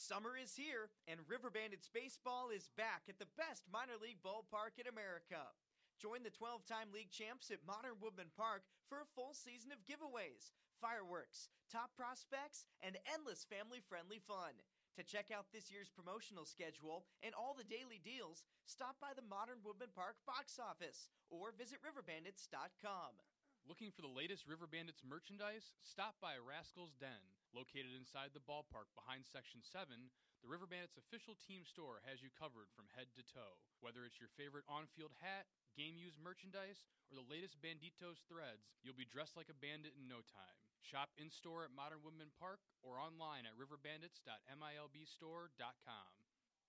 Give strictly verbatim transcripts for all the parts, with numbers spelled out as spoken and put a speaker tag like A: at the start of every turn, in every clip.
A: Summer is here, and River Bandits baseball is back at the best minor league ballpark in America. Join the twelve-time league champs at Modern Woodmen Park for a full season of giveaways, fireworks, top prospects, and endless family-friendly fun. To check out this year's promotional schedule and all the daily deals, stop by the Modern Woodmen Park box office or visit river bandits dot com.
B: Looking for the latest River Bandits merchandise? Stop by Rascal's Den. Located inside the ballpark behind Section seven, the River Bandits official team store has you covered from head to toe. Whether it's your favorite on-field hat, game-used merchandise, or the latest Banditos threads, you'll be dressed like a bandit in no time. Shop in-store at Modern Woodmen Park or online at river bandits dot milb store dot com.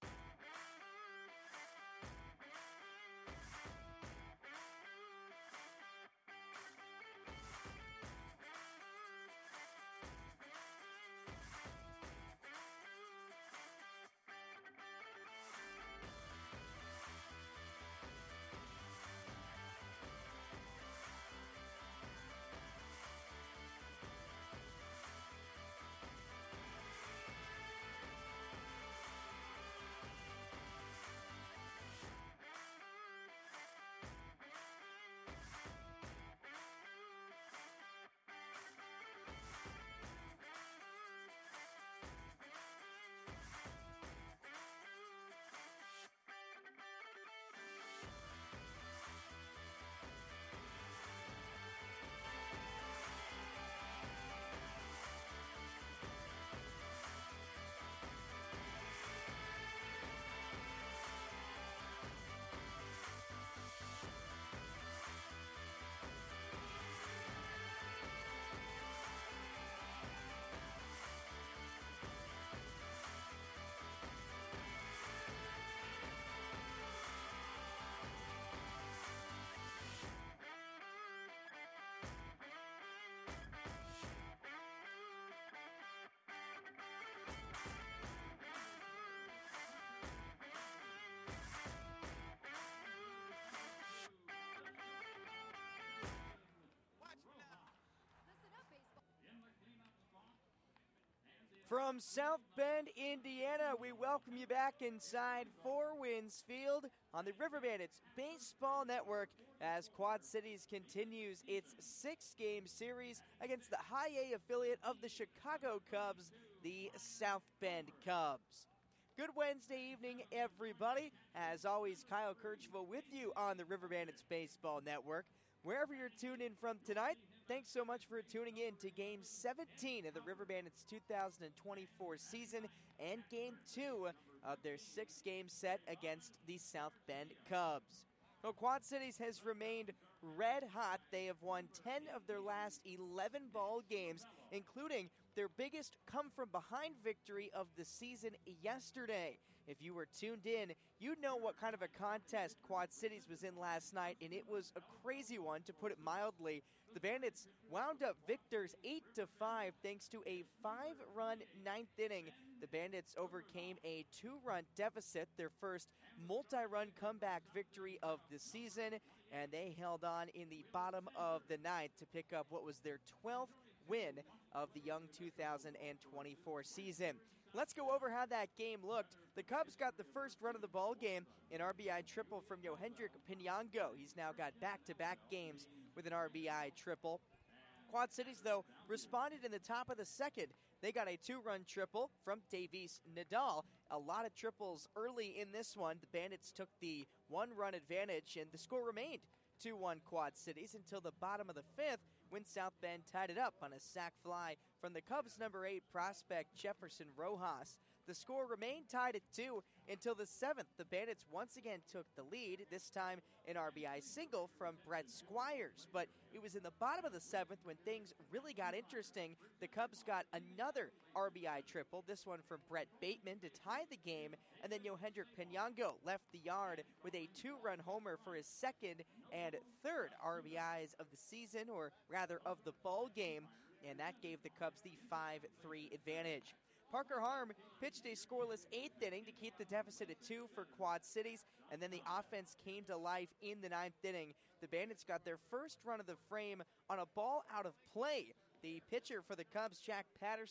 A: From South Bend, Indiana, we welcome you back inside Four Winds Field on the River Bandits Baseball Network as Quad Cities continues its six-game series against the High A affiliate of the Chicago Cubs, the South Bend Cubs. Good Wednesday evening, everybody. As always, Kyle Kirchville with you on the River Bandits Baseball Network. Wherever you're tuned in from tonight, thanks so much for tuning in to Game seventeen of the River Bandits two thousand twenty-four season and Game two of their six-game set against the South Bend Cubs. Well, Quad Cities has remained red hot. They have won ten of their last eleven ball games, including their biggest come-from-behind victory of the season yesterday. If you were tuned in, you'd know what kind of a contest Quad Cities was in last night, and it was a crazy one, to put it mildly. The Bandits wound up victors eight to five thanks to a five-run ninth inning. The Bandits overcame a two-run deficit, their first multi-run comeback victory of the season, and they held on in the bottom of the ninth to pick up what was their twelfth win of the young two thousand twenty-four season. Let's go over how that game looked. The Cubs got the first run of the ball game, an R B I triple from Yohendrick Pinango. He's now got back-to-back games with an R B I triple. Quad Cities, though, responded in the top of the second. They got a two-run triple from Davies Nadal. A lot of triples early in this one. The Bandits took the one-run advantage, and the score remained two one Quad Cities until the bottom of the fifth, when South Bend tied it up on a sac fly from the Cubs' number eight prospect Jefferson Rojas. The score remained tied at two until the seventh. The Bandits once again took the lead, this time an R B I single from Brett Squires. But it was in the bottom of the seventh when things really got interesting. The Cubs got another R B I triple, this one from Brett Bateman to tie the game, and then Yohendrick Pinango left the yard with a two-run homer for his second and third R B Is of the season, or rather of the ball game, and that gave the Cubs the five three advantage. Parker Harm pitched a scoreless eighth inning to keep the deficit at two for Quad Cities, and then the offense came to life in the ninth inning. The Bandits got their first run of the frame on a ball out of play. The pitcher for the Cubs, Jack Patterson,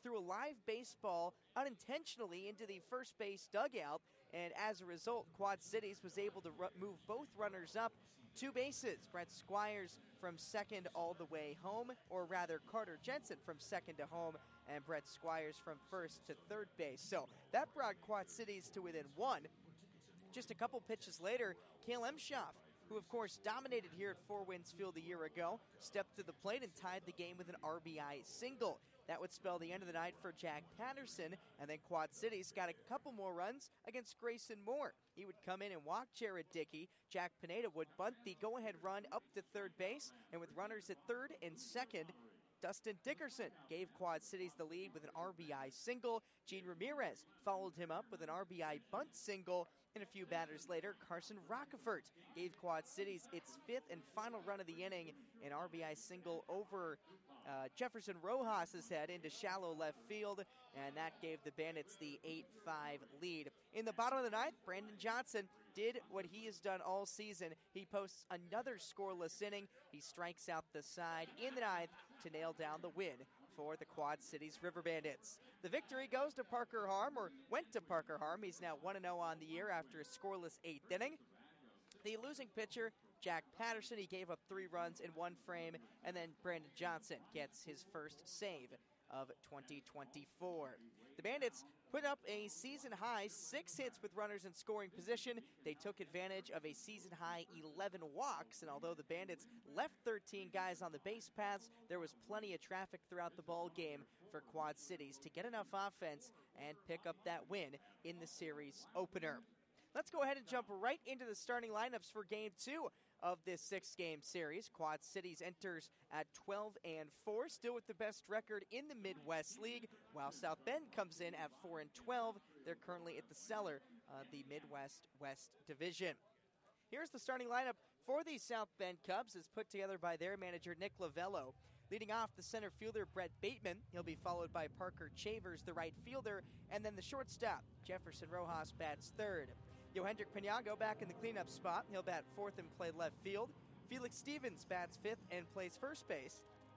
A: threw a live baseball unintentionally into the first base dugout, and as a result, Quad Cities was able to ru- move both runners up two bases. Brett Squires from second all the way home, or rather Carter Jensen from second to home, and Brett Squires from first to third base. So that brought Quad Cities to within one. Just a couple pitches later, Cale Emshoff, who of course dominated here at Four Winds Field a year ago, stepped to the plate and tied the game with an R B I single. That would spell the end of the night for Jack Patterson, and then Quad Cities got a couple more runs against Grayson Moore. He would come in and walk Jared Dickey. Jack Pineda would bunt the go-ahead run up to third base, and with runners at third and second, Dustin Dickerson gave Quad Cities the lead with an R B I single. Gene Ramirez followed him up with an R B I bunt single. And a few batters later, Carson Rockefort gave Quad Cities its fifth and final run of the inning, an R B I single over uh, Jefferson Rojas' head into shallow left field, and that gave the Bandits the eight five lead. In the bottom of the ninth, Brandon Johnson did what he has done all season. He posts another scoreless inning. He strikes out the side in the ninth to nail down the win for the Quad Cities River Bandits. The victory goes to Parker Harm, or went to Parker Harm. He's now one and oh on the year after a scoreless eighth inning. The losing pitcher, Jack Patterson, he gave up three runs in one frame, and then Brandon Johnson gets his first save of twenty twenty-four. The Bandits put up a season-high six hits with runners in scoring position. They took advantage of a season-high eleven walks, and although the Bandits left thirteen guys on the base paths, there was plenty of traffic throughout the ball game for Quad Cities to get enough offense and pick up that win in the series opener. Let's go ahead and jump right into the starting lineups for Game two of this six-game series. Quad Cities enters at twelve and four, still with the best record in the Midwest League, while South Bend comes in at four and twelve. They're currently at the cellar of the Midwest West Division. Here's the starting lineup for the South Bend Cubs, as put together by their manager, Nick Lavello. Leading off, the center fielder, Brett Bateman. He'll be followed by Parker Chavers, the right fielder, and then the shortstop, Jefferson Rojas, bats third. Yohendrick Pinago back in the cleanup spot. He'll bat fourth and play left field. Felix Stevens bats fifth and plays first base.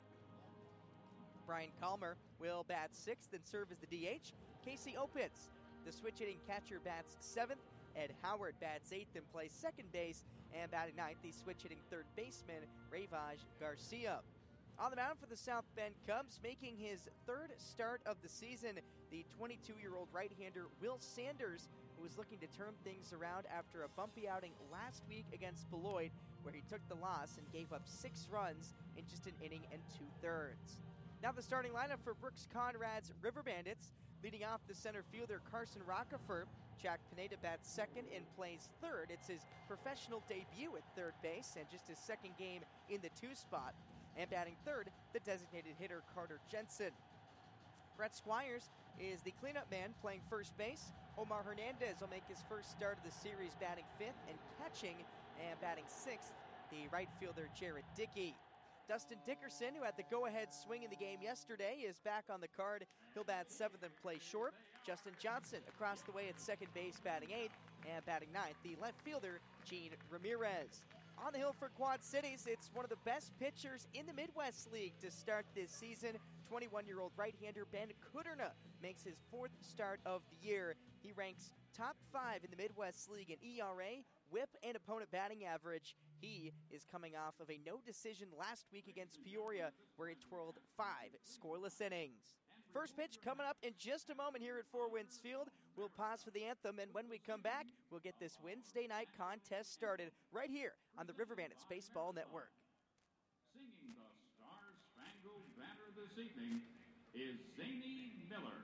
A: Brian Calmer will bat sixth and serve as the D H. Casey Opitz, the switch-hitting catcher, bats seventh. Ed Howard bats eighth and plays second base. And batting ninth, the switch-hitting third baseman, Ravaj Garcia. On the mound for the South Bend Cubs, making his third start of the season, the twenty-two-year-old right-hander Will Sanders, who was looking to turn things around after a bumpy outing last week against Beloit, where he took the loss and gave up six runs in just an inning and two-thirds. Now the starting lineup for Brooks Conrad's River Bandits. Leading off, the center fielder Carson Rockefort. Jack Pineda bats second and plays third. It's his professional debut at third base and just his second game in the two spot. And batting third, the designated hitter Carter Jensen. Brett Squires is the cleanup man playing first base. Omar Hernandez will make his first start of the series batting fifth and catching, and batting sixth, the right fielder Jared Dickey. Dustin Dickerson, who had the go-ahead swing in the game yesterday, is back on the card. He'll bat seventh and play short. Justin Johnson across the way at second base batting eighth, and batting ninth, the left fielder Gene Ramirez. On the hill for Quad Cities, it's one of the best pitchers in the Midwest League to start this season. twenty-one-year-old right-hander Ben Kuderna makes his fourth start of the year. He ranks top five in the Midwest League in E R A, whip, and opponent batting average. He is coming off of a no-decision last week against Peoria, where he twirled five scoreless innings. First pitch coming up in just a moment here at Four Winds Field. We'll pause for the anthem, and when we come back, we'll get this Wednesday night contest started right here on the River Bandits Baseball Network.
C: Singing the Star-Spangled Banner this evening is Zany Miller.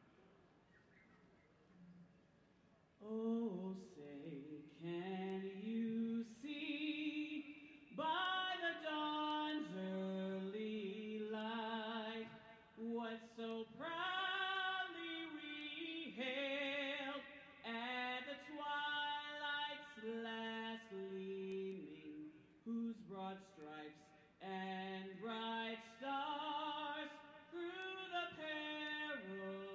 D: Oh, say, can you see by the dawn's early light what so proudly we hailed at the twilight's last gleaming, whose broad stripes and bright stars through the perilous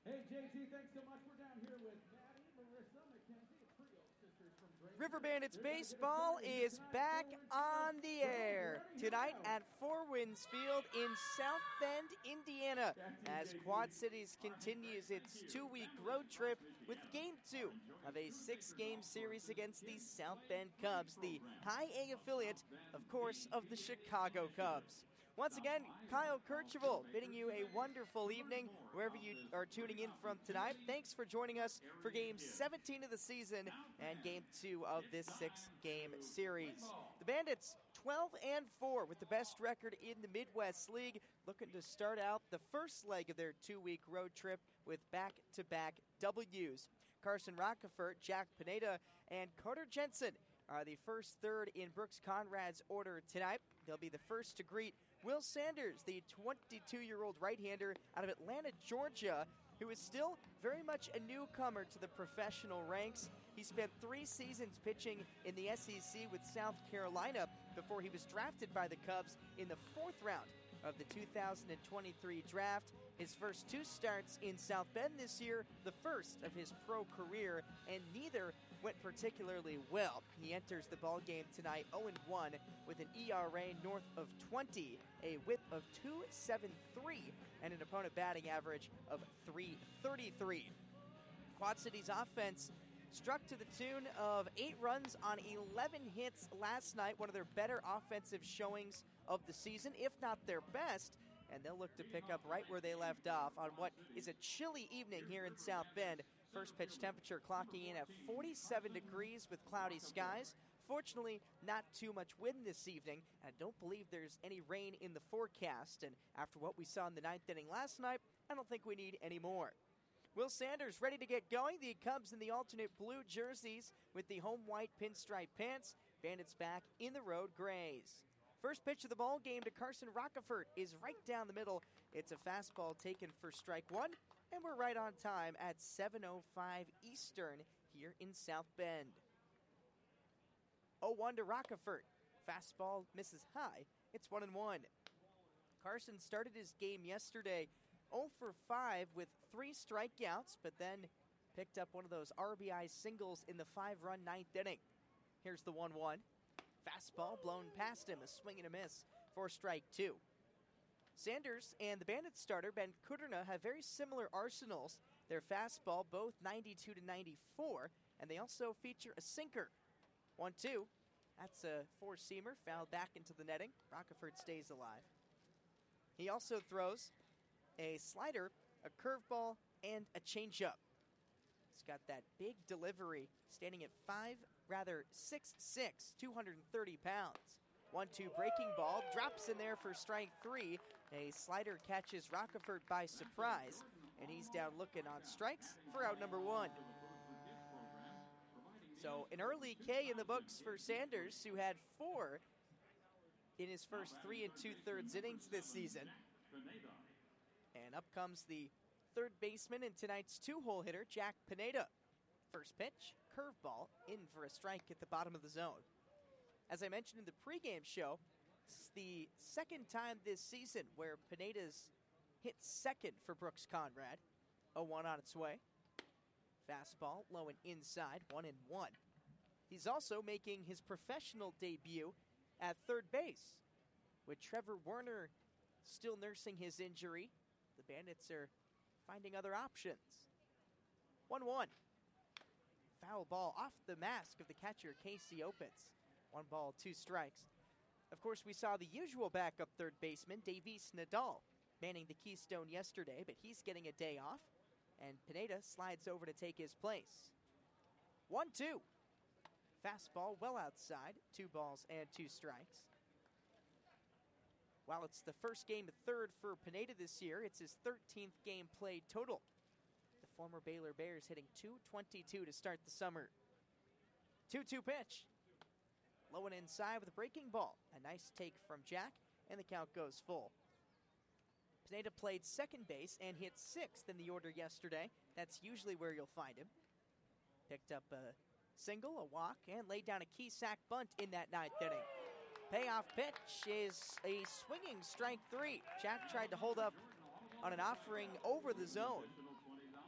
E: Hey, J T, thanks so much. We're down here with Maddie, Marissa, Mackenzie, a trio of sisters from Great.
A: River Bandits baseball is back on the air tonight at Four Winds Field in South Bend, Indiana, as Quad Cities continues its two-week road trip with Game two of a six-game series against the South Bend Cubs, the High A affiliate, of course, of the Chicago Cubs. Once again, Kyle Kercheval bidding you a wonderful evening wherever you are tuning in from tonight. Thanks for joining us for Game seventeen of the season and Game two of this six-game series. The Bandits twelve and four with the best record in the Midwest League, looking to start out the first leg of their two-week road trip with back-to-back W's. Carson Rockefort, Jack Pineda, and Carter Jensen are the first third in Brooks Conrad's order tonight. They'll be the first to greet Will Sanders, the twenty-two-year-old right-hander out of Atlanta, Georgia, who is still very much a newcomer to the professional ranks. He spent three seasons pitching in the S E C with South Carolina before he was drafted by the Cubs in the fourth round of the two thousand twenty-three draft. His first two starts in South Bend this year, the first of his pro career, and neither went particularly well. He enters the ballgame tonight oh and one with an E R A north of twenty, a whip of two point seven three, and an opponent batting average of three thirty-three. Quad Cities offense struck to the tune of eight runs on eleven hits last night, one of their better offensive showings of the season, if not their best, and they'll look to pick up right where they left off on what is a chilly evening here in South Bend. First pitch temperature clocking in at forty-seven degrees with cloudy skies. Fortunately, not too much wind this evening, and I don't believe there's any rain in the forecast, and after what we saw in the ninth inning last night, I don't think we need any more. Will Sanders ready to get going. The Cubs in the alternate blue jerseys with the home white pinstripe pants. Bandits back in the road grays. First pitch of the ball game to Carson Rockefort is right down the middle. It's a fastball taken for strike one, and we're right on time at seven oh five Eastern here in South Bend. oh one to Rockefort. Fastball misses high. It's one and one. Carson started his game yesterday oh for five with three strikeouts, but then picked up one of those R B I singles in the five-run ninth inning. Here's the one one. Fastball blown past him, a swing and a miss for strike two. Sanders and the Bandits starter, Ben Kuderna, have very similar arsenals. Their fastball, both ninety-two to ninety-four, and they also feature a sinker. one two. That's a four-seamer, fouled back into the netting. Rockefort stays alive. He also throws a slider, a curveball, and a changeup. He's got that big delivery, standing at five, rather six six, two hundred thirty pounds. one two breaking ball, drops in there for strike three. A slider catches Rockefort by surprise, and he's down looking on strikes for out number one. So an early K in the books for Sanders, who had four in his first three and two-thirds innings this season. And up comes the third baseman and tonight's two-hole hitter, Jack Pineda. First pitch, curveball, in for a strike at the bottom of the zone. As I mentioned in the pregame show, it's the second time this season where Pineda's hit second for Brooks Conrad. oh one on its way. Fastball, low and inside, one and one. He's also making his professional debut at third base. With Trevor Werner still nursing his injury, the Bandits are finding other options. one one. Foul ball off the mask of the catcher, Casey Opitz. One ball, two strikes. Of course, we saw the usual backup third baseman, Davis Nadal, manning the Keystone yesterday, but he's getting a day off, and Pineda slides over to take his place. one two. Fastball well outside, two balls and two strikes. While it's the first game at third for Pineda this year, it's his thirteenth game played total. The former Baylor Bears hitting two twenty-two to start the summer. two two pitch. Low and inside with a breaking ball. A nice take from Jack, and the count goes full. Pineda played second base and hit sixth in the order yesterday. That's usually where you'll find him. Picked up a single, a walk, and laid down a key sack bunt in that ninth inning. Payoff pitch is a swinging strike three. Jack tried to hold up on an offering over the zone.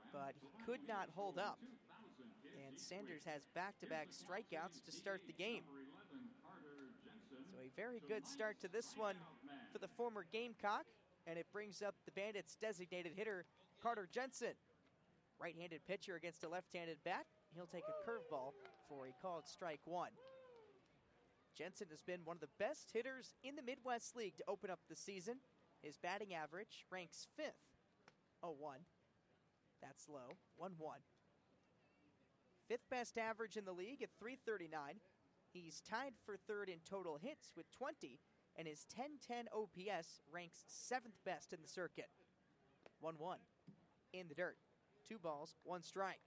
A: but he could not hold up. And Sanders has back-to-back strikeouts to start the game. So a very good start to this one for the former Gamecock, and it brings up the Bandits' designated hitter, Carter Jensen. Right-handed pitcher against a left-handed bat. He'll take a curveball for a called strike one. Jensen has been one of the best hitters in the Midwest League to open up the season. His batting average ranks fifth. oh one. That's low. one one. Fifth best average in the league at three thirty-nine. He's tied for third in total hits with twenty, and his ten ten O P S ranks seventh best in the circuit. one one. In the dirt. Two balls, one strike.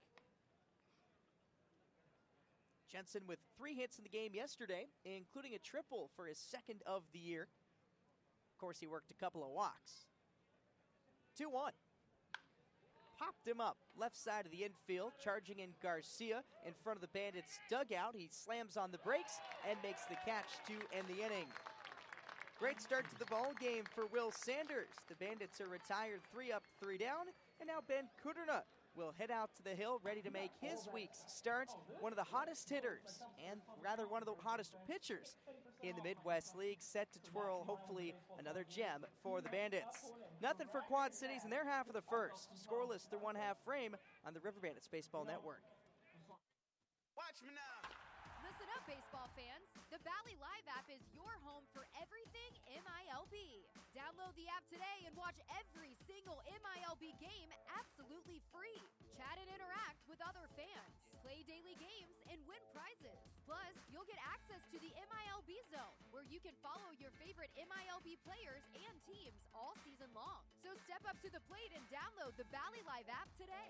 A: Jensen with three hits in the game yesterday, including a triple for his second of the year. Of course, he worked a couple of walks. two one. Popped him up left side of the infield, charging in Garcia in front of the Bandits' dugout. He slams on the brakes and makes the catch to end the inning. Great start to the ball game for Will Sanders. The Bandits are retired three up, three down, and now Ben Kuderna will head out to the hill, ready to make his week's start. One of the hottest hitters, and rather one of the hottest pitchers in the Midwest League, set to twirl, hopefully, another gem for the Bandits. Nothing for Quad Cities in their half of the first. Scoreless through one half frame on the River Bandits Baseball Network.
F: Watch me now.
G: Listen up, baseball fans. The Bally Live app is your home for everything M I L B. Download the app today and watch every single M I L B game absolutely free. Chat and interact with other fans. Play daily games and win prizes. Plus, you'll get access to the M I L B Zone, where you can follow your favorite M I L B players and teams all season long. So step up to the plate and download the Bally Live app today.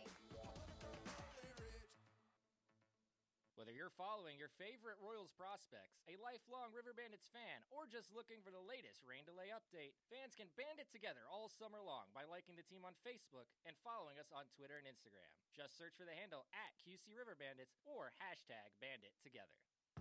H: Whether you're following your favorite Royals prospects, a lifelong River Bandits fan, or just looking for the latest rain delay update, fans can band it together all summer long by liking the team on Facebook and following us on Twitter and Instagram. Just search for the handle at Q C River Bandits or hashtag Bandit Together.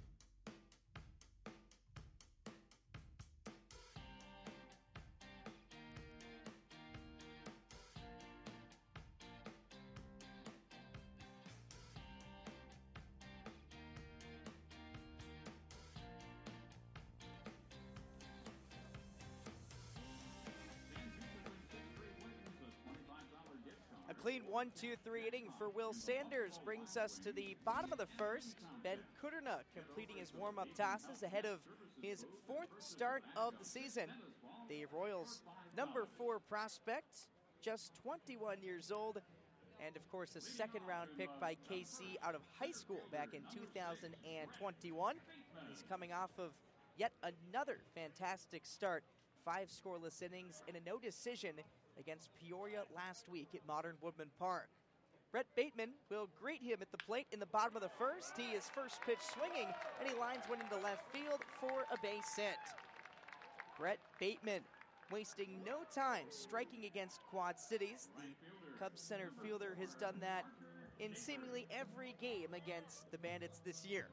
A: A clean one two three inning for Will Sanders brings us to the bottom of the first. Ben Kuderna completing his warm-up tosses ahead of his fourth start of the season. The Royals' number four prospect, just twenty-one years old, and of course a second-round pick by K C out of high school back in two thousand twenty-one. He's coming off of yet another fantastic start. Five scoreless innings and a no decision against Peoria last week at Modern Woodman Park. Brett Bateman will greet him at the plate in the bottom of the first. He is first pitch swinging, and he lines one into left field for a base hit. Brett Bateman wasting no time striking against Quad Cities. The Cubs center fielder has done that in seemingly every game against the Bandits this year.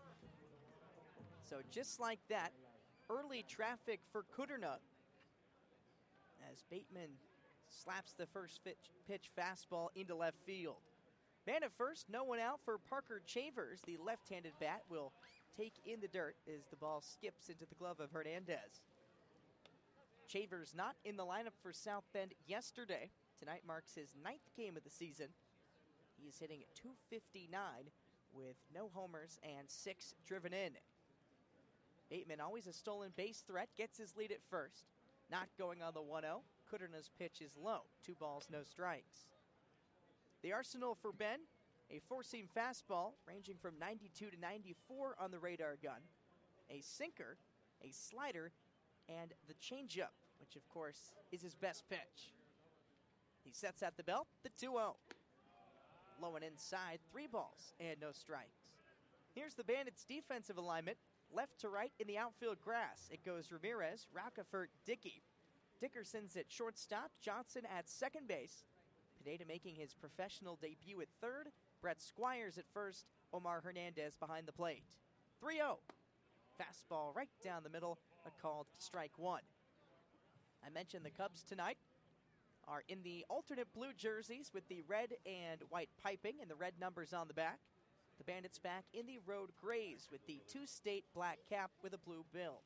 A: So just like that, early traffic for Kuderna as Bateman slaps the first pitch, pitch fastball into left field. Man at first, no one out for Parker Chavers. The left-handed bat will take in the dirt as the ball skips into the glove of Hernandez. Chavers not in the lineup for South Bend yesterday. Tonight marks his ninth game of the season. He is hitting at two fifty-nine with no homers and six driven in. Bateman, always a stolen base threat, gets his lead at first. Not going on the one oh. Kuderna's pitch is low. Two balls, no strikes. The arsenal for Ben, a four-seam fastball ranging from ninety-two to ninety-four on the radar gun, a sinker, a slider, and the changeup, which of course is his best pitch. He sets at the belt, the two oh. Low and inside, three balls and no strikes. Here's the Bandits' defensive alignment. Left to right in the outfield grass, it goes Ramirez, Rockefeller, Dickey. Dickerson's at shortstop, Johnson at second base. Pineda making his professional debut at third, Brett Squires at first, Omar Hernandez behind the plate. three oh. Fastball right down the middle, a called strike one. I mentioned the Cubs tonight are in the alternate blue jerseys with the red and white piping and the red numbers on the back. The Bandits back in the road grays with the two-state black cap with a blue bill.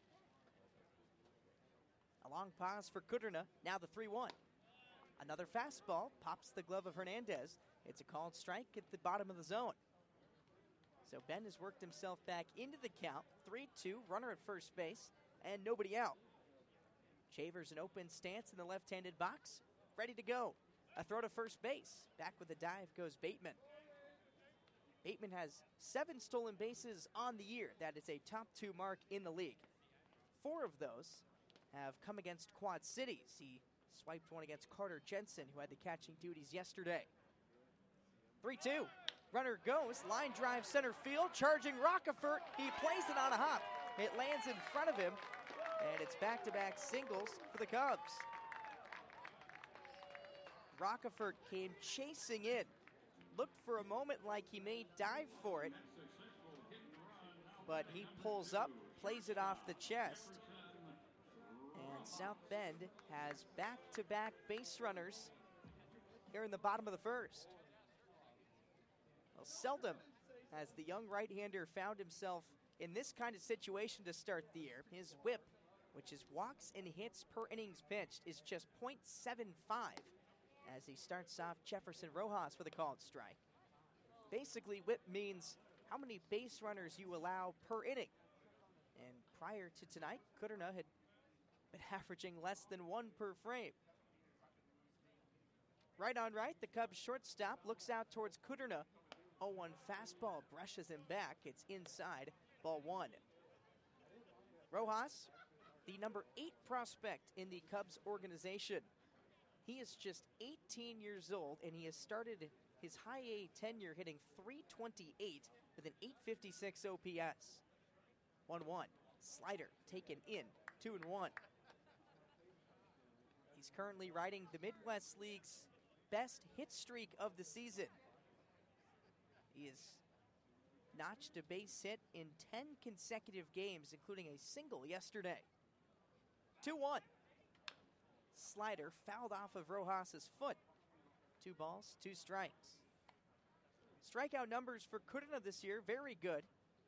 A: A long pause for Kudrna, now the three one. Another fastball, pops the glove of Hernandez. It's a called strike at the bottom of the zone. So Ben has worked himself back into the count. three two, runner at first base, and nobody out. Chavers an open stance in the left-handed box, ready to go. A throw to first base. Back with a dive goes Bateman. Bateman has seven stolen bases on the year. That is a top two mark in the league. Four of those have come against Quad Cities. He swiped one against Carter Jensen, who had the catching duties yesterday. three two. Runner goes, line drive center field, charging Rockefort. He plays it on a hop. It lands in front of him, and it's back-to-back singles for the Cubs. Rockefort came chasing in. Looked for a moment like he may dive for it, but he pulls up, plays it off the chest. And South Bend has back-to-back base runners here in the bottom of the first. Well, seldom has the young right-hander found himself in this kind of situation to start the year. His whip, which is walks and hits per innings pitched, is just point seven five as he starts off Jefferson Rojas with a called strike. Basically, whip means how many base runners you allow per inning. And prior to tonight, Kudrna had been averaging less than one per frame. Right on right, the Cubs shortstop looks out towards Kudrna. oh one fastball brushes him back. It's inside, ball one. Rojas, the number eight prospect in the Cubs organization. He is just eighteen years old, and he has started his high A tenure hitting three twenty-eight with an eight fifty-six O P S. one one. Slider taken in, two and one. He's currently riding the Midwest League's best hit streak of the season. He has notched a base hit in ten consecutive games, including a single yesterday. two one. Slider fouled off of Rojas' foot. Two balls, two strikes. Strikeout numbers for Kudrna this year, very good.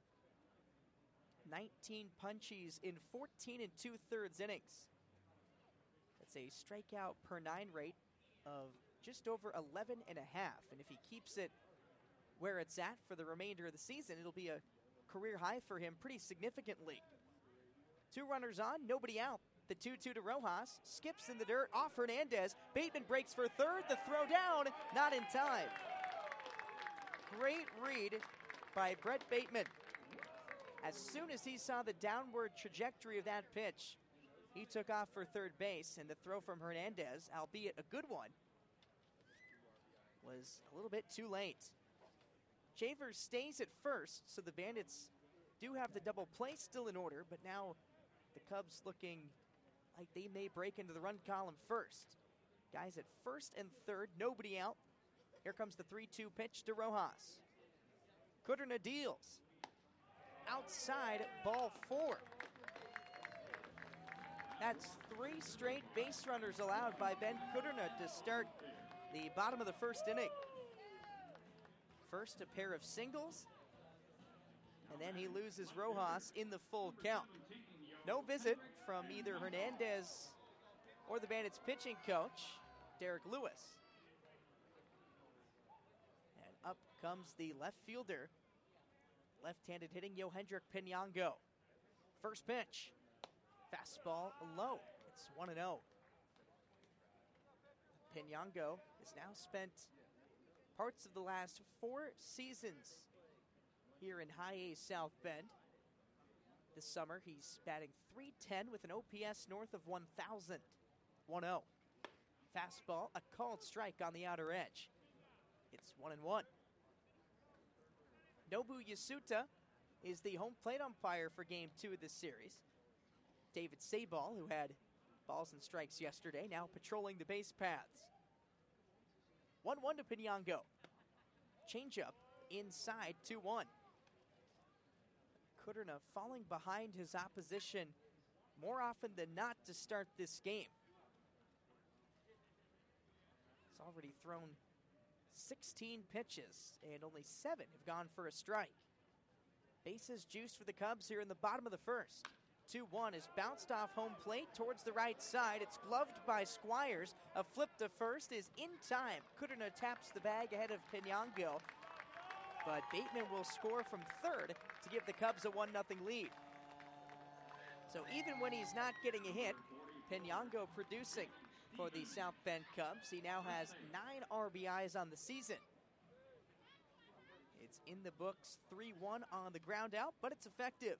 A: nineteen punchies in fourteen and two-thirds innings. That's a strikeout per nine rate of just over eleven and a half. And if he keeps it where it's at for the remainder of the season, it'll be a career high for him pretty significantly. Two runners on, nobody out. The two two to Rojas, skips in the dirt, off Hernandez. Bateman breaks for third, the throw down, not in time. Great read by Brett Bateman. As soon as he saw the downward trajectory of that pitch, he took off for third base, and the throw from Hernandez, albeit a good one, was a little bit too late. Chavers stays at first, so the Bandits do have the double play still in order, but now the Cubs looking like they may break into the run column first. Guys at first and third, nobody out. Here comes the three two pitch to Rojas. Kudrna deals. Outside, ball four. That's three straight base runners allowed by Ben Kudrna to start the bottom of the first inning. First, a pair of singles, and then he loses Rojas in the full count. No visit from either Hernandez or the Bandits pitching coach, Derek Lewis. And up comes the left fielder, left-handed hitting Yohendrick Pinyango. First pitch, fastball low. It's one and oh. Pinyango has now spent parts of the last four seasons here in High A South Bend. This summer, he's batting three ten with an O P S north of one thousand. one oh. Fastball, a called strike on the outer edge. It's one and one. Nobu Yasuta is the home plate umpire for game two of this series. David Sabal, who had balls and strikes yesterday, now patrolling the base paths. one one to Pinyango. Changeup inside, two one. Kudrna falling behind his opposition more often than not to start this game. already thrown sixteen pitches, and only seven have gone for a strike. Bases juiced for the Cubs here in the bottom of the first. two one is bounced off home plate towards the right side. It's gloved by Squires. A flip to first is in time. Kudrna taps the bag ahead of Penyango, but Bateman will score from third to give the Cubs a one nothing lead. So even when he's not getting a hit, Penyango producing for the South Bend Cubs. He now has nine R B Is on the season. It's in the books, three one on the ground out, but it's effective.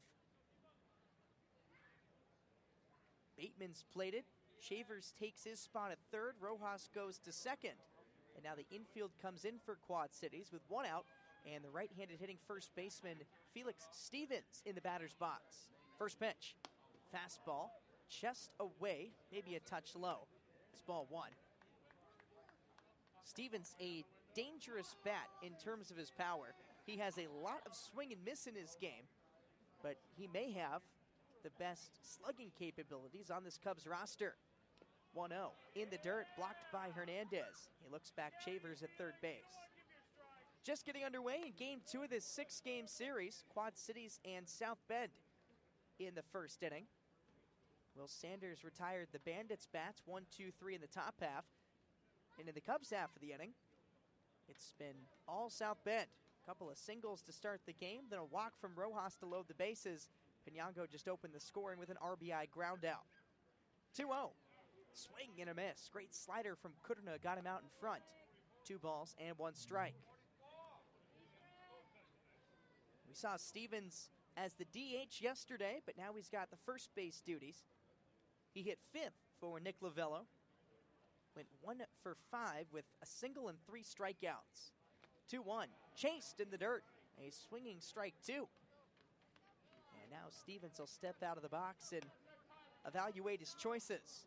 A: Bateman's plated. Shavers takes his spot at third. Rojas goes to second. And now the infield comes in for Quad Cities with one out, and the right-handed hitting first baseman Felix Stevens in the batter's box. First pitch, fastball, chest away, maybe a touch low. It's ball one. Stevens, a dangerous bat in terms of his power. He has a lot of swing and miss in his game, but he may have the best slugging capabilities on this Cubs roster. one oh in the dirt, blocked by Hernandez. He looks back, Shavers at third base. Just getting underway in game two of this six-game series, Quad Cities and South Bend in the first inning. Will Sanders retired the Bandits bats, one, two, three in the top half. And in the Cubs half of the inning, it's been all South Bend. A couple of singles to start the game, then a walk from Rojas to load the bases. Penyango just opened the scoring with an R B I ground out. two oh. Swing and a miss. Great slider from Kudrna got him out in front. Two balls and one strike. We saw Stevens as the D H yesterday, but now he's got the first base duties. He hit fifth for Nick Lovello. Went one for five with a single and three strikeouts. two one. Chased in the dirt. A swinging strike two. And now Stevens will step out of the box and evaluate his choices.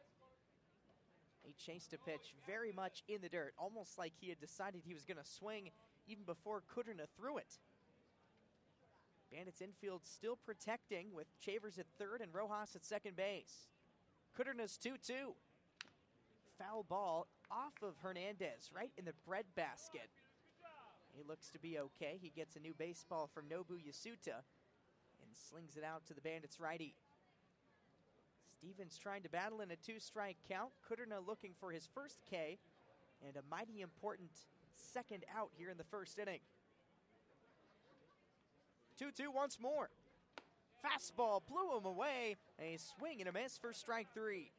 A: He chased a pitch very much in the dirt, almost like he had decided he was going to swing even before Kudrna threw it. Bandits infield still protecting with Shavers at third and Rojas at second base. Kudrna's two two. Foul ball off of Hernandez, right in the breadbasket. He looks to be okay. He gets a new baseball from Nobu Yasuta and slings it out to the Bandits righty. Stevens trying to battle in a two-strike count. Kudrna looking for his first K and a mighty important second out here in the first inning. two two once more. Fastball blew him away. A swing and a miss for strike three.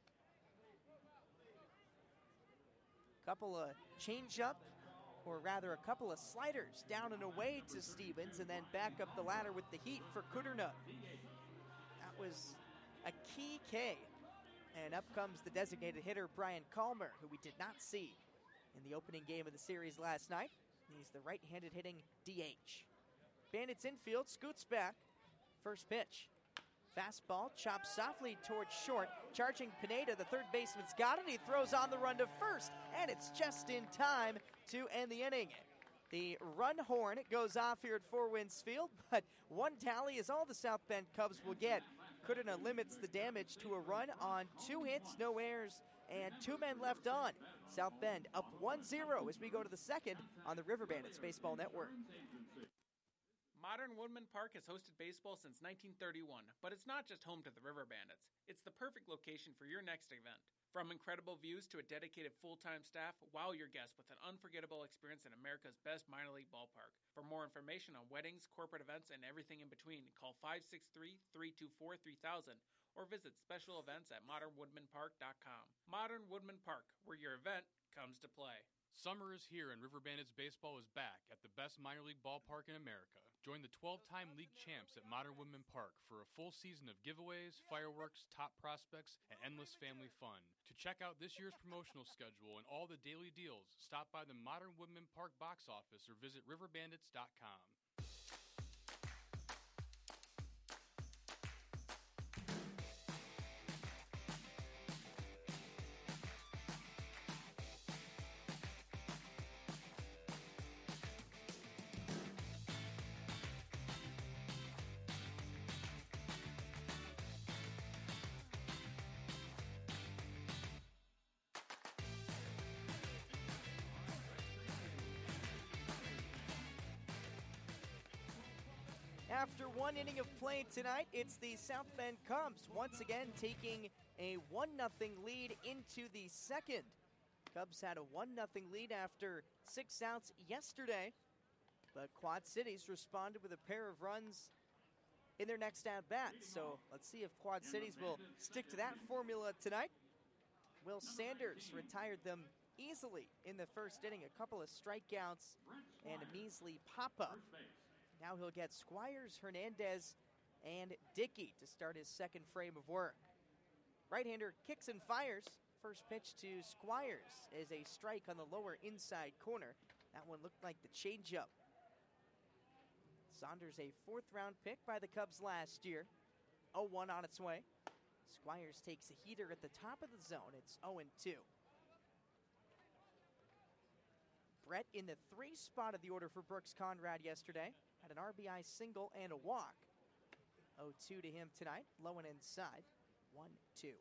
A: Couple of change-up, or rather a couple of sliders down and away to Stevens, and then back up the ladder with the heat for Kudrna. That was a key K. And up comes the designated hitter, Brian Calmer, who we did not see in the opening game of the series last night. He's the right-handed hitting D H. Bandits infield scoots back. First pitch. Fastball chopped softly towards short. Charging Pineda, the third baseman's got it. He throws on the run to first, and it's just in time to end the inning. The run horn goes off here at Four Winds Field, but one tally is all the South Bend Cubs will get. Kudrna limits the damage to a run on two hits, no errors, and two men left on. South Bend up one zero as we go to the second on the River Bandits Baseball Network.
I: Modern Woodman Park has hosted baseball since nineteen thirty-one, but it's not just home to the River Bandits. It's the perfect location for your next event. From incredible views to a dedicated full-time staff, wow your guests with an unforgettable experience in America's best minor league ballpark. For more information on weddings, corporate events, and everything in between, call five six three, three two four, three thousand or visit special events at modern woodman park dot com. Modern Woodman Park, where your event comes to play.
B: Summer is here and River Bandits baseball is back at the best minor league ballpark in America. Join the twelve-time league champs at Modern Woodman Park for a full season of giveaways, fireworks, top prospects, and endless family fun. To check out this year's promotional schedule and all the daily deals, stop by the Modern Woodman Park box office or visit river bandits dot com.
A: After one inning of play tonight, it's the South Bend Cubs once again taking a one nothing lead into the second. Cubs had a one nothing lead after six outs yesterday, but Quad Cities responded with a pair of runs in their next at-bat. So let's see if Quad Cities will stick to that formula tonight. Will Sanders retired them easily in the first inning, a couple of strikeouts and a measly pop-up. Now he'll get Squires, Hernandez, and Dickey to start his second frame of work. Right-hander kicks and fires. First pitch to Squires is a strike on the lower inside corner. That one looked like the changeup. Saunders, a fourth-round pick by the Cubs last year. oh one on its way. Squires takes a heater at the top of the zone. It's oh and two. Brett in the three spot of the order for Brooks Conrad yesterday. Had an R B I single and a walk. oh two to him tonight. Low and inside. one two.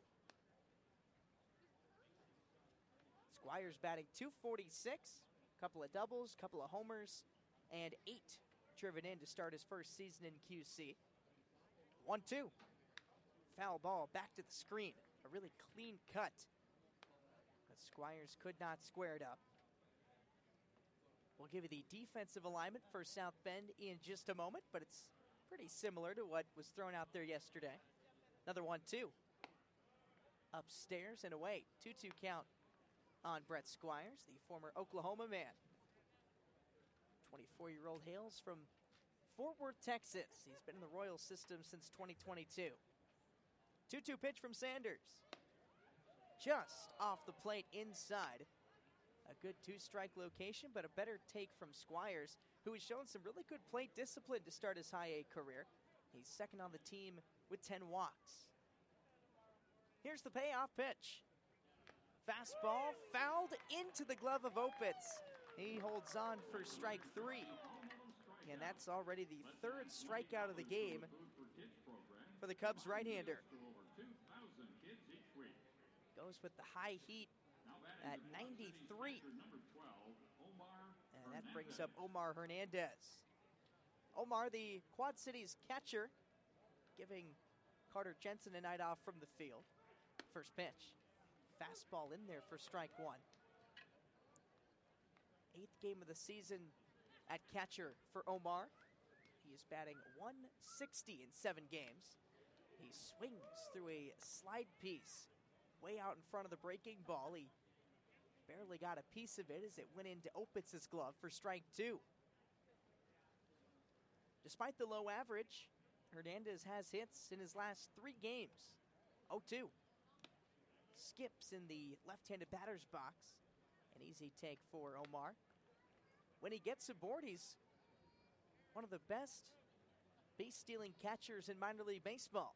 A: Squires batting two forty-six. Couple of doubles, couple of homers, and eight driven in to start his first season in Q C. one two. Foul ball back to the screen. A really clean cut. But Squires could not square it up. We'll give you the defensive alignment for South Bend in just a moment, but it's pretty similar to what was thrown out there yesterday. Another one two. Upstairs and away. two two count on Brett Squires, the former Oklahoma man. twenty-four-year-old hails from Fort Worth, Texas. He's been in the Royal system since twenty twenty-two. two two pitch from Sanders. Just off the plate inside. A good two-strike location, but a better take from Squires, who has shown some really good plate discipline to start his high A career. He's second on the team with ten walks. Here's the payoff pitch. Fastball fouled into the glove of Opitz. He holds on for strike three. And that's already the third strikeout of the game for the Cubs right-hander. Goes with the high heat at ninety-three. And that brings up Omar Hernandez. Omar, the Quad Cities catcher, giving Carter Jensen a night off from the field. First pitch. Fastball in there for strike one. Eighth game of the season at catcher for Omar. He is batting one sixty in seven games. He swings through a slide piece way out in front of the breaking ball. He barely got a piece of it as it went into Opitz's glove for strike two. Despite the low average, Hernandez has hits in his last three games. oh two. Skips in the left-handed batter's box. An easy take for Omar. When he gets aboard, he's one of the best base-stealing catchers in minor league baseball.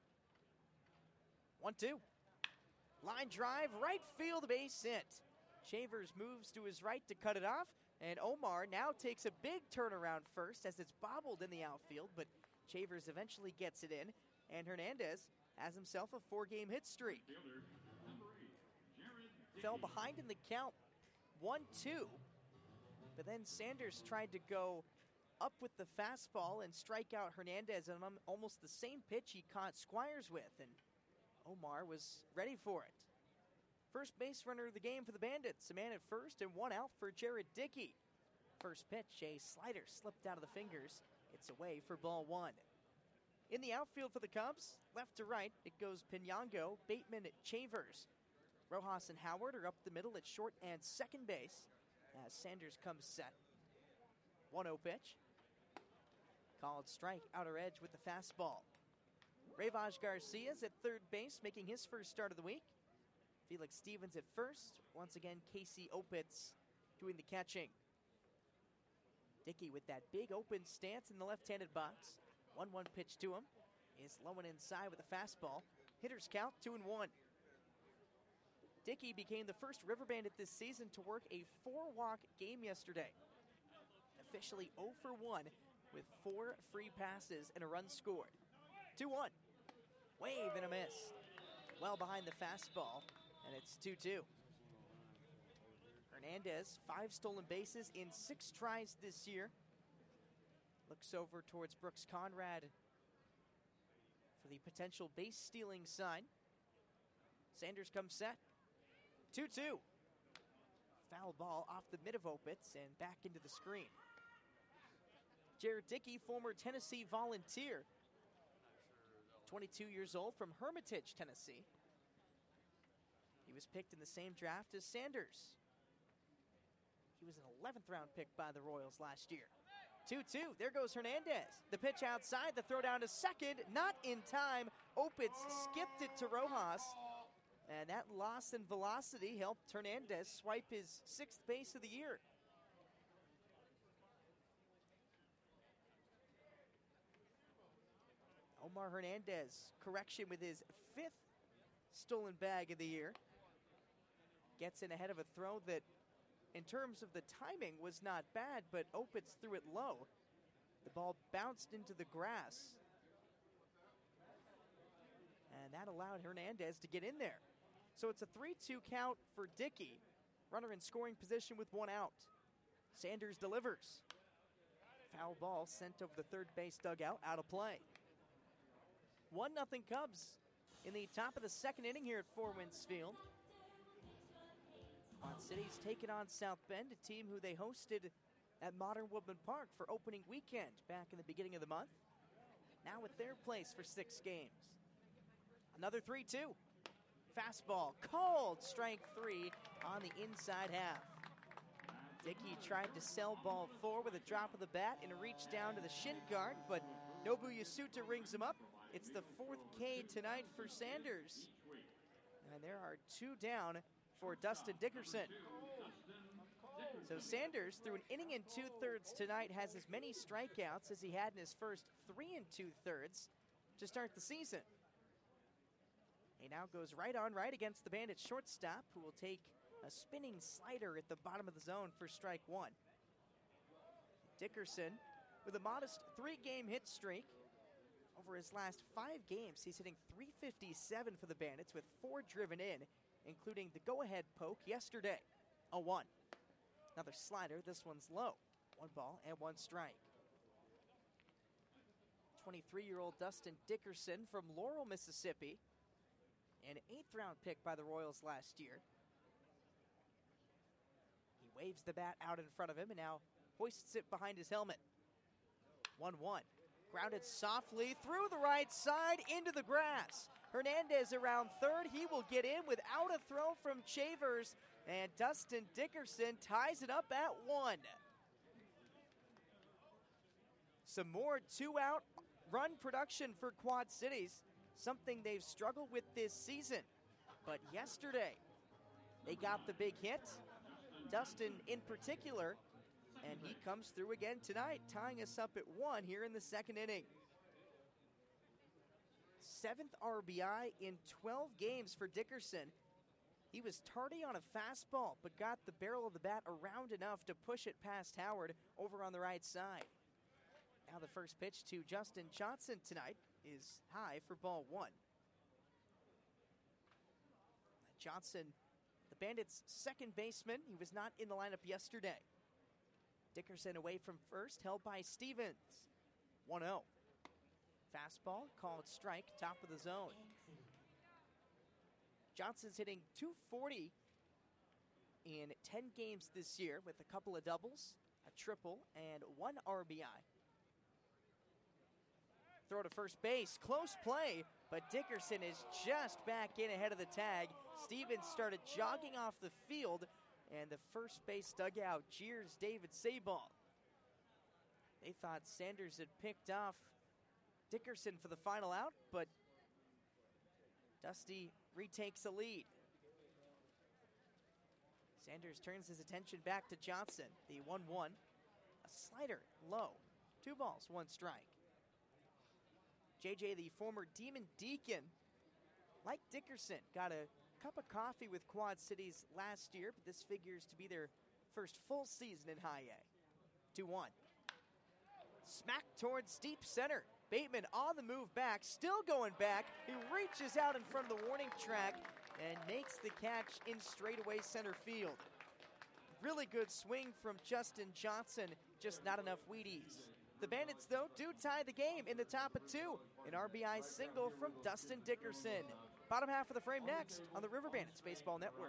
A: one two. Line drive, right field base hit. Shavers moves to his right to cut it off, and Omar now takes a big turnaround first as it's bobbled in the outfield, but Shavers eventually gets it in, and Hernandez has himself a four-game hit streak. Fell behind in the count, one two, but then Sanders tried to go up with the fastball and strike out Hernandez on almost the same pitch he caught Squires with, and Omar was ready for it. First base runner of the game for the Bandits, a man at first and one out for Jared Dickey. First pitch, a slider slipped out of the fingers. It's away for ball one. In the outfield for the Cubs, left to right, it goes Pinyango, Bateman, Chavers. Rojas and Howard are up the middle at short and second base as Sanders comes set. one oh pitch. Called strike, outer edge with the fastball. Rayvaj Garcia's at third base, making his first start of the week. Felix Stevens at first. Once again, Casey Opitz doing the catching. Dickey with that big open stance in the left-handed box. one one pitch to him. Is low and inside with a fastball. Hitters count two and one. Dickey became the first River Bandit this season to work a four-walk game yesterday. Officially oh for one with four free passes and a run scored. two one. Wave and a miss. Well behind the fastball, and it's two two. Hernandez, five stolen bases in six tries this year. Looks over towards Brooks Conrad for the potential base stealing sign. Sanders comes set. two two. Foul ball off the mid of Opitz and back into the screen. Jared Dickey, former Tennessee Volunteer. twenty-two years old from Hermitage, Tennessee. He was picked in the same draft as Sanders. He was an eleventh round pick by the Royals last year. two two, there goes Hernandez. The pitch outside, the throw down to second, not in time. Opitz skipped it to Rojas, and that loss in velocity helped Hernandez swipe his sixth base of the year. Omar Hernandez, correction with his fifth stolen bag of the year. Gets in ahead of a throw that, in terms of the timing, was not bad, but Opitz threw it low. The ball bounced into the grass. And that allowed Hernandez to get in there. So it's a three two count for Dickey. Runner in scoring position with one out. Sanders delivers. Foul ball sent over the third base dugout, out of play. one nothing Cubs in the top of the second inning here at Four Winds Field. Quad City's taking on South Bend, a team who they hosted at Modern Woodman Park for opening weekend back in the beginning of the month. Now at their place for six games. Another three two. Fastball called strike three on the inside half. Dickey tried to sell ball four with a drop of the bat and a reach down to the shin guard, but Nobu Yasuta rings him up. It's the fourth K tonight for Sanders. And there are two down for Dustin Dickerson. So Sanders, through an inning and two-thirds tonight, has as many strikeouts as he had in his first three and two-thirds to start the season. He now goes right on right against the Bandits shortstop, who will take a spinning slider at the bottom of the zone for strike one. Dickerson, with a modest three-game hit streak, over his last five games, he's hitting three fifty-seven for the Bandits with four driven in, including the go-ahead poke yesterday, a one. Another slider, this one's low. One ball and one strike. twenty-three-year-old Dustin Dickerson from Laurel, Mississippi, an eighth-round pick by the Royals last year. He waves the bat out in front of him and now hoists it behind his helmet. one one. Grounded softly through the right side into the grass. Hernandez around third. He will get in without a throw from Chavers. And Dustin Dickerson ties it up at one. Some more two-out run production for Quad Cities. Something they've struggled with this season. But yesterday, they got the big hit. Dustin in particular. And he comes through again tonight, tying us up at one here in the second inning. Seventh R B I in twelve games for Dickerson. He was tardy on a fastball, but got the barrel of the bat around enough to push it past Howard over on the right side. Now the first pitch to Justin Johnson tonight is high for ball one. Johnson, the Bandits' second baseman, he was not in the lineup yesterday. Dickerson away from first, held by Stevens. one oh. Fastball, called strike, top of the zone. Johnson's hitting two forty in ten games this year with a couple of doubles, a triple, and one R B I. Throw to first base, close play, but Dickerson is just back in ahead of the tag. Stevens started jogging off the field, and the first base dugout jeers David Sabal. They thought Sanders had picked off Dickerson for the final out, but Dusty retakes a lead. Sanders turns his attention back to Johnson, the one one. A slider, low. Two balls, one strike. J J, the former Demon Deacon, like Dickerson, got a cup of coffee with Quad Cities last year, but this figures to be their first full season in high A. two one. Smack towards deep center. Bateman on the move back, still going back. He reaches out in front of the warning track and makes the catch in straightaway center field. Really good swing from Justin Johnson, just not enough Wheaties. The Bandits, though, do tie the game in the top of two. An R B I single from Dustin Dickerson. Bottom half of the frame next on the River Bandits Baseball Network.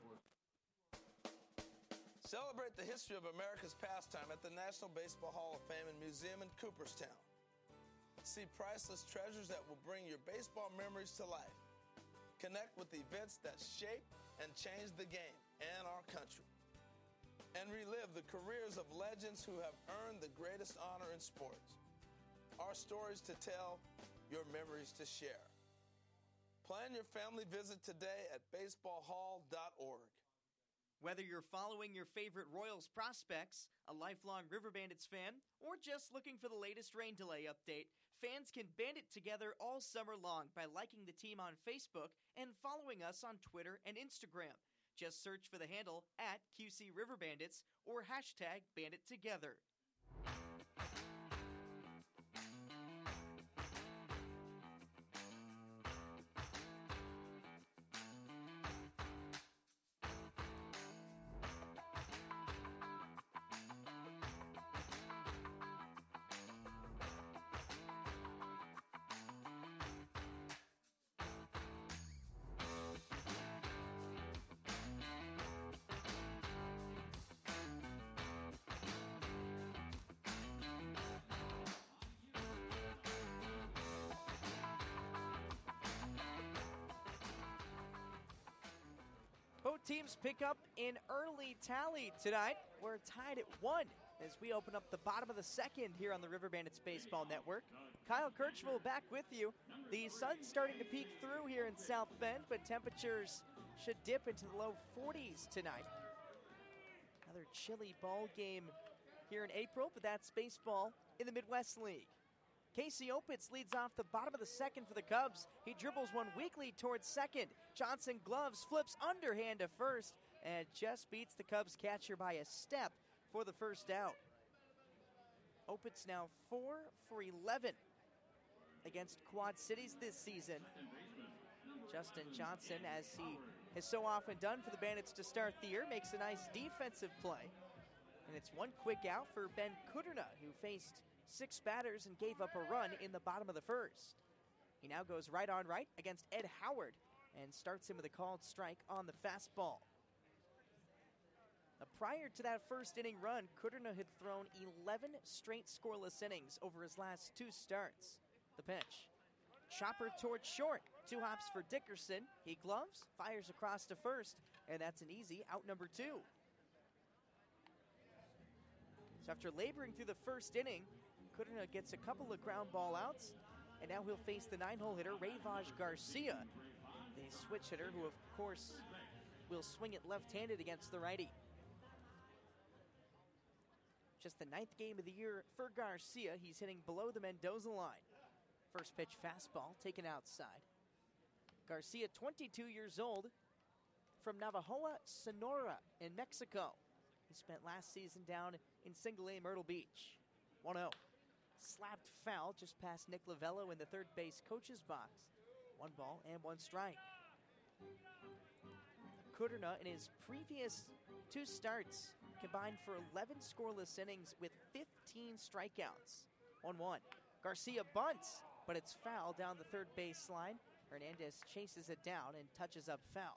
J: Celebrate the history of America's pastime at the National Baseball Hall of Fame and Museum in Cooperstown. See priceless treasures that will bring your baseball memories to life. Connect with events that shape and change the game and our country. And relive the careers of legends who have earned the greatest honor in sports. Our stories to tell, your memories to share. Plan your family visit today at baseball hall dot org.
A: Whether you're following your favorite Royals prospects, a lifelong River Bandits fan, or just looking for the latest rain delay update, fans can band it together all summer long by liking the team on Facebook and following us on Twitter and Instagram. Just search for the handle at Q C River Bandits or hashtag Bandit Together. Both teams pick up an early tally tonight. We're tied at one as we open up the bottom of the second here on the River Bandits Baseball Network. Kyle Kirchville back with you. The sun's starting to peek through here in South Bend, but temperatures should dip into the low forties tonight. Another chilly ball game here in April, but that's baseball in the Midwest League. Casey Opitz leads off the bottom of the second for the Cubs. He dribbles one weakly towards second. Johnson gloves, flips underhand to first, and just beats the Cubs catcher by a step for the first out. Opitz now four for eleven against Quad Cities this season. Justin Johnson, as he has so often done for the Bandits to start the year, makes a nice defensive play. And it's one quick out for Ben Kuderna, who faced six batters and gave up a run in the bottom of the first. He now goes right on right against Ed Howard and starts him with a called strike on the fastball. Now, prior to that first inning run, Kuderna had thrown eleven straight scoreless innings over his last two starts. The pitch. Chopper towards short. Two hops for Dickerson. He gloves, fires across to first, and that's an easy out number two. So after laboring through the first inning, Kuderna gets a couple of ground ball outs, and now he'll face the nine-hole hitter, Rayvaj Garcia, the switch hitter who, of course, will swing it left-handed against the righty. Just the ninth game of the year for Garcia. He's hitting below the Mendoza line. First pitch fastball taken outside. Garcia, twenty-two years old, from Navajoa, Sonora in Mexico. He spent last season down in Single A Myrtle Beach. one oh. Slapped foul just past Nick Lavello in the third base coach's box. One ball and one strike. Kuderna in his previous two starts combined for eleven scoreless innings with fifteen strikeouts. one one. Garcia bunts, but it's foul down the third base line. Hernandez chases it down and touches up foul.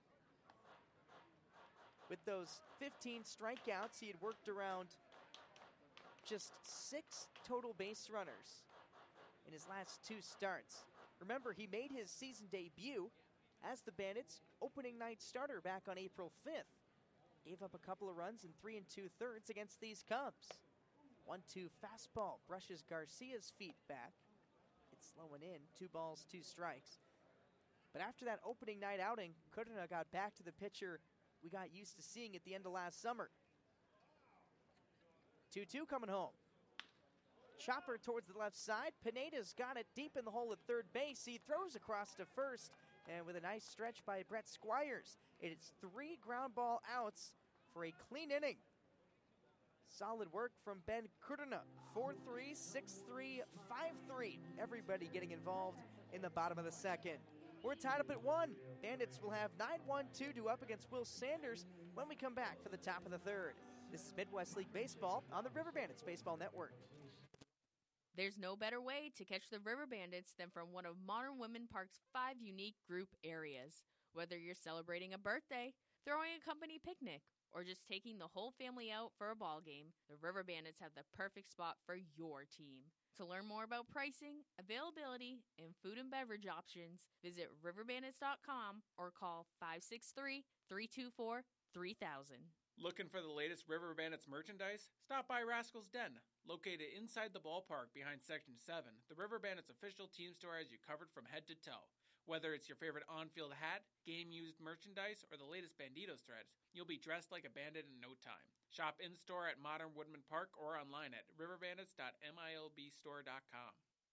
A: With those fifteen strikeouts, he had worked around just six total base runners in his last two starts. Remember, he made his season debut as the Bandits' opening night starter back on April fifth. Gave up a couple of runs in three and two-thirds against these Cubs. one two fastball brushes Garcia's feet back. It's slowing in, two balls, two strikes. But after that opening night outing, Kuderna got back to the pitcher we got used to seeing at the end of last summer. two two coming home. Chopper towards the left side. Pineda's got it deep in the hole at third base. He throws across to first, and with a nice stretch by Brett Squires, it's three ground ball outs for a clean inning. Solid work from Ben Kuderna. four three, six three, five three. Everybody getting involved in the bottom of the second. We're tied up at one. Bandits will have nine one two to up against Will Sanders when we come back for the top of the third. This is Midwest League Baseball on the River Bandits Baseball Network.
K: There's no better way to catch the River Bandits than from one of Modern Woodmen Park's five unique group areas. Whether you're celebrating a birthday, throwing a company picnic, or just taking the whole family out for a ball game, the River Bandits have the perfect spot for your team. To learn more about pricing, availability, and food and beverage options, visit river bandits dot com or call five six three, three two four, three thousand.
I: Looking for the latest River Bandits merchandise? Stop by Rascal's Den. Located inside the ballpark behind Section seven, the River Bandits official team store has you covered from head to toe. Whether it's your favorite on-field hat, game-used merchandise, or the latest Banditos threads, you'll be dressed like a bandit in no time. Shop in-store at Modern Woodmen Park or online at river bandits dot milb store dot com.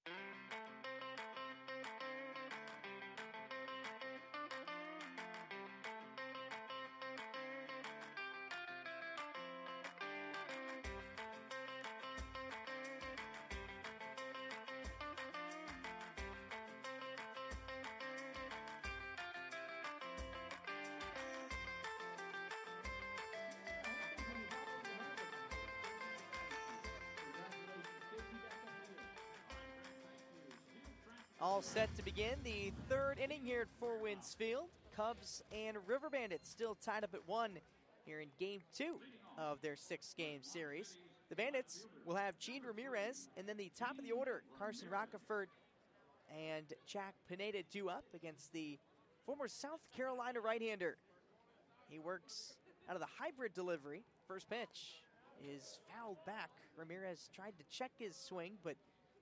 A: All set to begin the third inning here at Four Winds Field. Cubs and River Bandits still tied up at one here in game two of their six-game series. The Bandits will have Gene Ramirez, and then the top of the order, Carson Rockefort and Jack Pineda due up against the former South Carolina right-hander. He works out of the hybrid delivery. First pitch is fouled back. Ramirez tried to check his swing, but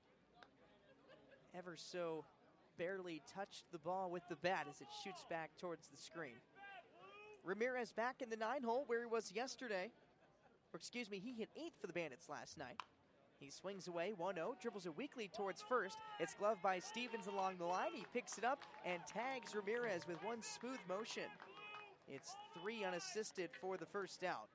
A: ever so barely touched the ball with the bat as it shoots back towards the screen. Ramirez back in the nine hole where he was yesterday. Or excuse me, he hit eighth for the Bandits last night. He swings away, one oh, dribbles it weakly towards first. It's gloved by Stevens along the line. He picks it up and tags Ramirez with one smooth motion. It's three unassisted for the first out.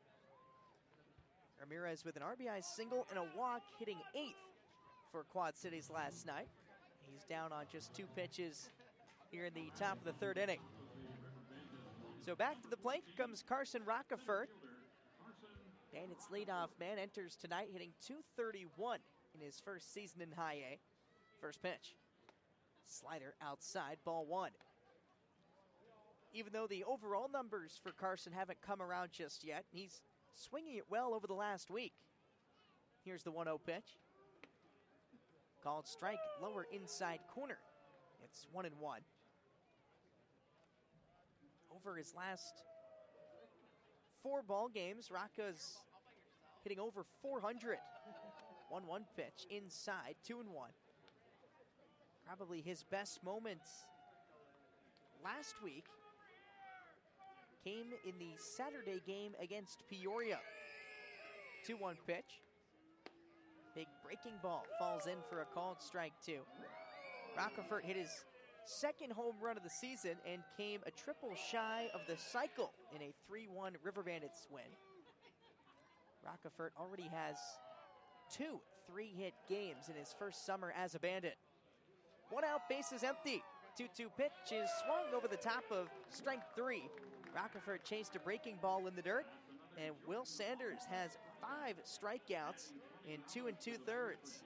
A: Ramirez with an R B I single and a walk, hitting eighth for Quad Cities last night. He's down on just two pitches here in the top of the third inning. So back to the plate comes Carson Rockefort. Bandits leadoff man enters tonight hitting two thirty-one in his first season in high A. First pitch. Slider outside, ball one. Even though the overall numbers for Carson haven't come around just yet, he's swinging it well over the last week. Here's the one oh pitch. Called strike, lower inside corner. It's one and one. Over his last four ball games, Rocca's hitting over four hundred. one one pitch inside, two and one. Probably his best moments last week came in the Saturday game against Peoria. two one pitch. Big breaking ball falls in for a called strike two. Rockefort hit his second home run of the season and came a triple shy of the cycle in a three one River Bandits win. Rockefort already has two three-hit games in his first summer as a Bandit. One out, bases empty. two two pitch is swung over the top of strike three. Rockefort chased a breaking ball in the dirt, and Will Sanders has five strikeouts in two and two-thirds.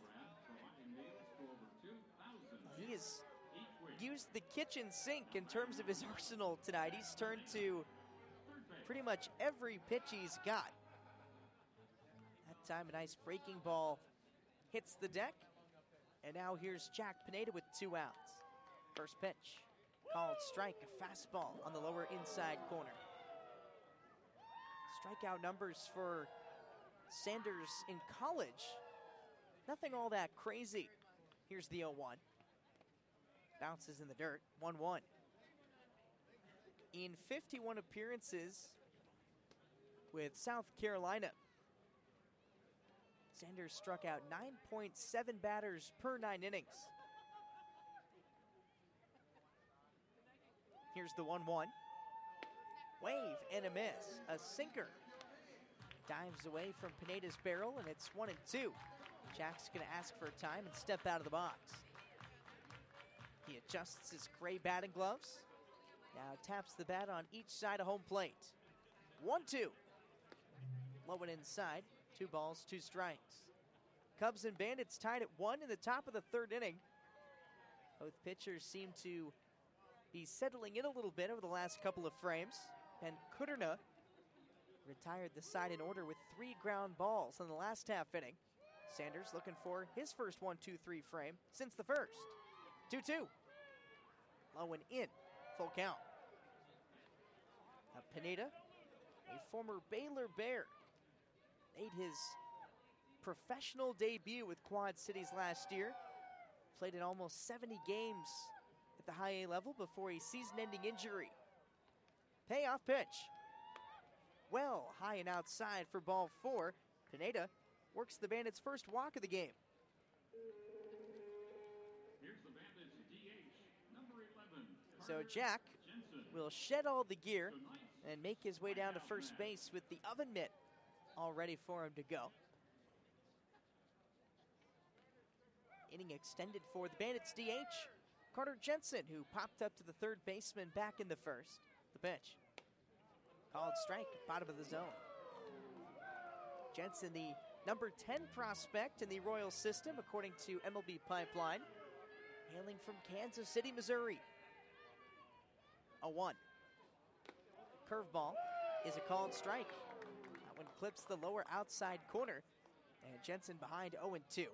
A: He has used the kitchen sink in terms of his arsenal tonight. He's turned to pretty much every pitch he's got. That time a nice breaking ball hits the deck. And now here's Jack Pineda with two outs. First pitch, called strike, a fastball on the lower inside corner. Strikeout numbers for Sanders in college, nothing all that crazy. Here's the oh one. Bounces in the dirt, one one. In fifty-one appearances with South Carolina, Sanders struck out nine point seven batters per nine innings. Here's the one one. Wave and a miss, a sinker. Dives away from Pineda's barrel, and it's one and two. Jack's going to ask for a time and step out of the box. He adjusts his gray batting gloves. Now taps the bat on each side of home plate. one two. Low and inside. Two balls, two strikes. Cubs and Bandits tied at one in the top of the third inning. Both pitchers seem to be settling in a little bit over the last couple of frames. And Kuderna retired the side in order with three ground balls in the last half inning. Sanders looking for his first one two three frame since the first. two two. Low and in. Full count. Now Pineda, a former Baylor Bear, made his professional debut with Quad Cities last year. Played in almost seventy games at the high A level before a season-ending injury. Payoff pitch. Well, high and outside for ball four. Pineda works the Bandits' first walk of the game.
C: Here's the Bandits D H, number eleven.
A: So Jack will shed all the gear and make his way down to first base with the oven mitt all ready for him to go. Inning extended for the Bandits D H. Carter Jensen, who popped up to the third baseman back in the first. The pitch. Called strike, bottom of the zone. Jensen, the number ten prospect in the Royal system, according to M L B Pipeline, hailing from Kansas City, Missouri. A one. Curveball is a called strike. That one clips the lower outside corner, and Jensen behind oh and two.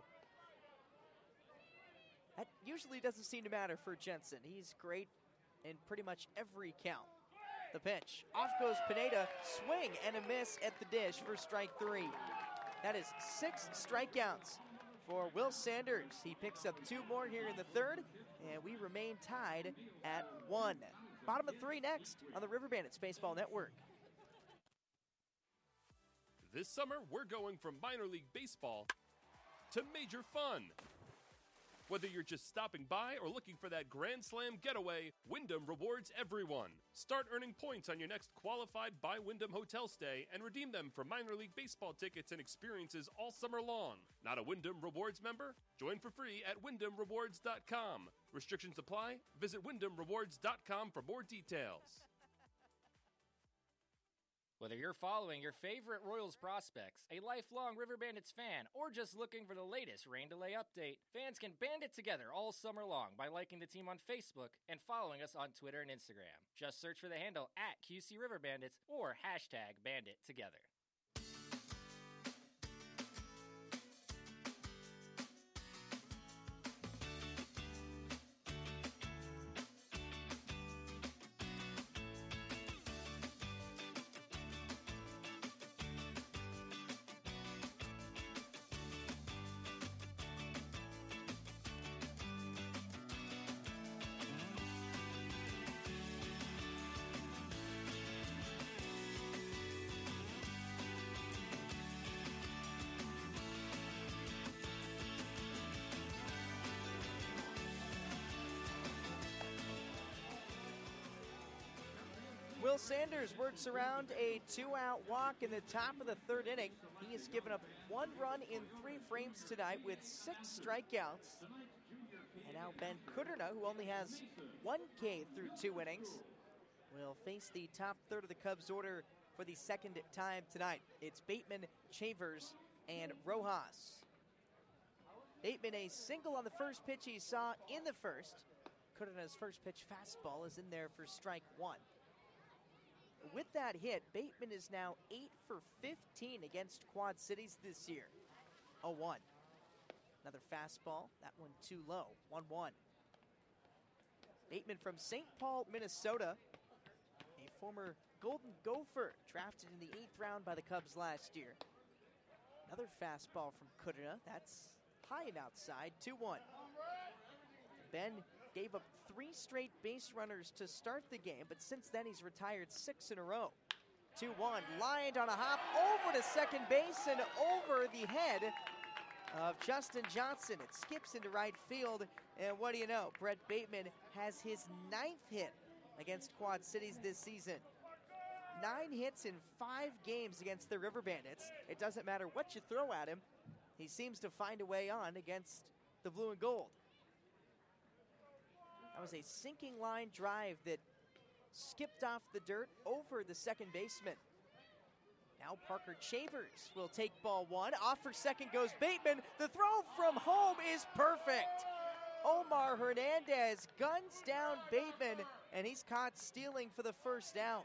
A: That usually doesn't seem to matter for Jensen. He's great in pretty much every count. The pitch. Off goes Pineda. Swing and a miss at the dish for strike three. That is six strikeouts for Will Sanders. He picks up two more here in the third, and we remain tied at one. Bottom of three next on the River Bandits Baseball Network.
L: This summer, we're going from minor league baseball to major fun. Whether you're just stopping by or looking for that Grand Slam getaway, Wyndham rewards everyone. Start earning points on your next qualified by Wyndham hotel stay and redeem them for minor league baseball tickets and experiences all summer long. Not a Wyndham Rewards member? Join for free at wyndham rewards dot com. Restrictions apply. Visit wyndham rewards dot com for more details.
H: Whether you're following your favorite Royals prospects, a lifelong River Bandits fan, or just looking for the latest rain delay update, fans can band it together all summer long by liking the team on Facebook and following us on Twitter and Instagram. Just search for the handle at Q C River Bandits or hashtag Bandit Together.
A: Will Sanders works around a two-out walk in the top of the third inning. He has given up one run in three frames tonight with six strikeouts. And now Ben Kuderna, who only has one K through two innings, will face the top third of the Cubs order for the second time tonight. It's Bateman, Chavers, and Rojas. Bateman a single on the first pitch he saw in the first. Kuderna's first pitch fastball is in there for strike one. With that hit, Bateman is now eight for fifteen against Quad Cities this year. oh one. Another fastball, that one too low, one one. Bateman from Saint Paul, Minnesota, a former Golden Gopher, drafted in the eighth round by the Cubs last year. Another fastball from Kuderna, that's high and outside, two one. Ben gave up three straight base runners to start the game, but since then he's retired six in a row. two one, lined on a hop over to second base and over the head of Justin Johnson. It skips into right field, and what do you know? Brett Bateman has his ninth hit against Quad Cities this season. Nine hits in five games against the River Bandits. It doesn't matter what you throw at him. He seems to find a way on against the blue and gold. That was a sinking line drive that skipped off the dirt over the second baseman. Now Parker Chavers will take ball one. Off for second goes Bateman. The throw from home is perfect. Omar Hernandez guns down Bateman, and he's caught stealing for the first out.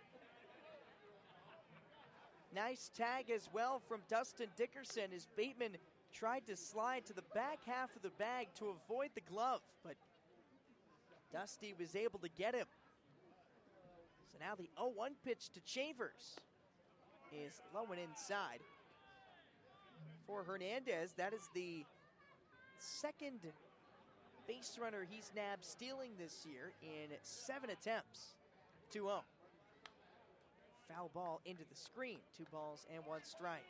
A: Nice tag as well from Dustin Dickerson as Bateman tried to slide to the back half of the bag to avoid the glove, but Dusty was able to get him. So now the oh one pitch to Chavers is low and inside. For Hernandez, that is the second base runner he's nabbed stealing this year in seven attempts. two oh. Foul ball into the screen. Two balls and one strike.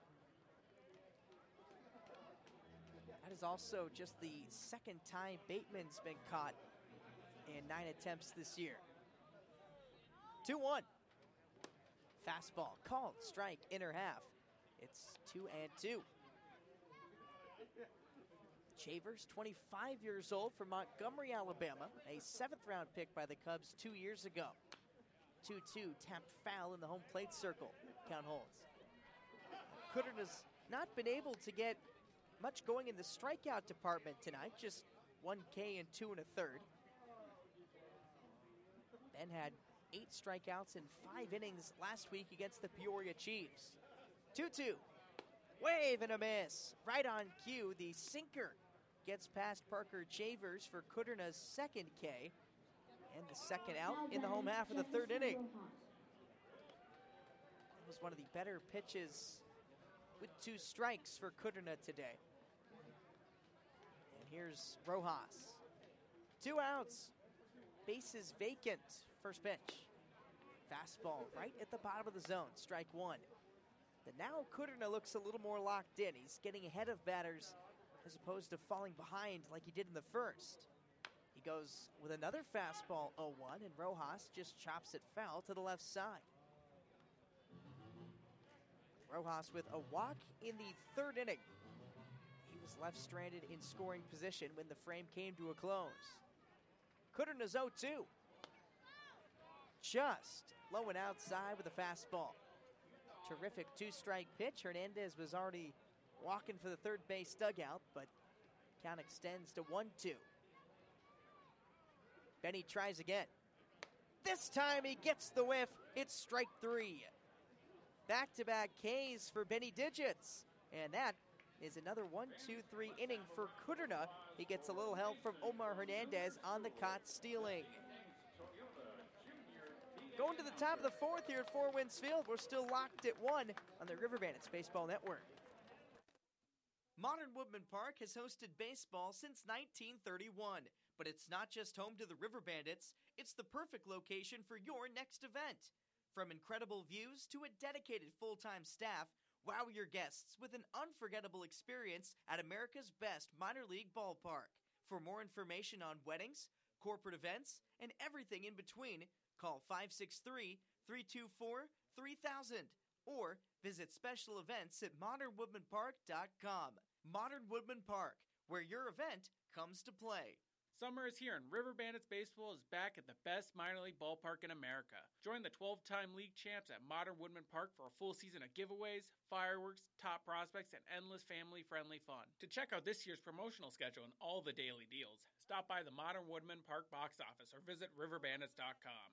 A: That is also just the second time Bateman's been caught in nine attempts this year. two one. Fastball called, strike, inner half. It's two and two. Chavers, twenty-five years old, from Montgomery, Alabama, a seventh round pick by the Cubs two years ago. two two, tapped foul in the home plate circle. Count holds. Kudrin has not been able to get much going in the strikeout department tonight, just one K and two and a third. Ben had eight strikeouts in five innings last week against the Peoria Chiefs. two two. Wave and a miss. Right on cue, the sinker gets past Parker Chavers for Kudrina's second K. And the second out in the home half of the third inning. That was one of the better pitches with two strikes for Kudrina today. And here's Rojas. Two outs. Bases vacant. First pitch. Fastball right at the bottom of the zone. Strike one. But now Kudrina looks a little more locked in. He's getting ahead of batters as opposed to falling behind like he did in the first. He goes with another fastball oh one, and Rojas just chops it foul to the left side. Rojas with a walk in the third inning. He was left stranded in scoring position when the frame came to a close. Kudrina's oh two. Just low and outside with a fastball. Terrific two-strike pitch. Hernandez was already walking for the third base dugout, but count extends to one two. Benny tries again. This time he gets the whiff. It's strike three. Back-to-back Ks for Benny Digits. And that is another one two three inning for Kudrina. He gets a little help from Omar Hernandez on the caught stealing. Going to the top of the fourth here at Four Winds Field. We're still locked at one on the River Bandits Baseball Network. Modern Woodman Park has hosted baseball since nineteen thirty-one. But it's not just home to the River Bandits, it's the perfect location for your next event. From incredible views to a dedicated full-time staff, wow your guests with an unforgettable experience at America's best minor league ballpark. For more information on weddings, corporate events, and everything in between, call five six three, three two four, three thousand or visit special events at modern woodman park dot com. Modern Woodman Park, where your event comes to play.
I: Summer is here, and River Bandits Baseball is back at the best minor league ballpark in America. Join the twelve-time league champs at Modern Woodman Park for a full season of giveaways, fireworks, top prospects, and endless family-friendly fun. To check out this year's promotional schedule and all the daily deals, stop by the Modern Woodman Park box office or visit river bandits dot com.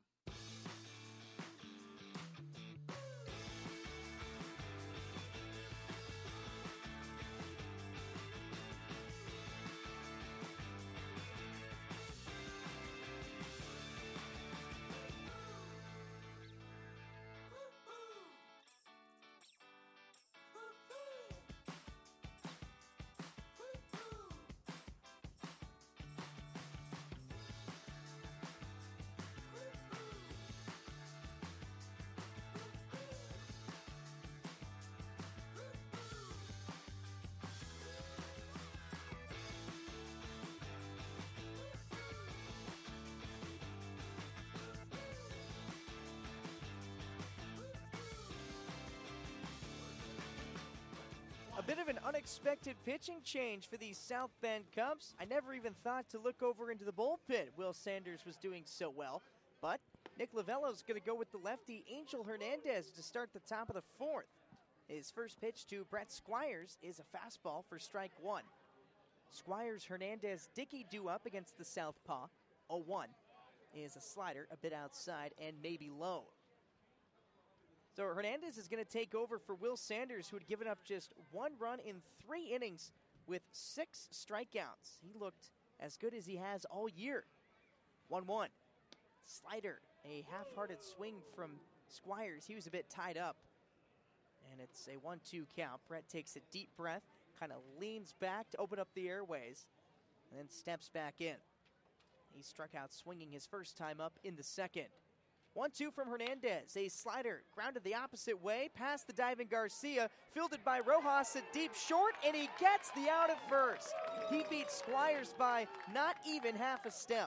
A: A bit of an unexpected pitching change for the South Bend Cubs. I never even thought to look over into the bullpen. Will Sanders was doing so well, but Nick Lavello's going to go with the lefty Angel Hernandez to start the top of the fourth. His first pitch to Brett Squires is a fastball for strike one. Squires, Hernandez, Dickey due up against the southpaw. oh one is a slider, a bit outside, and maybe low. So Hernandez is going to take over for Will Sanders, who had given up just one run in three innings with six strikeouts. He looked as good as he has all year. one one. Slider, a half-hearted swing from Squires. He was a bit tied up. And it's a one two count. Brett takes a deep breath, kind of leans back to open up the airways, and then steps back in. He struck out swinging his first time up in the second. one two from Hernandez. A slider grounded the opposite way, past the diving Garcia, fielded by Rojas at deep short, and he gets the out at first. He beats Squires by not even half a step.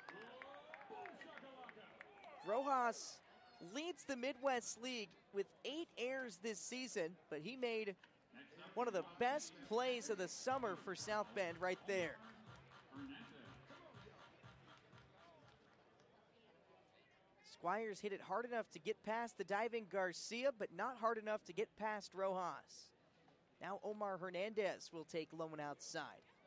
A: Rojas leads the Midwest League with eight errors this season, but he made one of the best plays of the summer for South Bend right there. Squires hit it hard enough to get past the diving Garcia, but not hard enough to get past Rojas. Now Omar Hernandez will take Lone outside.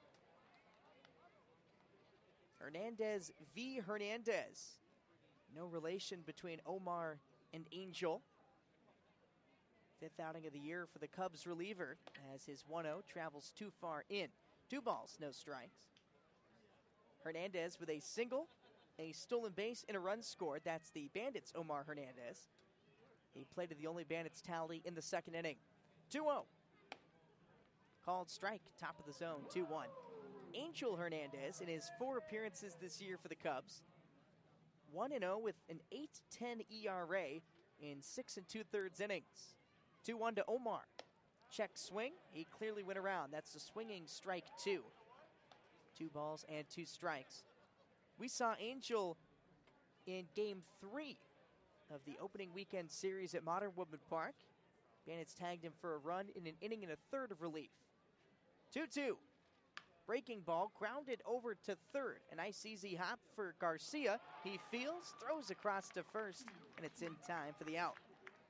A: Hernandez v. Hernandez. No relation between Omar and Angel. Fifth outing of the year for the Cubs reliever as his one oh travels too far in. Two balls, no strikes. Hernandez with a single, a stolen base, and a run scored. That's the Bandits' Omar Hernandez. He played to the only Bandits tally in the second inning. two oh. Called strike, top of the zone, two one. Angel Hernandez in his four appearances this year for the Cubs. one and oh with an eight ten E R A in six and two-thirds innings. two one to Omar. Check swing. He clearly went around. That's a swinging strike two. Two balls and two strikes. We saw Angel in game three of the opening weekend series at Modern Woodman Park. Bandits tagged him for a run in an inning and a third of relief. two two. Breaking ball grounded over to third. A nice easy hop for Garcia. He fields, throws across to first, and it's in time for the out.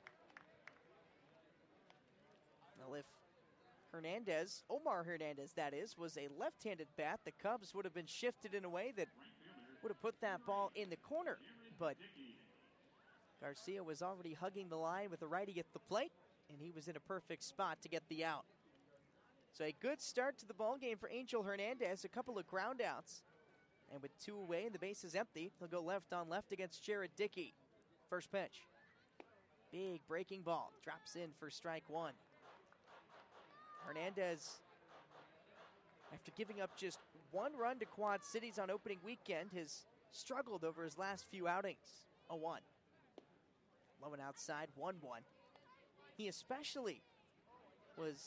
A: Well, if Hernandez, Omar Hernandez that is, was a left-handed bat, the Cubs would have been shifted in a way that would have put that ball in the corner. But Garcia was already hugging the line with a righty at the plate, and he was in a perfect spot to get the out. So a good start to the ballgame for Angel Hernandez, a couple of ground outs. And with two away and the base is empty, he'll go left on left against Jared Dickey. First pitch. Big breaking ball. Drops in for strike one. Hernandez, after giving up just one run to Quad Cities on opening weekend, has struggled over his last few outings. oh one. Low and outside, one one. He especially was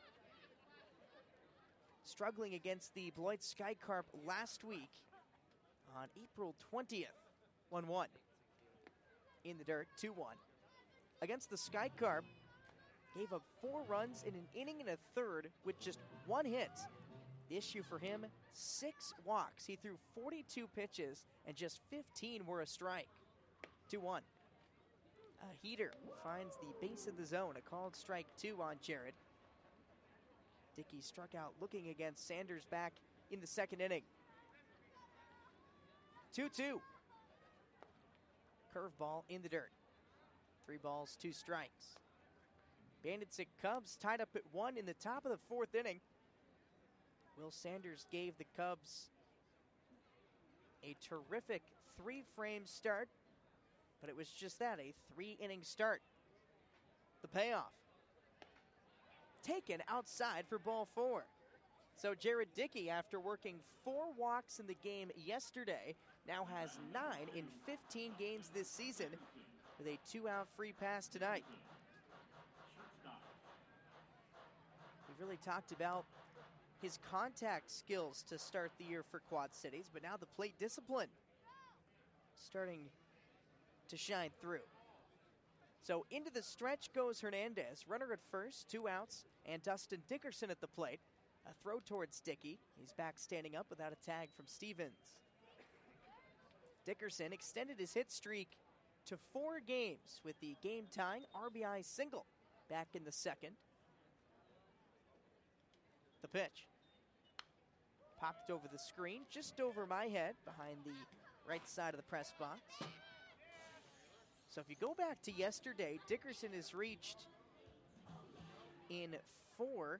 A: struggling against the Beloit Skycarp last week on April twentieth. one one. In the dirt, two one. Against the Skycarp, gave up four runs in an inning and a third with just one hit. The issue for him, six walks. He threw forty-two pitches, and just fifteen were a strike. two one. A heater finds the base of the zone. A called strike two on Jared. Dickey struck out looking against Sanders back in the second inning. two two. Curveball in the dirt. Three balls, two strikes. Bandits and Cubs tied up at one in the top of the fourth inning. Will Sanders gave the Cubs a terrific three-frame start, but it was just that, a three-inning start. The payoff. Taken outside for ball four. So Jared Dickey, after working four walks in the game yesterday, now has nine in fifteen games this season with a two-out free pass tonight. We've really talked about his contact skills to start the year for Quad Cities, but now the plate discipline starting to shine through. So into the stretch goes Hernandez, runner at first, two outs, and Dustin Dickerson at the plate. A throw towards Dickey. He's back standing up without a tag from Stevens. Dickerson extended his hit streak to four games with the game-tying R B I single back in the second. The pitch. Popped over the screen, just over my head, behind the right side of the press box. So if you go back to yesterday, Dickerson has reached in four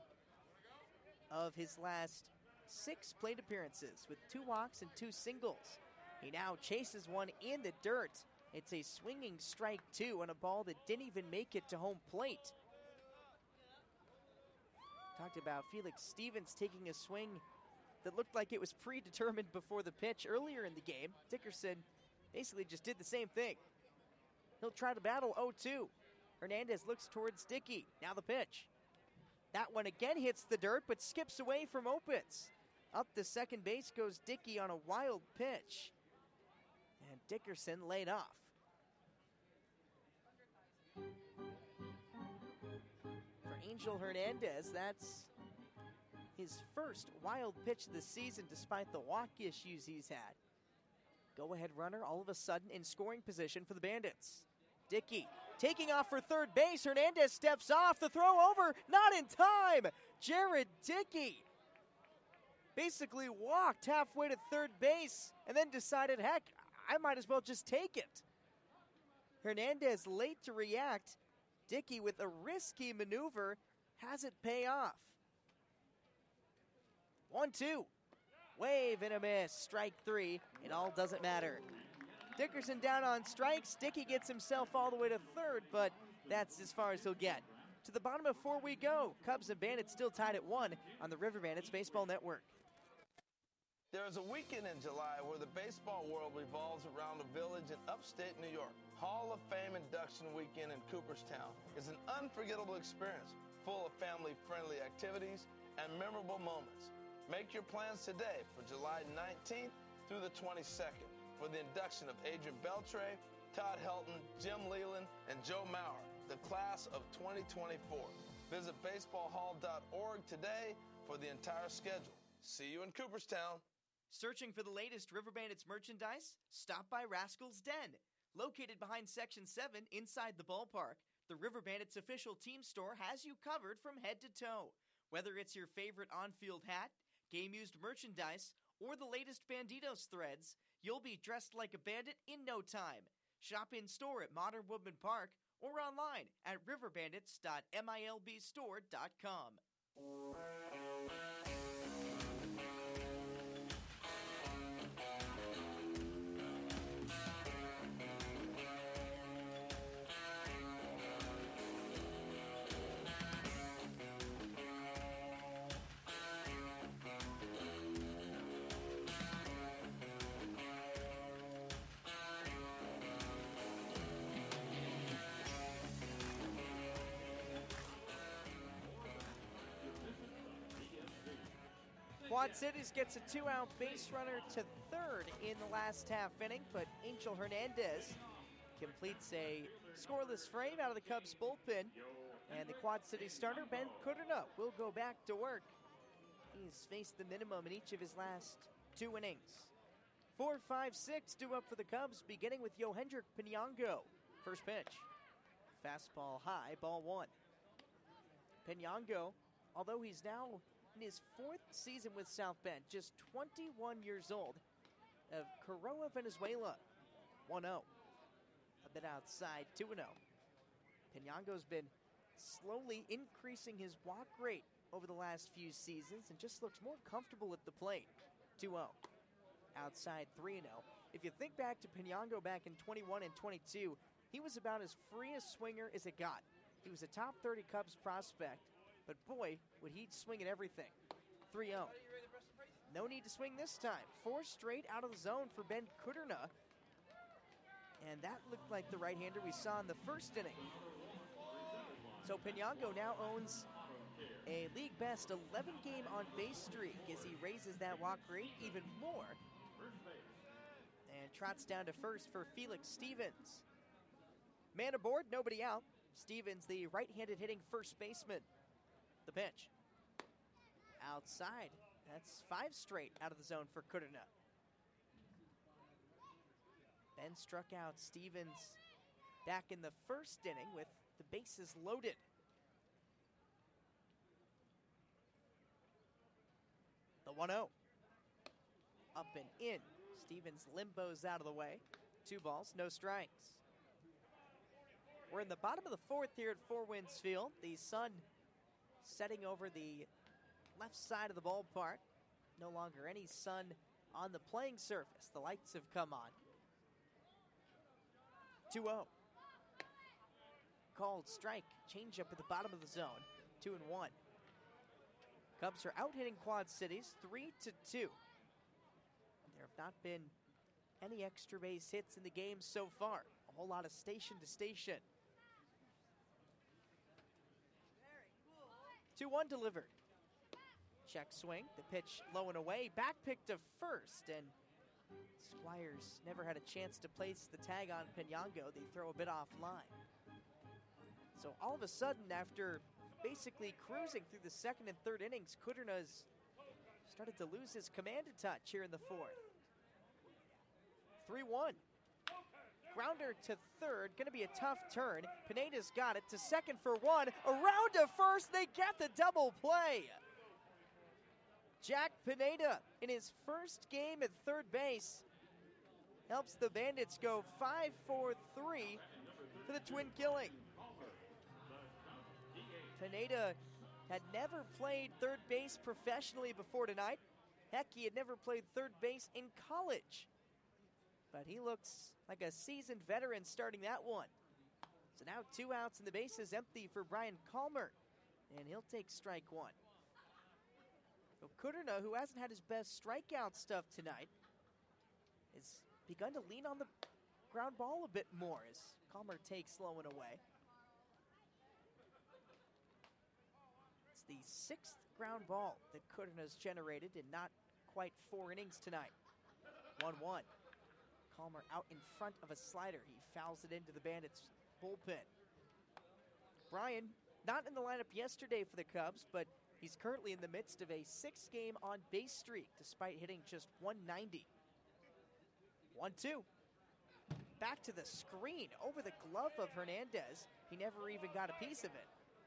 A: of his last six plate appearances with two walks and two singles. He now chases one in the dirt. It's a swinging strike two on a ball that didn't even make it to home plate. Talked about Felix Stevens taking a swing that looked like it was predetermined before the pitch earlier in the game. Dickerson basically just did the same thing. He'll try to battle oh two. Hernandez looks towards Dickey. Now the pitch. That one again hits the dirt, but skips away from Opitz. Up the second base goes Dickey on a wild pitch. And Dickerson laid off. For Angel Hernandez, that's his first wild pitch of the season despite the walk issues he's had. Go-ahead runner all of a sudden in scoring position for the Bandits. Dickey taking off for third base. Hernandez steps off. The throw over, not in time. Jared Dickey basically walked halfway to third base and then decided, heck, I might as well just take it. Hernandez late to react. Dickey with a risky maneuver has it pay off. one two. Wave and a miss. Strike three. It all doesn't matter. Dickerson down on strikes. Dickey gets himself all the way to third, but that's as far as he'll get. To the bottom of four we go. Cubs and Bandits still tied at one on the River Bandits Baseball Network.
J: There is a weekend in July where the baseball world revolves around a village in upstate New York. Hall of Fame Induction Weekend in Cooperstown is an unforgettable experience full of family-friendly activities and memorable moments. Make your plans today for July nineteenth through the twenty-second for the induction of Adrian Beltre, Todd Helton, Jim Leland, and Joe Mauer, the class of twenty twenty-four. Visit baseball hall dot org today for the entire schedule. See you in Cooperstown.
A: Searching for the latest River Bandits merchandise? Stop by Rascal's Den. Located behind Section seven inside the ballpark, the River Bandits official team store has you covered from head to toe. Whether it's your favorite on-field hat, game-used merchandise, or the latest Banditos threads, you'll be dressed like a bandit in no time. Shop in-store at Modern Woodman Park or online at river bandits dot milb store dot com. Quad Cities gets a two-out base runner to third in the last half inning, but Angel Hernandez completes a scoreless frame out of the Cubs bullpen, and the Quad Cities starter, Ben Kudrna, will go back to work. He's faced the minimum in each of his last two innings. four five six due up for the Cubs, beginning with Yohendrick Pinango. First pitch. Fastball high, ball one. Pinango, although he's now in his fourth season with South Bend, just twenty-one years old, of Coroa, Venezuela. one oh. A bit outside, two oh. Pinango's been slowly increasing his walk rate over the last few seasons and just looks more comfortable at the plate. two oh. Outside, three oh. If you think back to Pinango back in twenty-one and twenty-two, he was about as free a swinger as it got. He was a top thirty Cubs prospect, but boy, would he swing at everything. three oh. No need to swing this time. Four straight out of the zone for Ben Kudrna. And that looked like the right-hander we saw in the first inning. So Pinango now owns a league best eleven game on base streak as he raises that walk rate even more. And trots down to first for Felix Stevens. Man aboard, nobody out. Stevens, the right-handed hitting first baseman. The pitch. Outside. That's five straight out of the zone for Kudrna. Ben struck out Stevens back in the first inning with the bases loaded. The one oh. Up and in. Stevens limbos out of the way. Two balls, no strikes. We're in the bottom of the fourth here at Four Winds Field. The sun setting over the left side of the ballpark. No longer any sun on the playing surface. The lights have come on. two oh. Called strike. Changeup at the bottom of the zone. Two and one. Cubs are out hitting Quad Cities three to two. There have not been any extra base hits in the game so far. A whole lot of station to station. two one delivered. Check swing. The pitch low and away. Back pick to first. And Squires never had a chance to place the tag on Penyango. They throw a bit offline. So all of a sudden, after basically cruising through the second and third innings, Kudrna's started to lose his commanded touch here in the fourth. three one. Grounder to third, going to be a tough turn. Pineda's got it to second for one. Around to first, they get the double play. Jack Pineda, in his first game at third base, helps the Bandits go five four three for the twin killing. Pineda had never played third base professionally before tonight. Heck, he had never played third base in college. But he looks like a seasoned veteran starting that one. So now two outs and the base is empty for Brian Calmer. And he'll take strike one. So Kudrna, who hasn't had his best strikeout stuff tonight, has begun to lean on the ground ball a bit more as Calmer takes low and away. It's the sixth ground ball that Kudrna's generated in not quite four innings tonight. one one. Calmer out in front of a slider. He fouls it into the Bandits' bullpen. Brian, not in the lineup yesterday for the Cubs, but he's currently in the midst of a six-game on-base streak, despite hitting just one ninety. one two. Back to the screen, over the glove of Hernandez. He never even got a piece of it.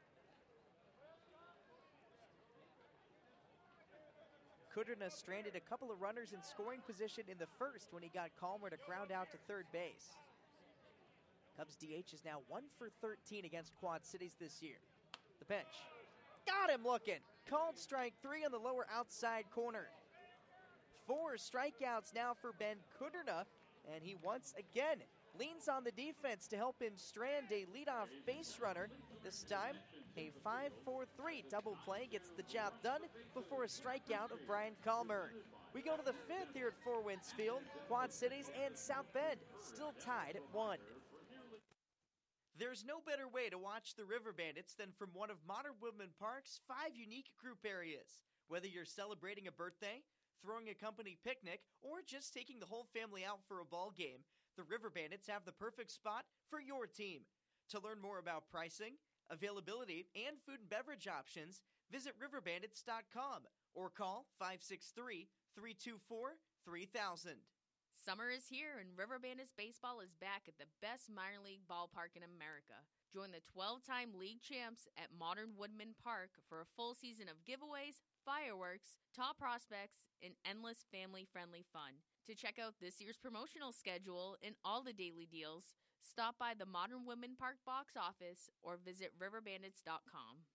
A: Kudrna stranded a couple of runners in scoring position in the first when he got Calmer to ground out to third base. Cubs D H is now one for thirteen against Quad Cities this year. The pitch. Got him looking. Called strike three on the lower outside corner. Four strikeouts now for Ben Kudrna, and he once again leans on the defense to help him strand a leadoff base runner. This time, a five four three double play gets the job done before a strikeout of Brian Calmer. We go to the fifth here at Four Winds Field. Quad Cities and South Bend still tied at one. There's no better way to watch the River Bandits than from one of Modern Woodmen Park's five unique group areas. Whether you're celebrating a birthday, throwing a company picnic, or just taking the whole family out for a ball game, the River Bandits have the perfect spot for your team. To learn more about pricing, availability, and food and beverage options, visit river bandits dot com or call five six three, three two four, three thousand.
K: Summer is here, and River Bandits baseball is back at the best minor league ballpark in America. Join the twelve-time league champs at Modern Woodmen Park for a full season of giveaways, fireworks, top prospects, and endless family-friendly fun. To check out this year's promotional schedule and all the daily deals, stop by the Modern Woodmen Park box office or visit river bandits dot com.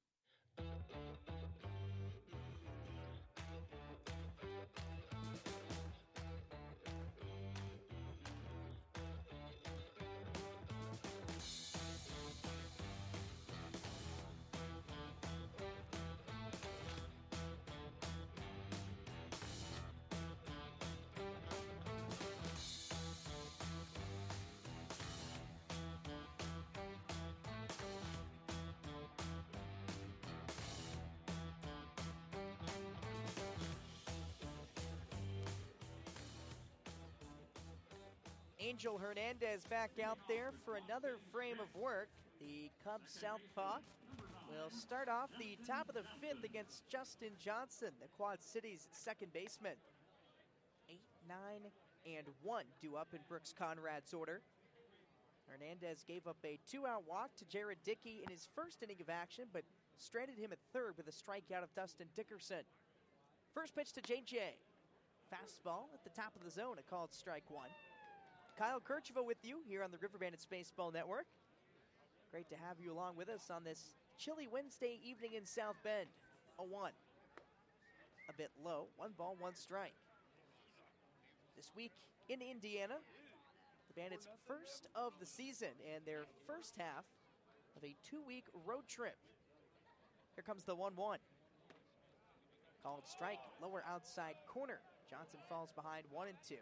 A: Angel Hernandez back out there for another frame of work. The Cubs southpaw will start off the top of the fifth against Justin Johnson, the Quad Cities second baseman. eight nine and one due up in Brooks Conrad's order. Hernandez gave up a two-out walk to Jared Dickey in his first inning of action, but stranded him at third with a strikeout of Dustin Dickerson. First pitch to J J. Fastball at the top of the zone, a called strike one. Kyle Kercheva with you here on the River Bandits Baseball Network. Great to have you along with us on this chilly Wednesday evening in South Bend. A one. A bit low, one ball, one strike. This week in Indiana, the Bandits' first of the season and their first half of a two-week road trip. Here comes the one one. Called strike, lower outside corner. Johnson falls behind one and two.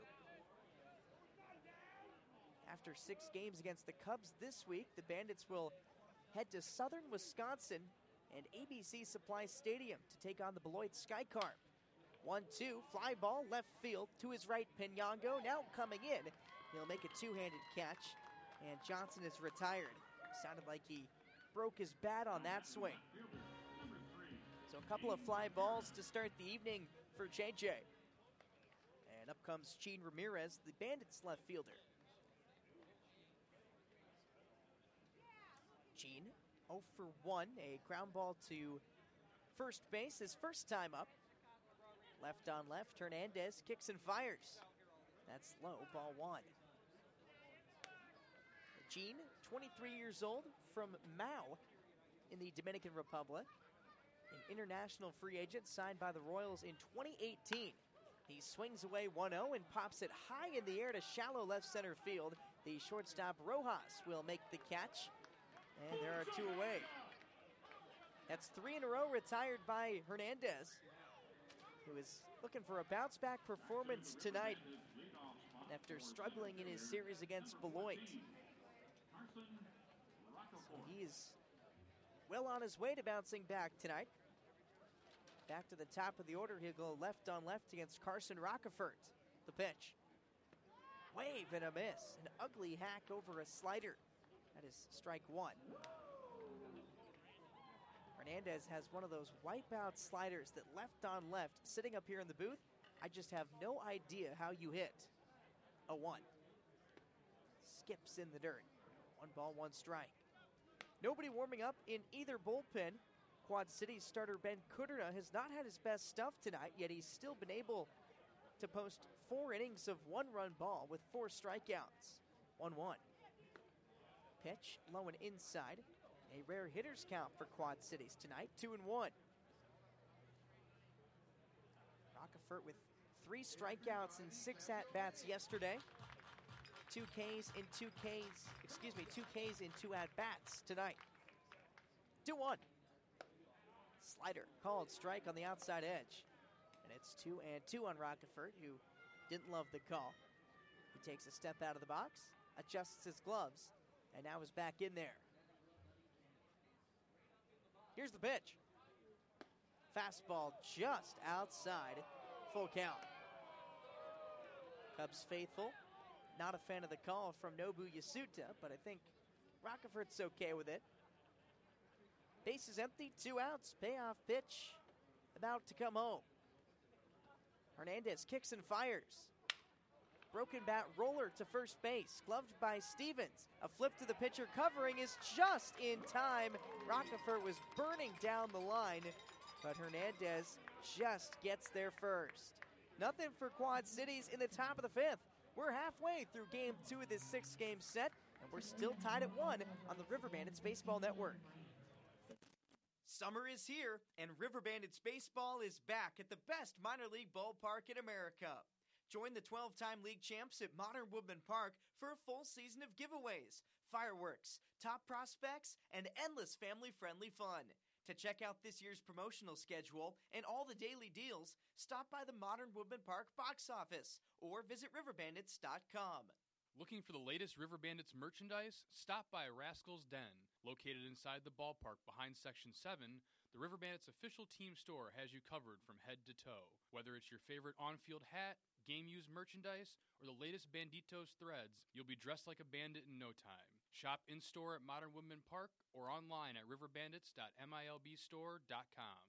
A: After six games against the Cubs this week, the Bandits will head to southern Wisconsin and A B C Supply Stadium to take on the Beloit Skycarp. one two, fly ball, left field, to his right, Pinyango. Now coming in, he'll make a two-handed catch, and Johnson is retired. Sounded like he broke his bat on that swing. So a couple of fly balls to start the evening for J J. And up comes Gene Ramirez, the Bandits left fielder. Gene, oh for one, a ground ball to first base, his first time up. Left on left, Hernandez kicks and fires. That's low, ball one. Gene, twenty-three years old, from Mao in the Dominican Republic. An international free agent signed by the Royals in twenty eighteen. He swings away one oh and pops it high in the air to shallow left center field. The shortstop Rojas will make the catch, and there are two away. That's three in a row retired by Hernandez, who is looking for a bounce-back performance tonight after struggling in his series against Beloit. So he is well on his way to bouncing back tonight. Back to the top of the order, he'll go left on left against Carson Rockefort. The pitch. Wave and a miss. An ugly hack over a slider. That is strike one. Hernandez has one of those wipeout sliders that left on left. Sitting up here in the booth, I just have no idea how you hit a one. Skips in the dirt. One ball, one strike. Nobody warming up in either bullpen. Quad Cities starter Ben Kuderna has not had his best stuff tonight, yet he's still been able to post four innings of one-run ball with four strikeouts. one one. Pitch, low and inside. A rare hitter's count for Quad Cities tonight, two and one. Rockefort with three strikeouts and six at-bats yesterday. Two Ks in two Ks, excuse me, two Ks in two at-bats tonight. two one. Slider called strike on the outside edge. And it's two and two on Rockefort, who didn't love the call. He takes a step out of the box, adjusts his gloves, and now is back in there. Here's the pitch. Fastball just outside, full count. Cubs faithful, not a fan of the call from Nobu Yasuta, but I think Rockefort's okay with it. Base is empty, two outs, payoff pitch, about to come home. Hernandez kicks and fires. Broken bat roller to first base, gloved by Stevens. A flip to the pitcher covering is just in time. Rockefort was burning down the line, but Hernandez just gets there first. Nothing for Quad Cities in the top of the fifth. We're halfway through game two of this six-game set, and we're still tied at one on the River Bandits Baseball Network. Summer is here, and River Bandits Baseball is back at the best minor league ballpark in America. Join the twelve-time league champs at Modern Woodman Park for a full season of giveaways, fireworks, top prospects, and endless family-friendly fun. To check out this year's promotional schedule and all the daily deals, stop by the Modern Woodman Park box office or visit river bandits dot com.
B: Looking for the latest River Bandits merchandise? Stop by Rascal's Den. Located inside the ballpark behind Section seven, the River Bandits official team store has you covered from head to toe. Whether it's your favorite on-field hat, game-used merchandise, or the latest Banditos threads, you'll be dressed like a bandit in no time. Shop in-store at Modern Woodman Park or online at river bandits dot milb store dot com.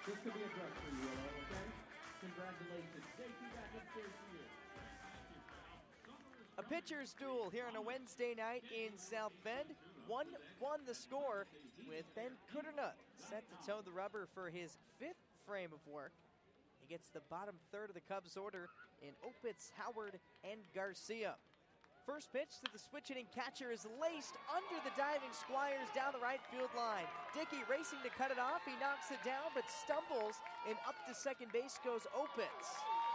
E: This could be a drug for you, Willow, okay? Congratulations. Jake, you back upstairs for you.
A: A pitcher's duel here on a Wednesday night in South Bend. one one the score, with Ben Kuderna set to toe the rubber for his fifth frame of work. He gets the bottom third of the Cubs order in Opitz, Howard, and Garcia. First pitch to the switch-hitting catcher is laced under the diving Squires down the right field line. Dickey racing to cut it off. He knocks it down, but stumbles, and up to second base goes Opitz.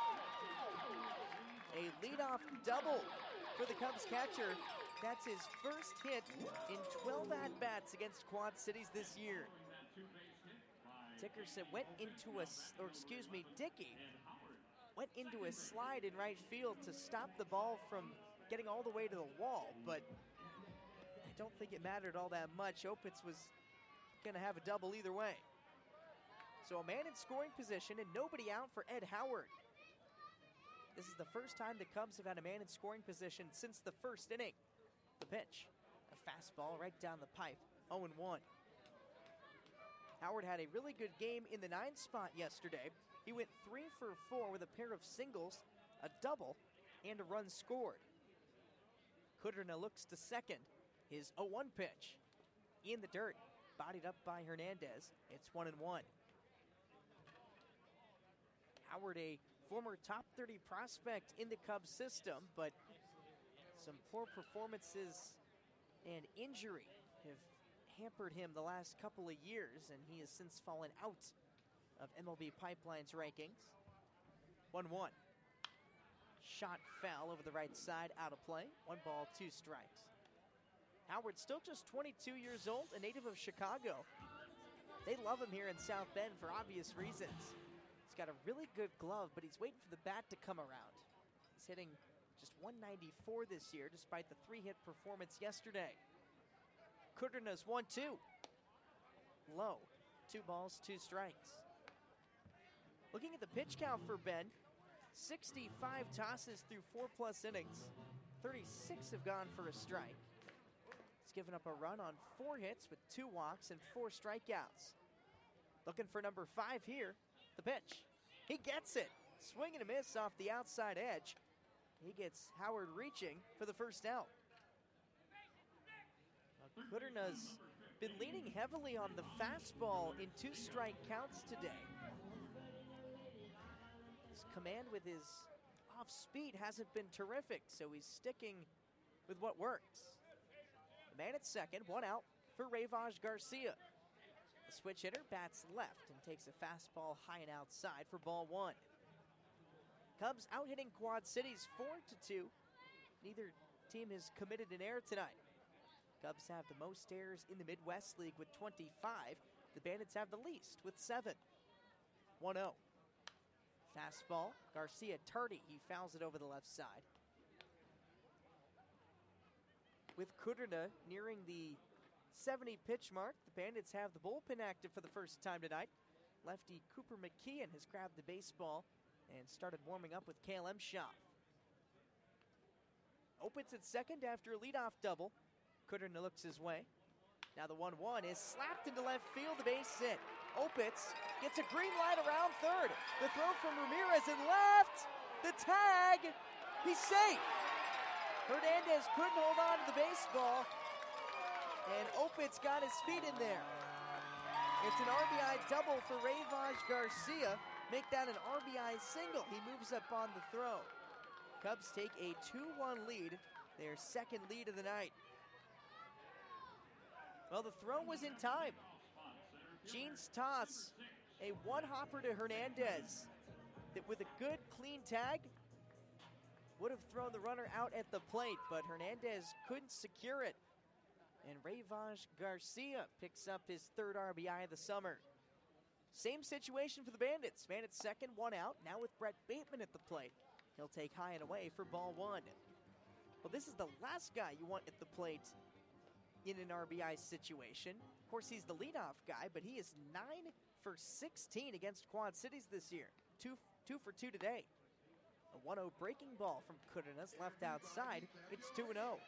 A: A leadoff double for the Cubs catcher. That's his first hit in twelve at-bats against Quad Cities this year. Dickerson went into a, or excuse me, Dickey went into a slide in right field to stop the ball from getting all the way to the wall, but I don't think it mattered all that much. Opitz was going to have a double either way. So a man in scoring position and nobody out for Ed Howard. This is the first time the Cubs have had a man in scoring position since the first inning. The pitch, a fastball right down the pipe, oh and one. Howard had a really good game in the nine spot yesterday. He went three for four with a pair of singles, a double, and a run scored. Kuderna looks to second. His oh one pitch in the dirt, bodied up by Hernandez. It's one and one. Howard, a former top thirty prospect in the Cubs system, but some poor performances and injury have hampered him the last couple of years, and he has since fallen out of M L B Pipeline's rankings. one one. Shot foul over the right side, out of play. One ball, two strikes. Howard still just twenty-two years old, a native of Chicago. They love him here in South Bend for obvious reasons. He's got a really good glove, but he's waiting for the bat to come around. He's hitting just one ninety-four this year, despite the three-hit performance yesterday. Kuderna's one two. Low. Two balls, two strikes. Looking at the pitch count for Ben, sixty-five tosses through four-plus innings. thirty-six have gone for a strike. He's given up a run on four hits with two walks and four strikeouts. Looking for number five here. The pitch. He gets it. Swing and a miss off the outside edge. He gets Howard reaching for the first out. Kuderna's been leaning heavily on the fastball in two strike counts today. His command with his off speed hasn't been terrific, so he's sticking with what works. The man at second, one out for Rayvaj Garcia. The switch hitter bats left and takes a fastball high and outside for ball one. Cubs out-hitting Quad Cities four to two. Neither team has committed an error tonight. Cubs have the most errors in the Midwest League with twenty-five. The Bandits have the least with seven. one oh. Fastball, Garcia tardy. He fouls it over the left side. With Kuderna nearing the seventy pitch mark, the Bandits have the bullpen active for the first time tonight. Lefty Cooper McKeon has grabbed the baseball and started warming up with Kale Emshaw. Opitz at second after a leadoff double. Kuderna looks his way. Now the one one is slapped into left field, the base hit. Opitz gets a green light around third. The throw from Ramirez in left. The tag. He's safe. Hernandez couldn't hold on to the baseball. And Opitz got his feet in there. It's an R B I double for Rayvaj Garcia. Make that an R B I single. He moves up on the throw. Cubs take a two one lead. Their second lead of the night. Well, the throw was in time. Gene's toss, a one-hopper to Hernandez that with a good, clean tag would have thrown the runner out at the plate, but Hernandez couldn't secure it. And Rayvaj Garcia picks up his third R B I of the summer. Same situation for the Bandits. Bandits second, one out, now with Brett Bateman at the plate. He'll take high and away for ball one. Well, this is the last guy you want at the plate in an R B I situation. Of course, he's the leadoff guy, but he is nine for sixteen against Quad Cities this year. Two, two for two today. A one oh breaking ball from Kuderna's left outside. It's two and oh.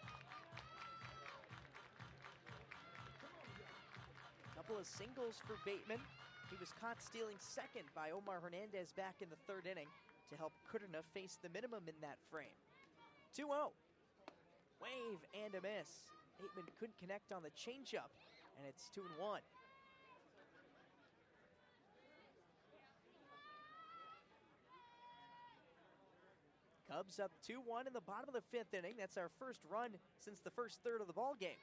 A: Couple of singles for Bateman. He was caught stealing second by Omar Hernandez back in the third inning to help Kudrna face the minimum in that frame. two oh. Wave and a miss. Bateman couldn't connect on the changeup, and it's two and one. Cubs up two one in the bottom of the fifth inning. That's our first run since the first third of the ball game.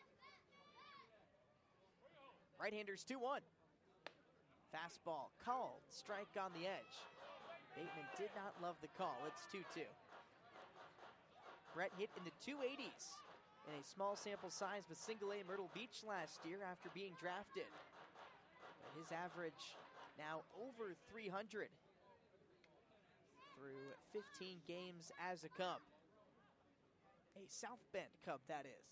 A: Right-handers two one. Fastball called, strike on the edge. Bateman did not love the call. It's two two. Brett hit in the two eighties in a small sample size with single A Myrtle Beach last year after being drafted. But his average now over three hundred through fifteen games as a Cub. A South Bend Cub, that is.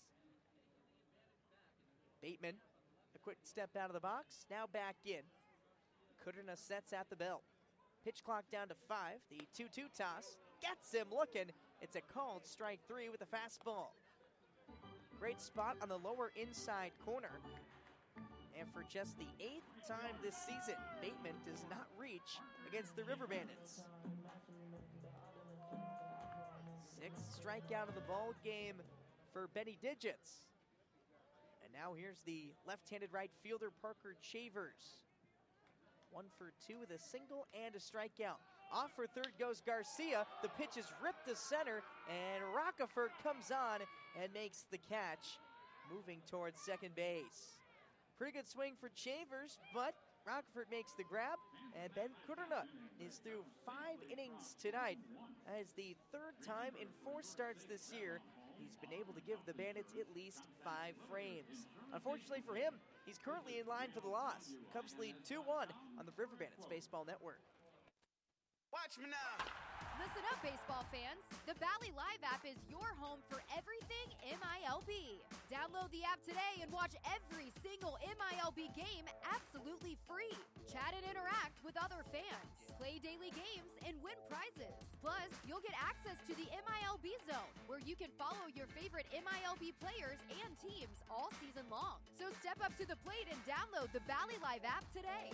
A: Bateman, a quick step out of the box, now back in. Kudrna sets at the belt. Pitch clock down to five. The two two toss gets him looking. It's a called strike three with a fastball. Great spot on the lower inside corner. And for just the eighth time this season, Bateman does not reach against the River Bandits. Sixth strikeout of the ball game for Benny Digits. And now here's the left-handed right fielder, Parker Chavers. One for two with a single and a strikeout. Off for third goes Garcia. The pitch is ripped to center, and Rockefort comes on and makes the catch, moving towards second base. Pretty good swing for Chavers, but Rockefort makes the grab, and Ben Kudrna is through five innings tonight. That is the third time in four starts this year he's been able to give the Bandits at least five frames. Unfortunately for him, he's currently in line for the loss. Cubs lead two one on the River Bandits Baseball Network.
F: Watch me now.
G: Listen up, baseball fans. The Bally Live app is your home for everything M I L B. Download the app today and watch every single M I L B game absolutely free. Chat and interact with other fans. Play daily games and win prizes. Plus, you'll get access to the M I L B Zone, where you can follow your favorite M I L B players and teams all season long. So step up to the plate and download the Bally Live app today.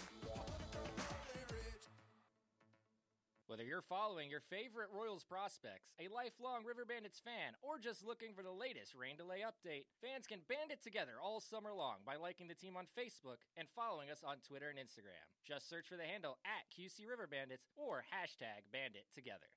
H: Whether you're following your favorite Royals prospects, a lifelong River Bandits fan, or just looking for the latest rain delay update, fans can band it together all summer long by liking the team on Facebook and following us on Twitter and Instagram. Just search for the handle at Q C River Bandits or hashtag Bandit Together.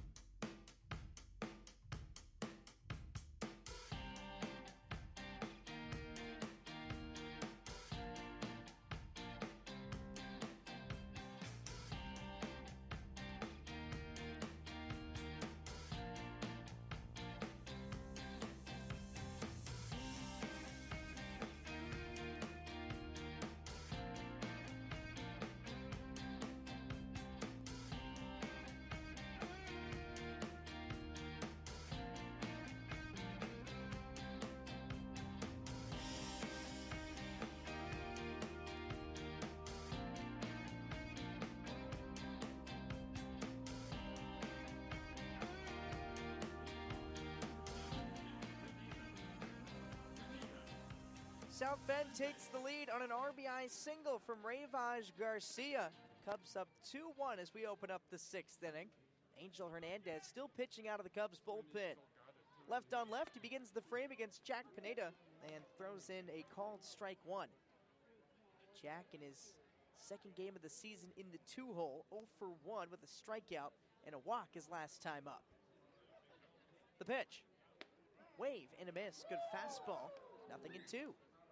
A: South Bend takes the lead on an R B I single from Rayvaj Garcia. Cubs up two one as we open up the sixth inning. Angel Hernandez still pitching out of the Cubs bullpen. Left on left, he begins the frame against Jack Pineda and throws in a called strike one. Jack in his second game of the season in the two-hole, oh for one with a strikeout and a walk his last time up. The pitch. Wave and a miss. Good fastball. Nothing in two.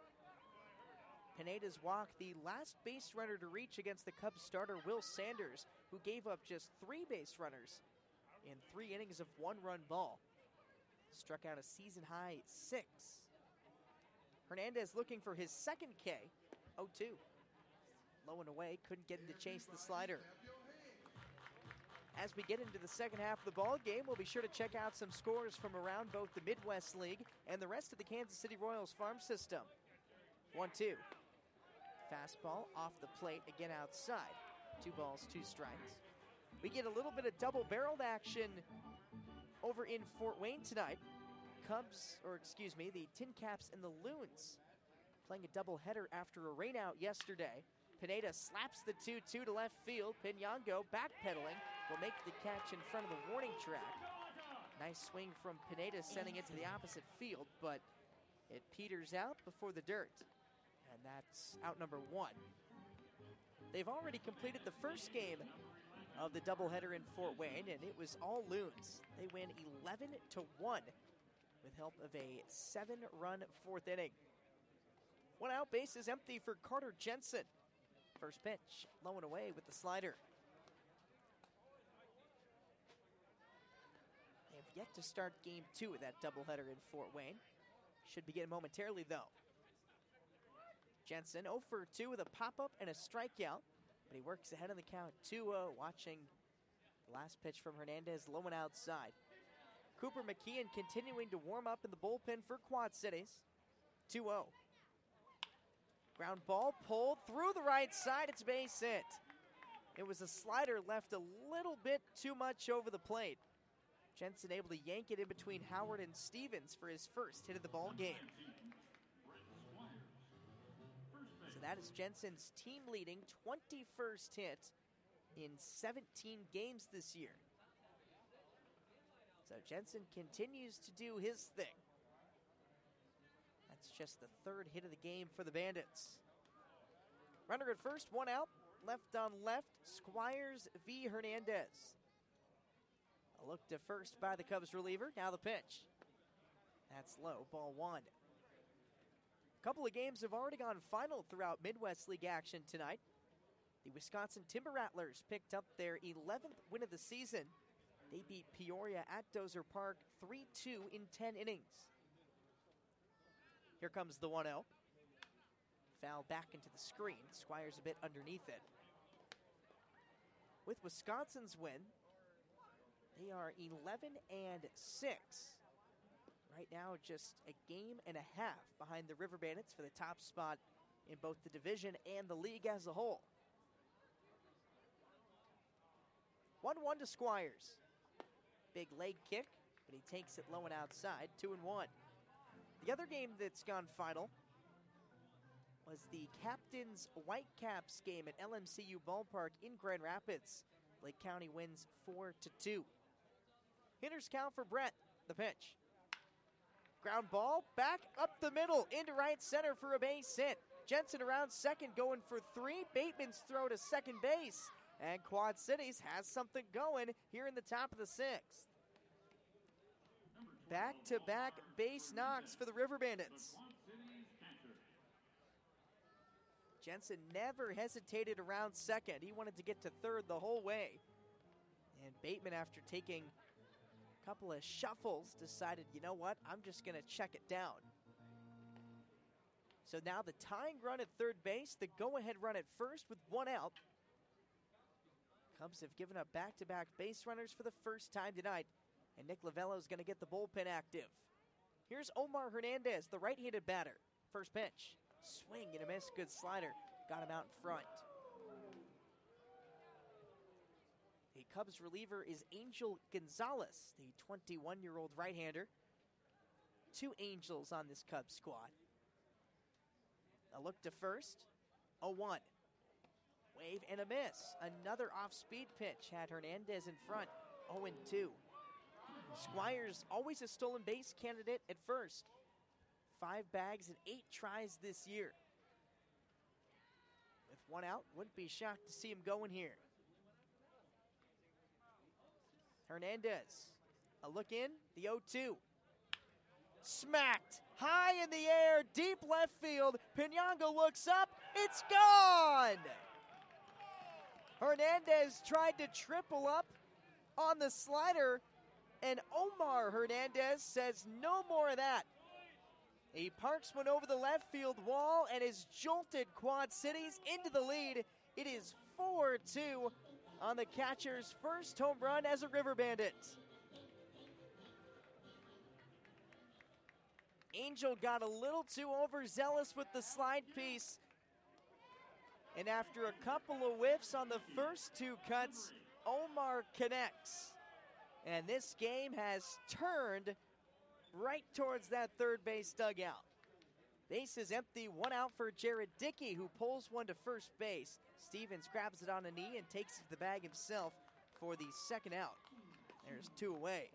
A: Pineda's walk, the last base runner to reach against the Cubs starter Will Sanders, who gave up just three base runners in three innings of one-run ball. Struck out a season-high six. Hernandez looking for his second K, oh two. Low and away, couldn't get him to chase the slider. As we get into the second half of the ball game, we'll be sure to check out some scores from around both the Midwest League and the rest of the Kansas City Royals farm system. one two. Fastball off the plate, again outside. Two balls, two strikes. We get a little bit of double-barreled action over in Fort Wayne tonight. Cubs, or excuse me, the Tin Caps and the Loons playing a doubleheader after a rainout yesterday. Pineda slaps the two two to left field. Pinyango backpedaling will make the catch in front of the warning track. Nice swing from Pineda sending it to the opposite field, but it peters out before the dirt. And that's out number one. They've already completed the first game of the doubleheader in Fort Wayne, and it was all Loons. They win eleven to one with help of a seven-run fourth inning. One out, base is empty for Carter Jensen. First pitch, low and away with the slider. They have yet to start game two of that doubleheader in Fort Wayne. Should begin momentarily, though. Jensen oh for two with a pop-up and a strikeout, but he works ahead of the count two oh, watching the last pitch from Hernandez low and outside. Cooper McKeon continuing to warm up in the bullpen for Quad Cities. two oh. Ground ball pulled through the right side. It's base hit. It was a slider left a little bit too much over the plate. Jensen able to yank it in between Howard and Stevens for his first hit of the ball game. So that is Jensen's team-leading twenty-first hit in seventeen games this year. So Jensen continues to do his thing. That's just the third hit of the game for the Bandits. Runner at first, one out. Left on left, Squires v. Hernandez. A look to first by the Cubs reliever. Now the pitch. That's low, ball one. A couple of games have already gone final throughout Midwest League action tonight. The Wisconsin Timber Rattlers picked up their eleventh win of the season. They beat Peoria at Dozer Park three two in ten innings. Here comes the one oh. Foul back into the screen. Squires a bit underneath it. With Wisconsin's win, they are eleven and six. Right now, just a game and a half behind the River Bandits for the top spot in both the division and the league as a whole. one one to Squires. Big leg kick, but he takes it low and outside, two and one. The other game that's gone final was the Captain's Whitecaps game at L M C U Ballpark in Grand Rapids. Lake County wins four to two. Hitters count for Brett. The pitch. Ground ball back up the middle into right center for a base hit. Jensen around second going for three. Bateman's throw to second base. And Quad Cities has something going here in the top of the sixth. Back-to-back base knocks for the River Bandits. Jensen never hesitated around second. He wanted to get to third the whole way. And Bateman, after taking a couple of shuffles, decided, you know what, I'm just going to check it down. So now the tying run at third base, the go-ahead run at first with one out. Cubs have given up back-to-back base runners for the first time tonight, and Nick Lavello is going to get the bullpen active. Here's Omar Hernandez, the right-handed batter. First pitch, swing and a miss, good slider, got him out in front. The Cubs reliever is Angel Gonzalez, the twenty-one-year-old right-hander. Two Angels on this Cubs squad. A look to first, oh one. Wave and a miss. Another off-speed pitch had Hernandez in front, oh and two. Squires, always a stolen base candidate at first. Five bags and eight tries this year. With one out, wouldn't be shocked to see him going here. Hernandez, a look in, the oh two. Smacked, high in the air, deep left field. Pinyango looks up, it's gone! Hernandez tried to triple up on the slider, and Omar Hernandez says no more of that. He parks one over the left field wall and has jolted Quad Cities into the lead. It is four two on the catcher's first home run as a River Bandit. Angel got a little too overzealous with the slide piece. And after a couple of whiffs on the first two cuts, Omar connects. And this game has turned right towards that third base dugout. Base is empty, one out for Jared Dickey, who pulls one to first base. Stevens grabs it on a knee and takes it to the bag himself for the second out. There's two away.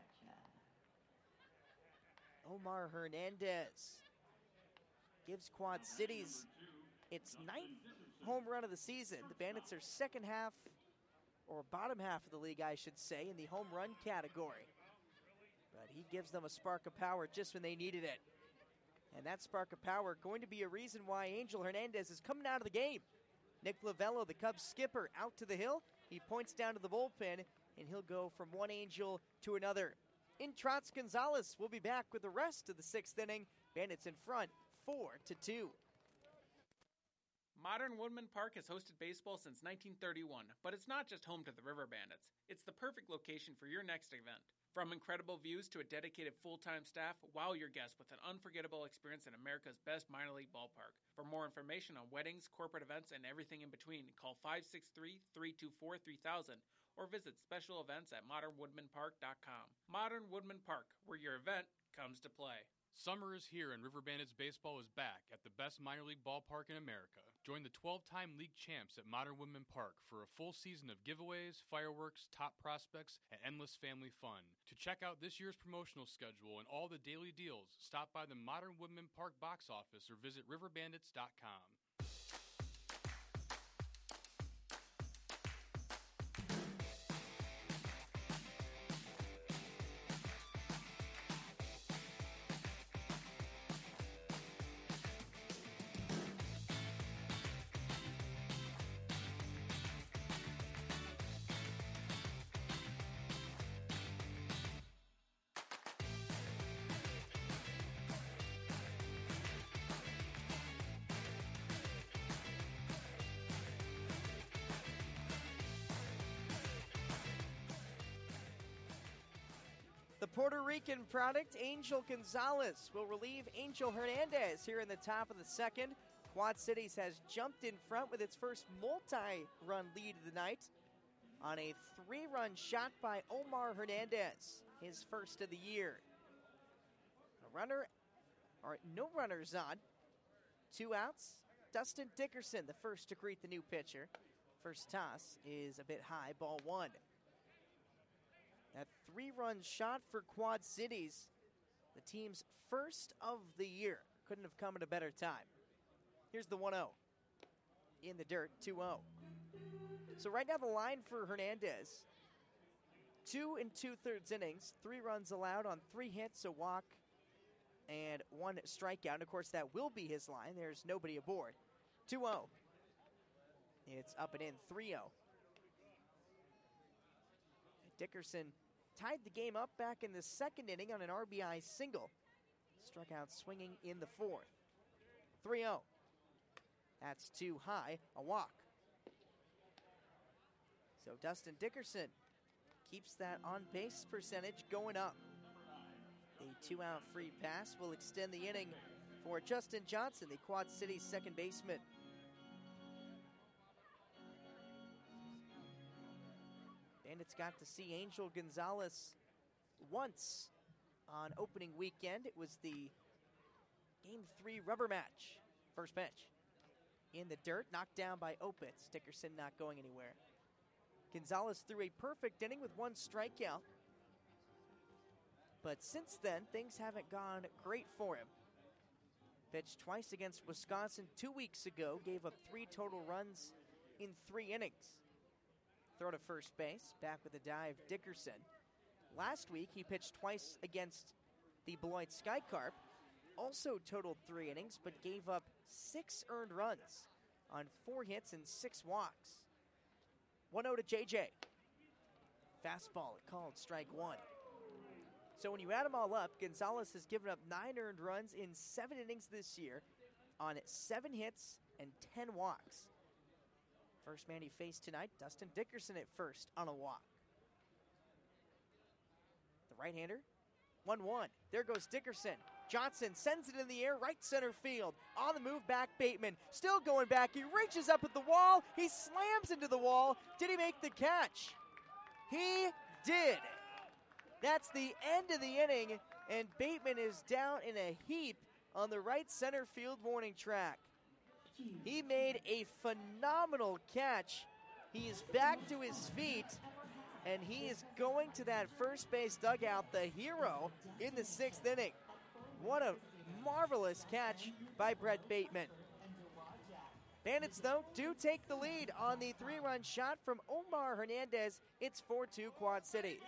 A: Omar Hernandez gives Quad Cities its ninth home run of the season. The Bandits are second half, or bottom half of the league, I should say, in the home run category. But he gives them a spark of power just when they needed it. And that spark of power going to be a reason why Angel Hernandez is coming out of the game. Nick Lavello, the Cubs skipper, out to the hill. He points down to the bullpen, and he'll go from one Angel to another. Intrats Gonzalez will be back with the rest of the sixth inning. Bandits in front, four to two.
I: Modern Woodman Park has hosted baseball since nineteen thirty-one, but it's not just home to the River Bandits. It's the perfect location for your next event. From incredible views to a dedicated full-time staff, wow your guests with an unforgettable experience in America's best minor league ballpark. For more information on weddings, corporate events, and everything in between, call five six three, three two four, three thousand or visit special events at modern woodman park dot com. Modern Woodman Park, where your event comes to play.
B: Summer is here and River Bandits baseball is back at the best minor league ballpark in America. Join the twelve-time league champs at Modern Woodman Park for a full season of giveaways, fireworks, top prospects, and endless family fun. To check out this year's promotional schedule and all the daily deals, stop by the Modern Woodman Park box office or visit river bandits dot com.
A: The Puerto Rican product, Angel Gonzalez, will relieve Angel Hernandez here in the top of the second. Quad Cities has jumped in front with its first multi-run lead of the night on a three-run shot by Omar Hernandez, his first of the year. A runner, or no runners on. Two outs. Dustin Dickerson, the first to greet the new pitcher. First toss is a bit high, ball one. That three-run shot for Quad Cities, the team's first of the year. Couldn't have come at a better time. Here's the one oh. In the dirt, two oh. So right now the line for Hernandez, two and two-thirds innings, three runs allowed on three hits, a walk, and one strikeout. And of course, that will be his line. There's nobody aboard. two oh. It's up and in, three oh. Dickerson tied the game up back in the second inning on an R B I single. Struck out swinging in the fourth. three oh. That's too high, a walk. So Dustin Dickerson keeps that on-base percentage going up. A two-out free pass will extend the inning for Justin Johnson, the Quad Cities second baseman. Bandits got to see Angel Gonzalez once on opening weekend. It was the game three rubber match. First pitch. In the dirt, knocked down by Opitz. Dickerson not going anywhere. Gonzalez threw a perfect inning with one strikeout. But since then, things haven't gone great for him. Pitched twice against Wisconsin two weeks ago. Gave up three total runs in three innings. Throw to first base, back with a dive, Dickerson. Last week, he pitched twice against the Beloit Skycarp. Also totaled three innings, but gave up six earned runs on four hits and six walks. one oh to J J. Fastball called strike one. So when you add them all up, Gonzalez has given up nine earned runs in seven innings this year on seven hits and ten walks. First man he faced tonight, Dustin Dickerson at first on a walk. The right-hander, one one. There goes Dickerson. Johnson sends it in the air, right center field. On the move back, Bateman. Still going back. He reaches up at the wall. He slams into the wall. Did he make the catch? He did. That's the end of the inning, and Bateman is down in a heap on the right center field warning track. He made a phenomenal catch. He is back to his feet, and he is going to that first base dugout, the hero in the sixth inning. What a marvelous catch by Brett Bateman. Bandits, though, do take the lead on the three-run shot from Omar Hernandez. It's four two Quad Cities.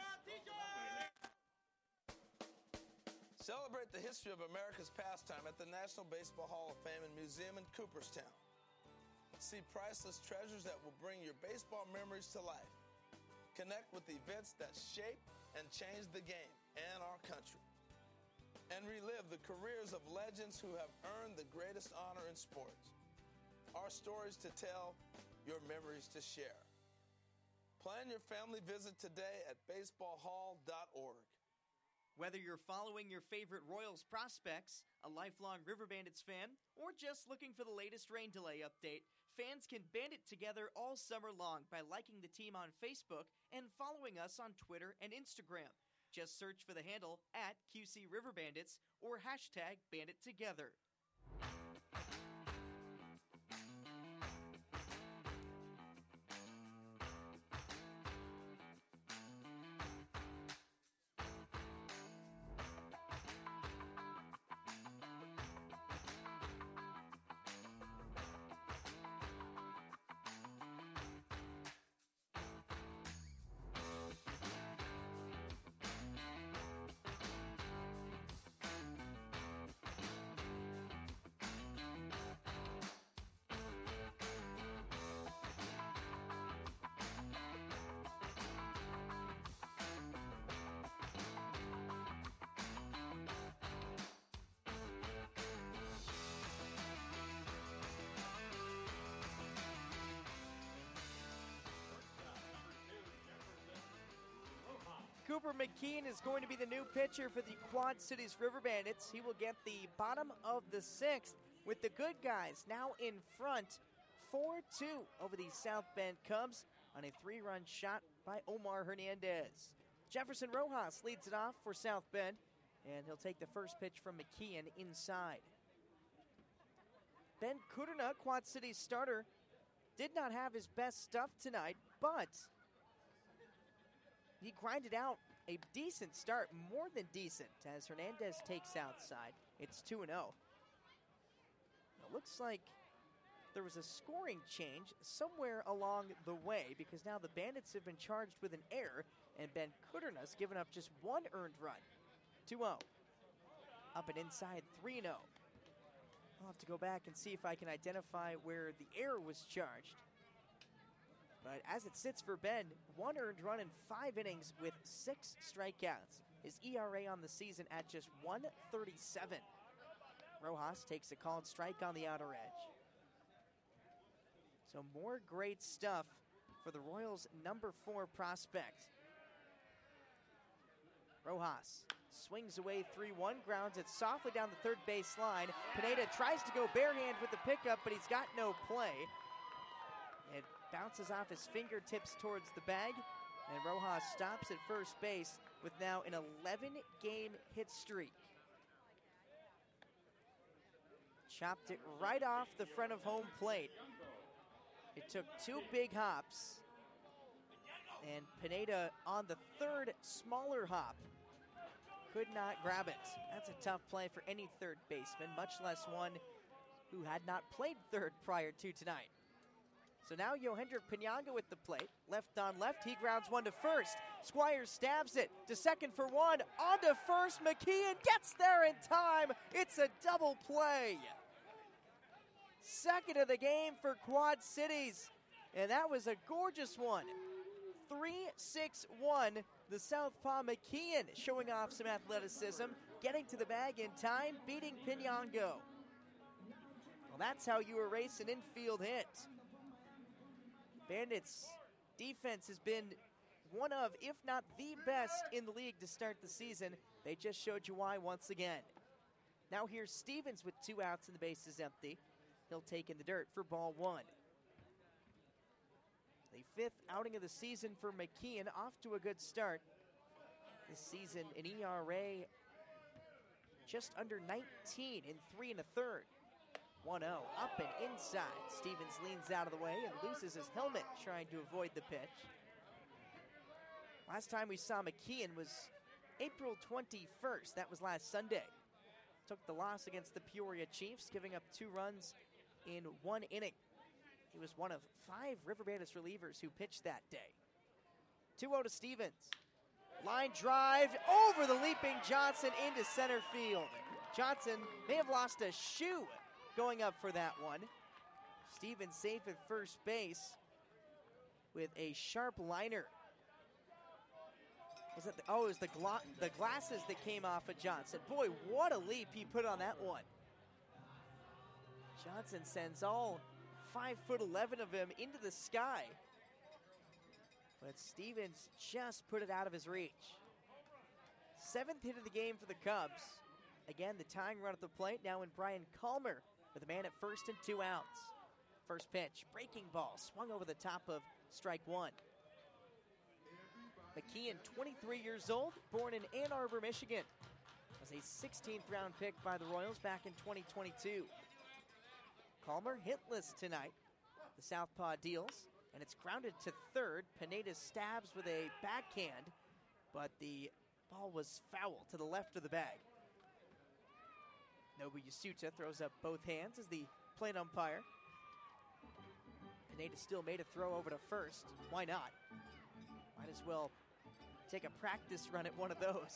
J: Celebrate the history of America's pastime at the National Baseball Hall of Fame and Museum in Cooperstown. See priceless treasures that will bring your baseball memories to life. Connect with events that shape and change the game and our country. And relive the careers of legends who have earned the greatest honor in sports. Our stories to tell, your memories to share. Plan your family visit today at baseball hall dot org.
A: Whether you're following your favorite Royals prospects, a lifelong River Bandits fan, or just looking for the latest rain delay update, fans can band it together all summer long by liking the team on Facebook and following us on Twitter and Instagram. Just search for the handle at Q C River Bandits or hashtag BanditTogether. Cooper McKeon is going to be the new pitcher for the Quad Cities River Bandits. He will get the bottom of the sixth with the good guys now in front, four two over the South Bend Cubs on a three-run shot by Omar Hernandez. Jefferson Rojas leads it off for South Bend, and he'll take the first pitch from McKeon inside. Ben Kudrna, Quad Cities starter, did not have his best stuff tonight, but he grinded out a decent start, more than decent, as Hernandez takes outside. It's two and oh. It looks like there was a scoring change somewhere along the way because now the Bandits have been charged with an error, and Ben Kudrna's given up just one earned run. two oh. Up and inside, three and oh. I'll have to go back and see if I can identify where the error was charged. But as it sits for Ben, one earned run in five innings with six strikeouts. His E R A on the season at just one thirty-seven. Rojas takes a called strike on the outer edge. So more great stuff for the Royals' number four prospect. Rojas swings away three one, grounds it softly down the third base line. Pineda tries to go barehand with the pickup, but he's got no play. It bounces off his fingertips towards the bag, and Rojas stops at first base with now an eleven-game hit streak. Chopped it right off the front of home plate. It took two big hops, and Pineda on the third smaller hop could not grab it. That's a tough play for any third baseman, much less one who had not played third prior to tonight. So now Yohendrick Pinanga with the plate. Left on left, he grounds one to first. Squires stabs it to second for one. On to first, McKeon gets there in time. It's a double play. Second of the game for Quad Cities, and that was a gorgeous one. three six one, the southpaw McKeon showing off some athleticism, getting to the bag in time, beating Pinango. Well, that's how you erase an infield hit. Bandits' defense has been one of, if not the best in the league to start the season. They just showed you why once again. Now here's Stevens with two outs and the base is empty. He'll take in the dirt for ball one. The fifth outing of the season for McKeon, off to a good start. This season, an E R A just under nineteen in three and a third. one oh, up and inside. Stevens leans out of the way and loses his helmet trying to avoid the pitch. Last time we saw McKeon was April twenty-first. That was last Sunday. Took the loss against the Peoria Chiefs, giving up two runs in one inning. He was one of five River Bandits relievers who pitched that day. two oh to Stevens. Line drive over the leaping Johnson into center field. Johnson may have lost a shoe going up for that one. Stevens safe at first base with a sharp liner. Was that the, oh, it was the, gla- the glasses that came off of Johnson. Boy, what a leap he put on that one. Johnson sends all five foot eleven of him into the sky. But Stevens just put it out of his reach. Seventh hit of the game for the Cubs. Again, the tying run at the plate now in Brian Calmer with a man at first and two outs. First pitch, breaking ball, swung over the top of strike one. McKeon, twenty-three years old, born in Ann Arbor, Michigan. Was a sixteenth round pick by the Royals back in twenty twenty-two. Calmer hitless tonight. The southpaw deals, and it's grounded to third. Pineda stabs with a backhand, but the ball was foul to the left of the bag. Nobu Yasuta throws up both hands as the plate umpire. Pineda still made a throw over to first. Why not? Might as well take a practice run at one of those.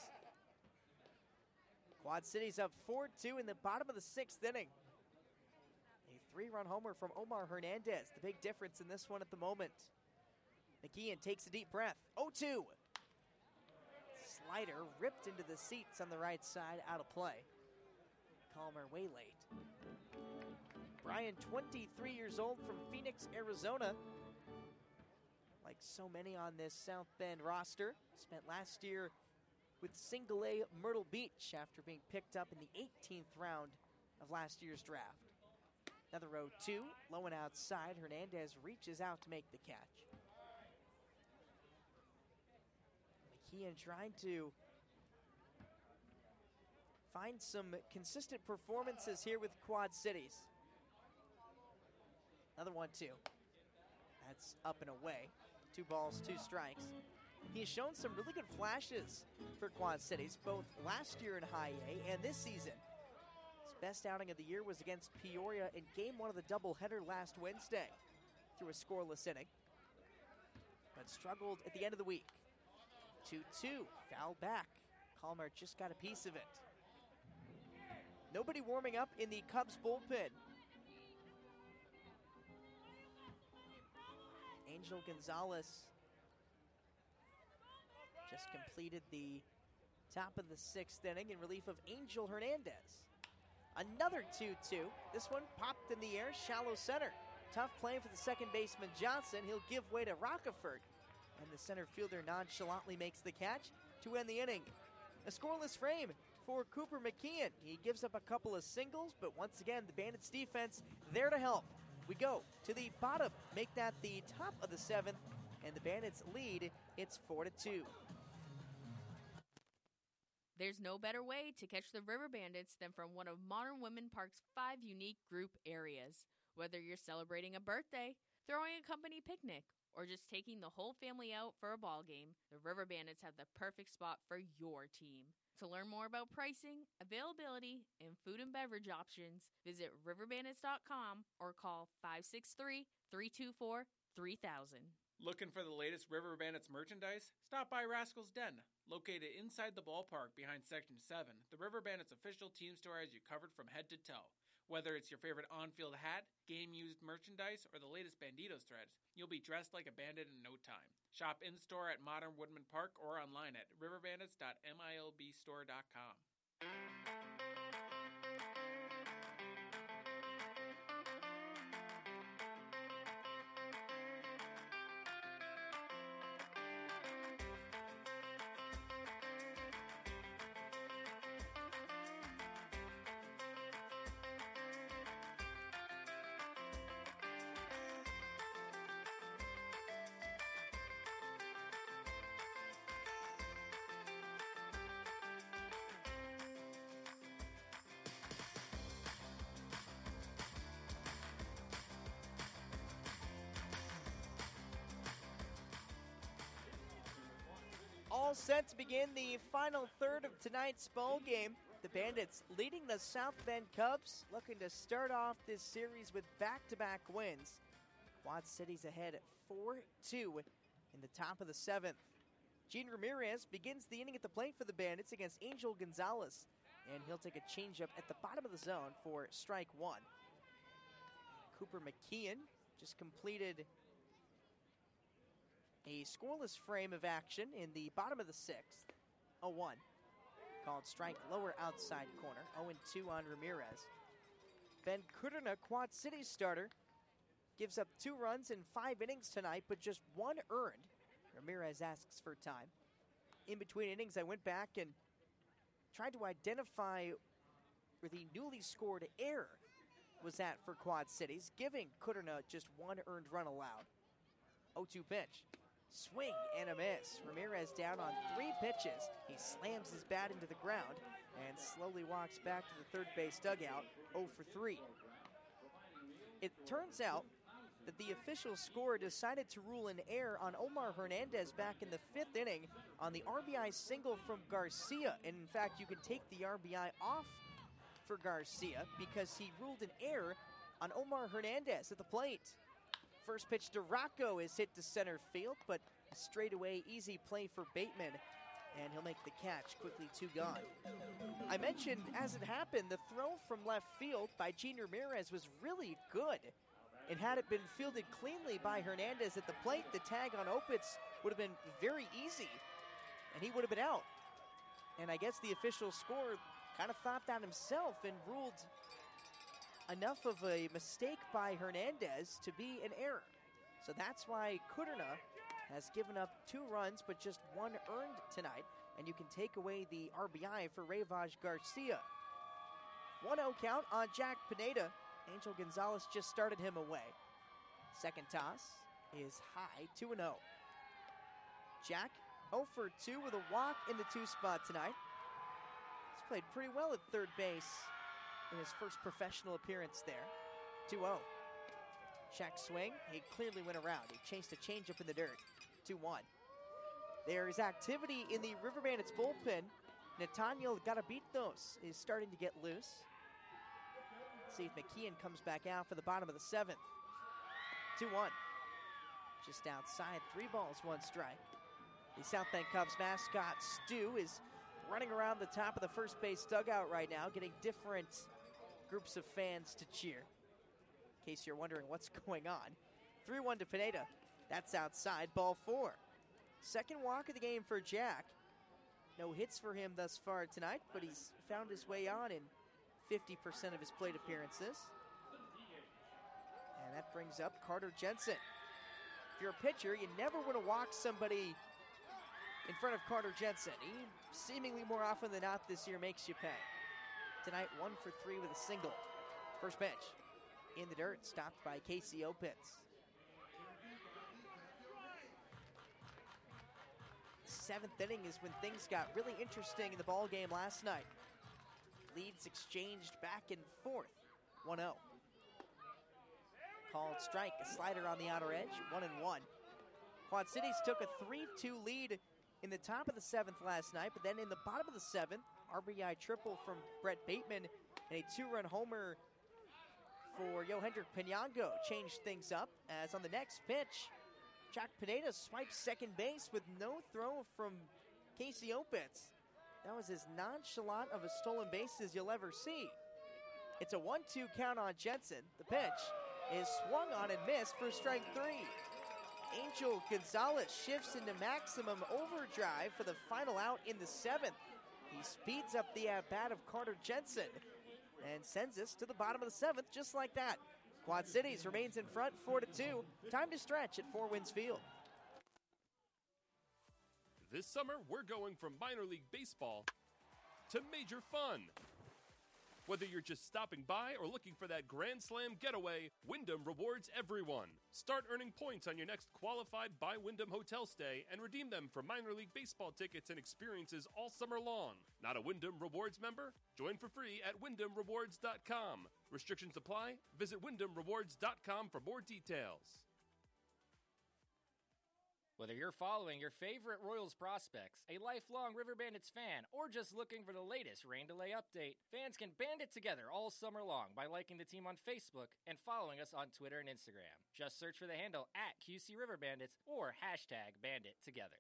A: Quad City's up four two in the bottom of the sixth inning. A three-run homer from Omar Hernandez, the big difference in this one at the moment. McKeon takes a deep breath. oh two. Slider ripped into the seats on the right side, out of play. Calmer way late. Brian, twenty-three years old, from Phoenix, Arizona. Like so many on this South Bend roster, spent last year with Single A Myrtle Beach after being picked up in the eighteenth round of last year's draft. Another oh two, low and outside. Hernandez reaches out to make the catch. McKeon trying to find some consistent performances here with Quad Cities. Another one, two. That's up and away. Two balls, two strikes. He has shown some really good flashes for Quad Cities, both last year in High A and this season. His best outing of the year was against Peoria in game one of the doubleheader last Wednesday through a scoreless inning, but struggled at the end of the week. two two, foul back. Calmer just got a piece of it. Nobody warming up in the Cubs bullpen. Angel Gonzalez just completed the top of the sixth inning in relief of Angel Hernandez. Another two two. This one popped in the air, shallow center. Tough play for the second baseman Johnson. He'll give way to Rockefort, and the center fielder nonchalantly makes the catch to end the inning. A scoreless frame for Cooper McKeon. He gives up a couple of singles, but once again, the Bandits defense there to help. We go to the bottom, make that the top of the seventh, and the Bandits lead. It's four to two.
K: There's no better way to catch the River Bandits than from one of Modern Women Park's five unique group areas. Whether you're celebrating a birthday, throwing a company picnic, or just taking the whole family out for a ball game, the River Bandits have the perfect spot for your team. To learn more about pricing, availability, and food and beverage options, visit river bandits dot com or call five six three, three two four, three thousand.
I: Looking for the latest River Bandits merchandise? Stop by Rascal's Den. Located inside the ballpark behind Section seven, the River Bandits official team store has you covered from head to toe. Whether it's your favorite on-field hat, game-used merchandise, or the latest Banditos threads, you'll be dressed like a bandit in no time. Shop in-store at Modern Woodman Park or online at river bandits dot milb store dot com.
A: all set to begin the final third of tonight's ball game. The Bandits leading the South Bend Cubs, looking to start off this series with back-to-back wins. Quad Cities ahead at four two in the top of the seventh. Gene Ramirez begins the inning at the plate for the Bandits against Angel Gonzalez, and he'll take a changeup at the bottom of the zone for strike one. Cooper McKeon just completed a scoreless frame of action in the bottom of the sixth. oh one. Called strike lower outside corner. oh two on Ramirez. Ben Kudrna, Quad Cities starter, gives up two runs in five innings tonight, but just one earned. Ramirez asks for time. In between innings, I went back and tried to identify where the newly scored error was at for Quad Cities, giving Kudrna just one earned run allowed. oh two pitch. Swing and a miss. Ramirez down on three pitches. He slams his bat into the ground and slowly walks back to the third base dugout, oh for three. It turns out that the official score decided to rule an error on Omar Hernandez back in the fifth inning on the R B I single from Garcia. And in fact, you can take the R B I off for Garcia because he ruled an error on Omar Hernandez at the plate. First pitch to Rocco is hit to center field, but a straightaway easy play for Bateman, and he'll make the catch, quickly two gone. I mentioned, as it happened, the throw from left field by Gene Ramirez was really good. And had it been fielded cleanly by Hernandez at the plate, the tag on Opitz would have been very easy, and he would have been out. And I guess the official score kind of thought that himself and ruled enough of a mistake by Hernandez to be an error. So that's why Kudrna has given up two runs, but just one earned tonight, and you can take away the R B I for Rayvaj Garcia. one oh count on Jack Pineda. Angel Gonzalez just started him away. Second toss is high, two and oh. Jack oh for two with a walk in the two spot tonight. He's played pretty well at third base in his first professional appearance there. two oh. Check swing. He clearly went around. He chased a changeup in the dirt. two one. There is activity in the River Bandits bullpen. Nathaniel Garabitos is starting to get loose. Let's see if McKeon comes back out for the bottom of the seventh. two one. Just outside. Three balls, one strike. The South Bend Cubs mascot, Stu, is running around the top of the first base dugout right now, getting different groups of fans to cheer. In case you're wondering what's going on. three one to Pineda. That's outside, ball four. Second walk of the game for Jack. No hits for him thus far tonight, but he's found his way on in fifty percent of his plate appearances. And that brings up Carter Jensen. If you're a pitcher, you never want to walk somebody in front of Carter Jensen. He seemingly more often than not this year makes you pay. Tonight, one for three with a single. First pitch in the dirt, stopped by Casey Opitz. Seventh inning is when things got really interesting in the ball game last night. Leads exchanged back and forth. one oh. Called strike, a slider on the outer edge, one and one. Quad Cities took a three two lead in the top of the seventh last night, but then in the bottom of the seventh, R B I triple from Brett Bateman and a two-run homer for Yohendrick Penyango changed things up, as on the next pitch, Jack Pineda swipes second base with no throw from Casey Opitz. That was as nonchalant of a stolen base as you'll ever see. It's a one two count on Jensen. The pitch is swung on and missed for strike three. Angel Gonzalez shifts into maximum overdrive for the final out in the seventh. He speeds up the at-bat of Carter Jensen and sends us to the bottom of the seventh just like that. Quad Cities remains in front four to two. Time to stretch at Four Winds Field.
L: This summer, we're going from minor league baseball to major fun. Whether you're just stopping by or looking for that Grand Slam getaway, Wyndham rewards everyone. Start earning points on your next qualified by Wyndham hotel stay and redeem them for minor league baseball tickets and experiences all summer long. Not a Wyndham Rewards member? Join for free at wyndham rewards dot com. Restrictions apply. Visit wyndham rewards dot com for more details.
H: Whether you're following your favorite Royals prospects, a lifelong River Bandits fan, or just looking for the latest rain delay update, fans can band it together all summer long by liking the team on Facebook and following us on Twitter and Instagram. Just search for the handle at Q C River Bandits or hashtag Bandit Together.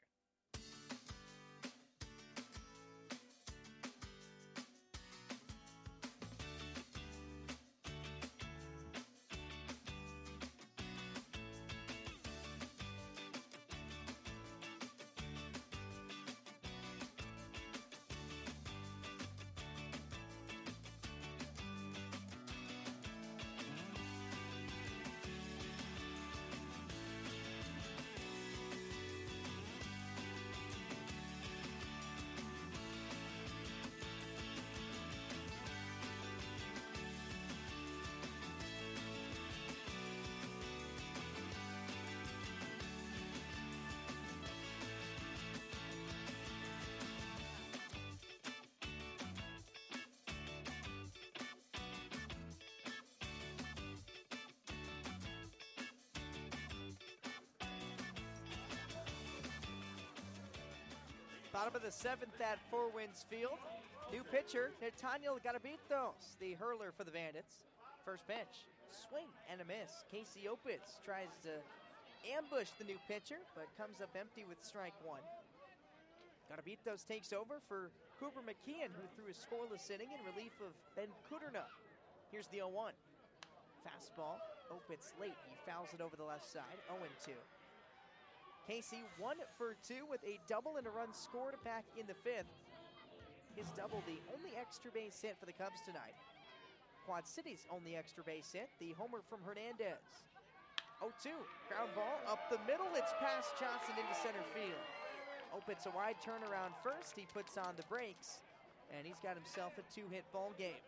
A: Bottom of the seventh at Four Winds Field. New pitcher, Nathaniel Garabitos, the hurler for the Bandits. First pitch, swing and a miss. Casey Opitz tries to ambush the new pitcher, but comes up empty with strike one. Garabitos takes over for Cooper McKeon, who threw a scoreless inning in relief of Ben Kuderna. Here's the oh one. Fastball, Opitz late. He fouls it over the left side, oh two. Casey one for two with a double and a run scored back in the fifth. His double, the only extra base hit for the Cubs tonight. Quad City's only extra base hit, the homer from Hernandez. oh two, ground ball up the middle. It's past Johnson into center field. Opitz a wide turnaround first. He puts on the brakes, and he's got himself a two-hit ball game.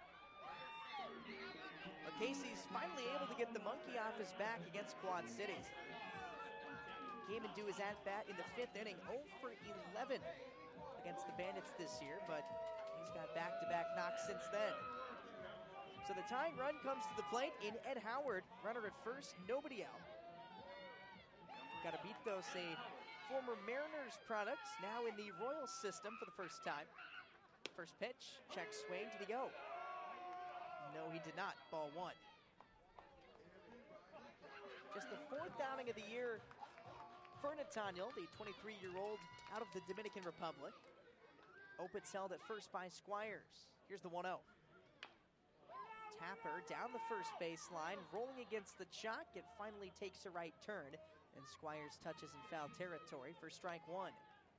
A: But Casey's finally able to get the monkey off his back against Quad Cities. Came into his at-bat in the fifth inning, oh for eleven against the Bandits this year, but he's got back-to-back knocks since then. So the tying run comes to the plate in Ed Howard, runner at first, nobody out. Garabitos, a former Mariners product, now in the Royals system for the first time. First pitch, check swing, did he go? No, he did not, ball one. Just the fourth outing of the year for Nathaniel, the twenty-three-year-old out of the Dominican Republic. Opitz held at first by Squires. Here's the one oh. Tapper down the first baseline, rolling against the chalk. It finally takes a right turn, and Squires touches in foul territory for strike one.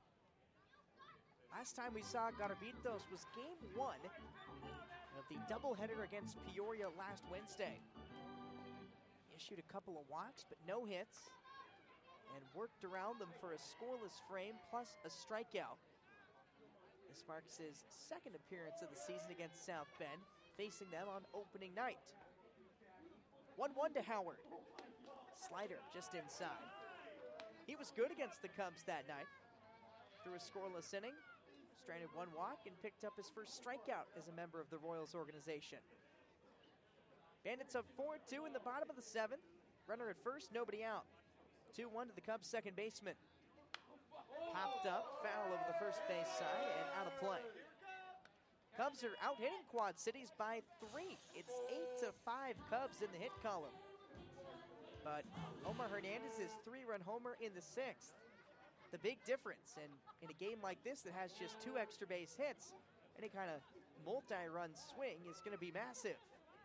A: Last time we saw Garabitos was game one of the doubleheader against Peoria last Wednesday. Issued a couple of walks, but no hits, and worked around them for a scoreless frame plus a strikeout. This marks his second appearance of the season against South Bend, facing them on opening night. one one to Howard. Slider just inside. He was good against the Cubs that night. Threw a scoreless inning, stranded one walk, and picked up his first strikeout as a member of the Royals organization. Bandits up four two in the bottom of the seventh. Runner at first, nobody out. two one to the Cubs' second baseman. Popped up, foul over the first base side, and out of play. Cubs are out-hitting Quad Cities by three. It's eight to five Cubs in the hit column. But Omar Hernandez's three-run homer in the sixth. The big difference, and in a game like this that has just two extra base hits, any kind of multi-run swing is going to be massive.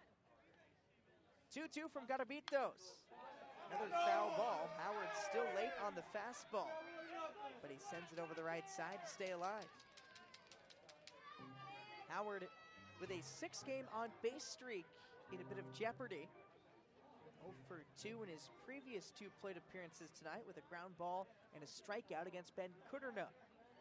A: two two from Garabitos. Another foul ball. Howard still late on the fastball, but he sends it over the right side to stay alive. Howard with a six-game on-base streak in a bit of jeopardy. oh for two in his previous two plate appearances tonight with a ground ball and a strikeout against Ben Kuderna.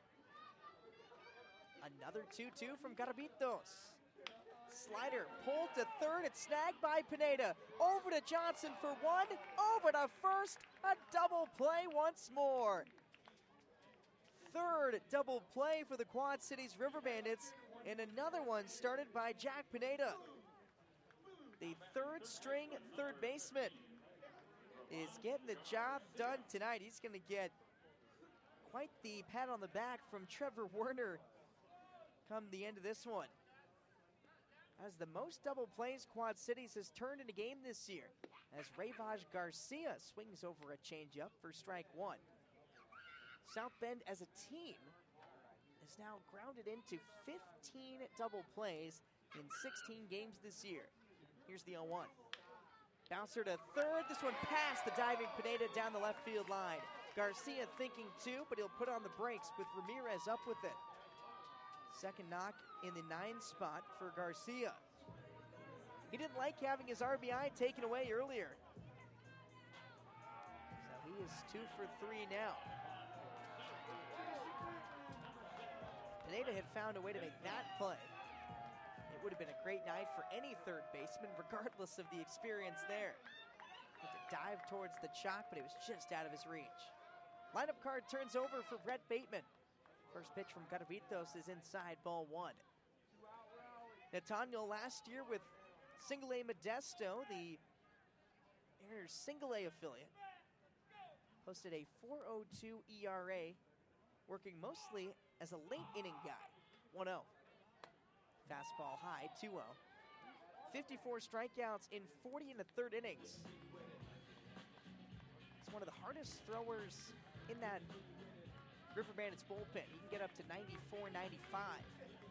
A: Another two two from Garabitos. Slider pulled to third. It's snagged by Pineda. Over to Johnson for one. Over to first. A double play once more. Third double play for the Quad Cities River Bandits. And another one started by Jack Pineda, the third string third baseman. is getting the job done tonight. He's going to get quite the pat on the back from Trevor Werner come the end of this one. As the most double plays Quad Cities has turned in a game this year, as Rayvaj Garcia swings over a changeup for strike one. South Bend as a team is now grounded into fifteen double plays in sixteen games this year. Here's the oh one. Bouncer to third. This one past the diving Pineda down the left field line. Garcia thinking two, but he'll put on the brakes with Ramirez up with it. Second knock in the nine spot for Garcia. He didn't like having his R B I taken away earlier. So he is two for three now. Pineda had found a way to make that play. It would have been a great night for any third baseman, regardless of the experience there. Had to dive towards the chalk, but it was just out of his reach. Lineup card turns over for Brett Bateman. First pitch from Garavitos is inside, ball one. Nathaniel last year with Single A Modesto, the Mariners Single A affiliate, posted a four oh two E R A, working mostly as a late inning guy. one oh. Fastball high, two oh. fifty-four strikeouts in forty and a third innings. It's one of the hardest throwers in that River Bandits bullpen. He can get up to ninety-four, ninety-five.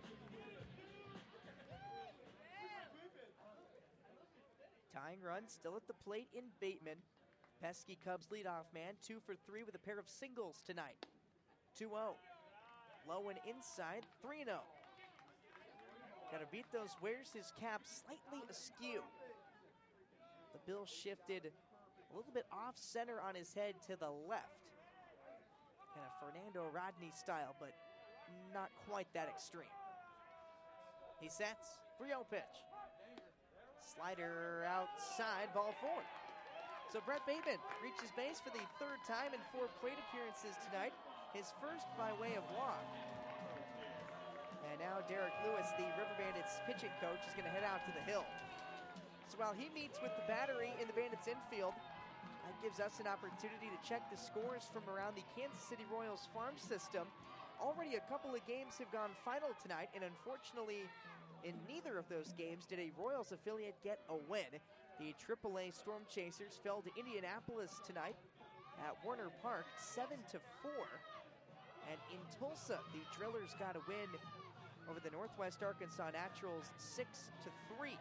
A: Tying run still at the plate in Bateman. Pesky Cubs leadoff man, two for three with a pair of singles tonight. two oh. Low and inside, three oh. Garavitos wears his cap slightly askew. The bill shifted a little bit off center on his head to the left. Kind of Fernando Rodney style, but not quite that extreme. He sets, three oh pitch. Slider outside, ball four. So Brett Bateman reaches base for the third time in four plate appearances tonight. His first by way of walk. And now Derek Lewis, the River Bandits pitching coach, is going to head out to the hill. So while he meets with the battery in the Bandits infield, that gives us an opportunity to check the scores from around the Kansas City Royals farm system. Already a couple of games have gone final tonight, and unfortunately, in neither of those games did a Royals affiliate get a win. The triple A Storm Chasers fell to Indianapolis tonight at Warner Park, seven to four. And in Tulsa, the Drillers got a win over the Northwest Arkansas Naturals, six to three.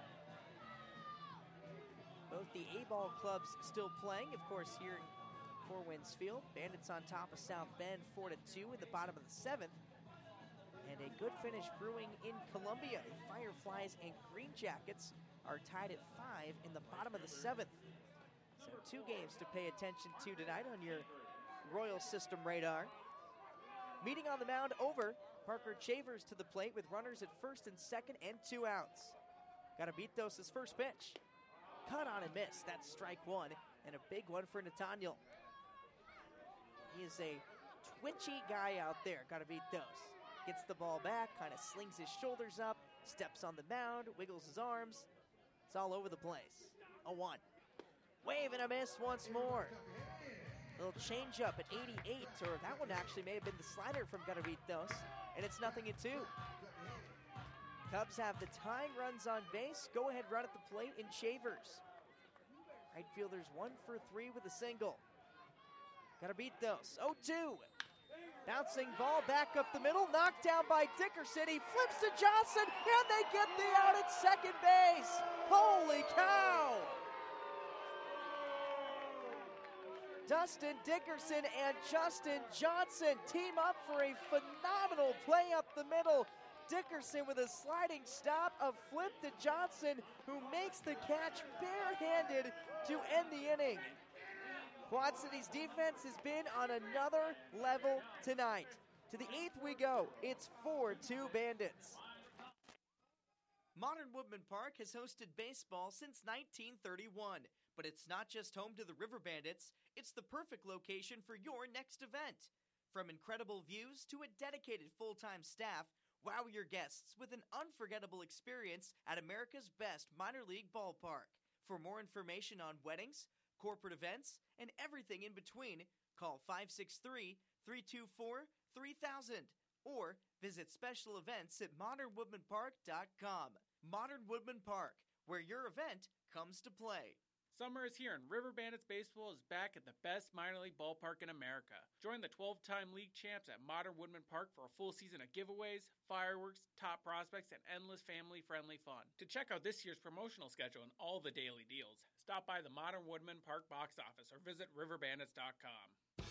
A: Both the A-ball clubs still playing, of course, here in Four Winds Field. Bandits on top of South Bend, four to two in the bottom of the seventh. And a good finish brewing in Columbia. Fireflies and Green Jackets are tied at five in the bottom of the seventh. So two games to pay attention to tonight on your Royal System radar. Meeting on the mound over, Parker Chavers to the plate with runners at first and second and two outs. Garavitos' his first pitch. Cut on and miss. That's strike one, and a big one for Nathaniel. He is a twitchy guy out there, Garavitos. Gets the ball back, kind of slings his shoulders up, steps on the mound, wiggles his arms. It's all over the place. oh one. Wave and a miss once more. Little changeup at eighty-eight, or that one actually may have been the slider from Garavitos, and it's nothing at two. Cubs have the tying runs on base. Go-ahead run at the plate in Shavers. Right fielder's one for three with a single. Garavitos, oh two. Bouncing ball back up the middle, knocked down by Dickerson. He flips to Johnson, and they get the out at second base. Holy cow! Dustin Dickerson and Justin Johnson team up for a phenomenal play up the middle. Dickerson with a sliding stop, a flip to Johnson, who makes the catch barehanded to end the inning. Quad City's defense has been on another level tonight. To the eighth we go. It's four two Bandits. Modern Woodman Park has hosted baseball since nineteen thirty-one. But it's not just home to the River Bandits, it's the perfect location for your next event. From incredible views to a dedicated full-time staff, wow your guests with an unforgettable experience at America's best minor league ballpark. For more information on weddings, corporate events, and everything in between, call five six three, three two four, three thousand or visit special events at modern woodman park dot com. Modern Woodman Park, where your event comes to play.
I: Summer is here, and River Bandits Baseball is back at the best minor league ballpark in America. Join the twelve-time league champs at Modern Woodman Park for a full season of giveaways, fireworks, top prospects, and endless family-friendly fun. To check out this year's promotional schedule and all the daily deals, stop by the Modern Woodman Park box office or visit river bandits dot com.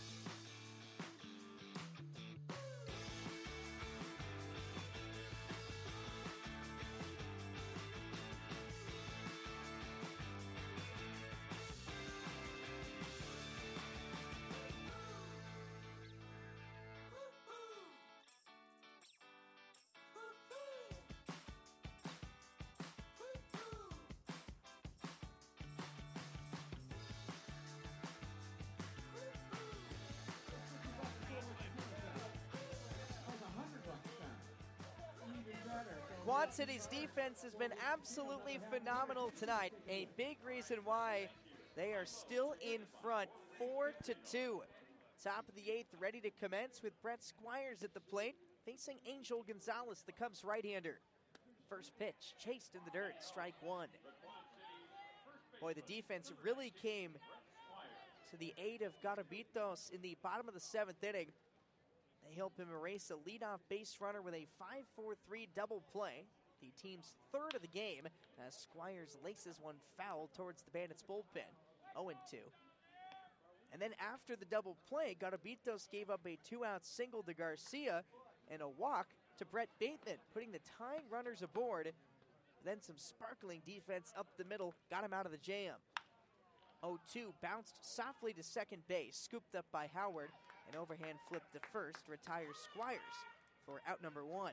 A: Quad City's defense has been absolutely phenomenal tonight. A big reason why they are still in front, four to two. Top of the eighth, ready to commence with Brett Squires at the plate, facing Angel Gonzalez, the Cubs right-hander. First pitch, chased in the dirt, strike one. Boy, the defense really came to the aid of Garabitos in the bottom of the seventh inning. They help him erase a leadoff base runner with a five four three double play, the team's third of the game, as Squires laces one foul towards the Bandits' bullpen, oh two. And then after the double play, Garabitos gave up a two-out single to Garcia and a walk to Brett Bateman, putting the tying runners aboard. Then some sparkling defense up the middle got him out of the jam. oh two bounced softly to second base, scooped up by Howard. An overhand flip to first retires Squires for out number one.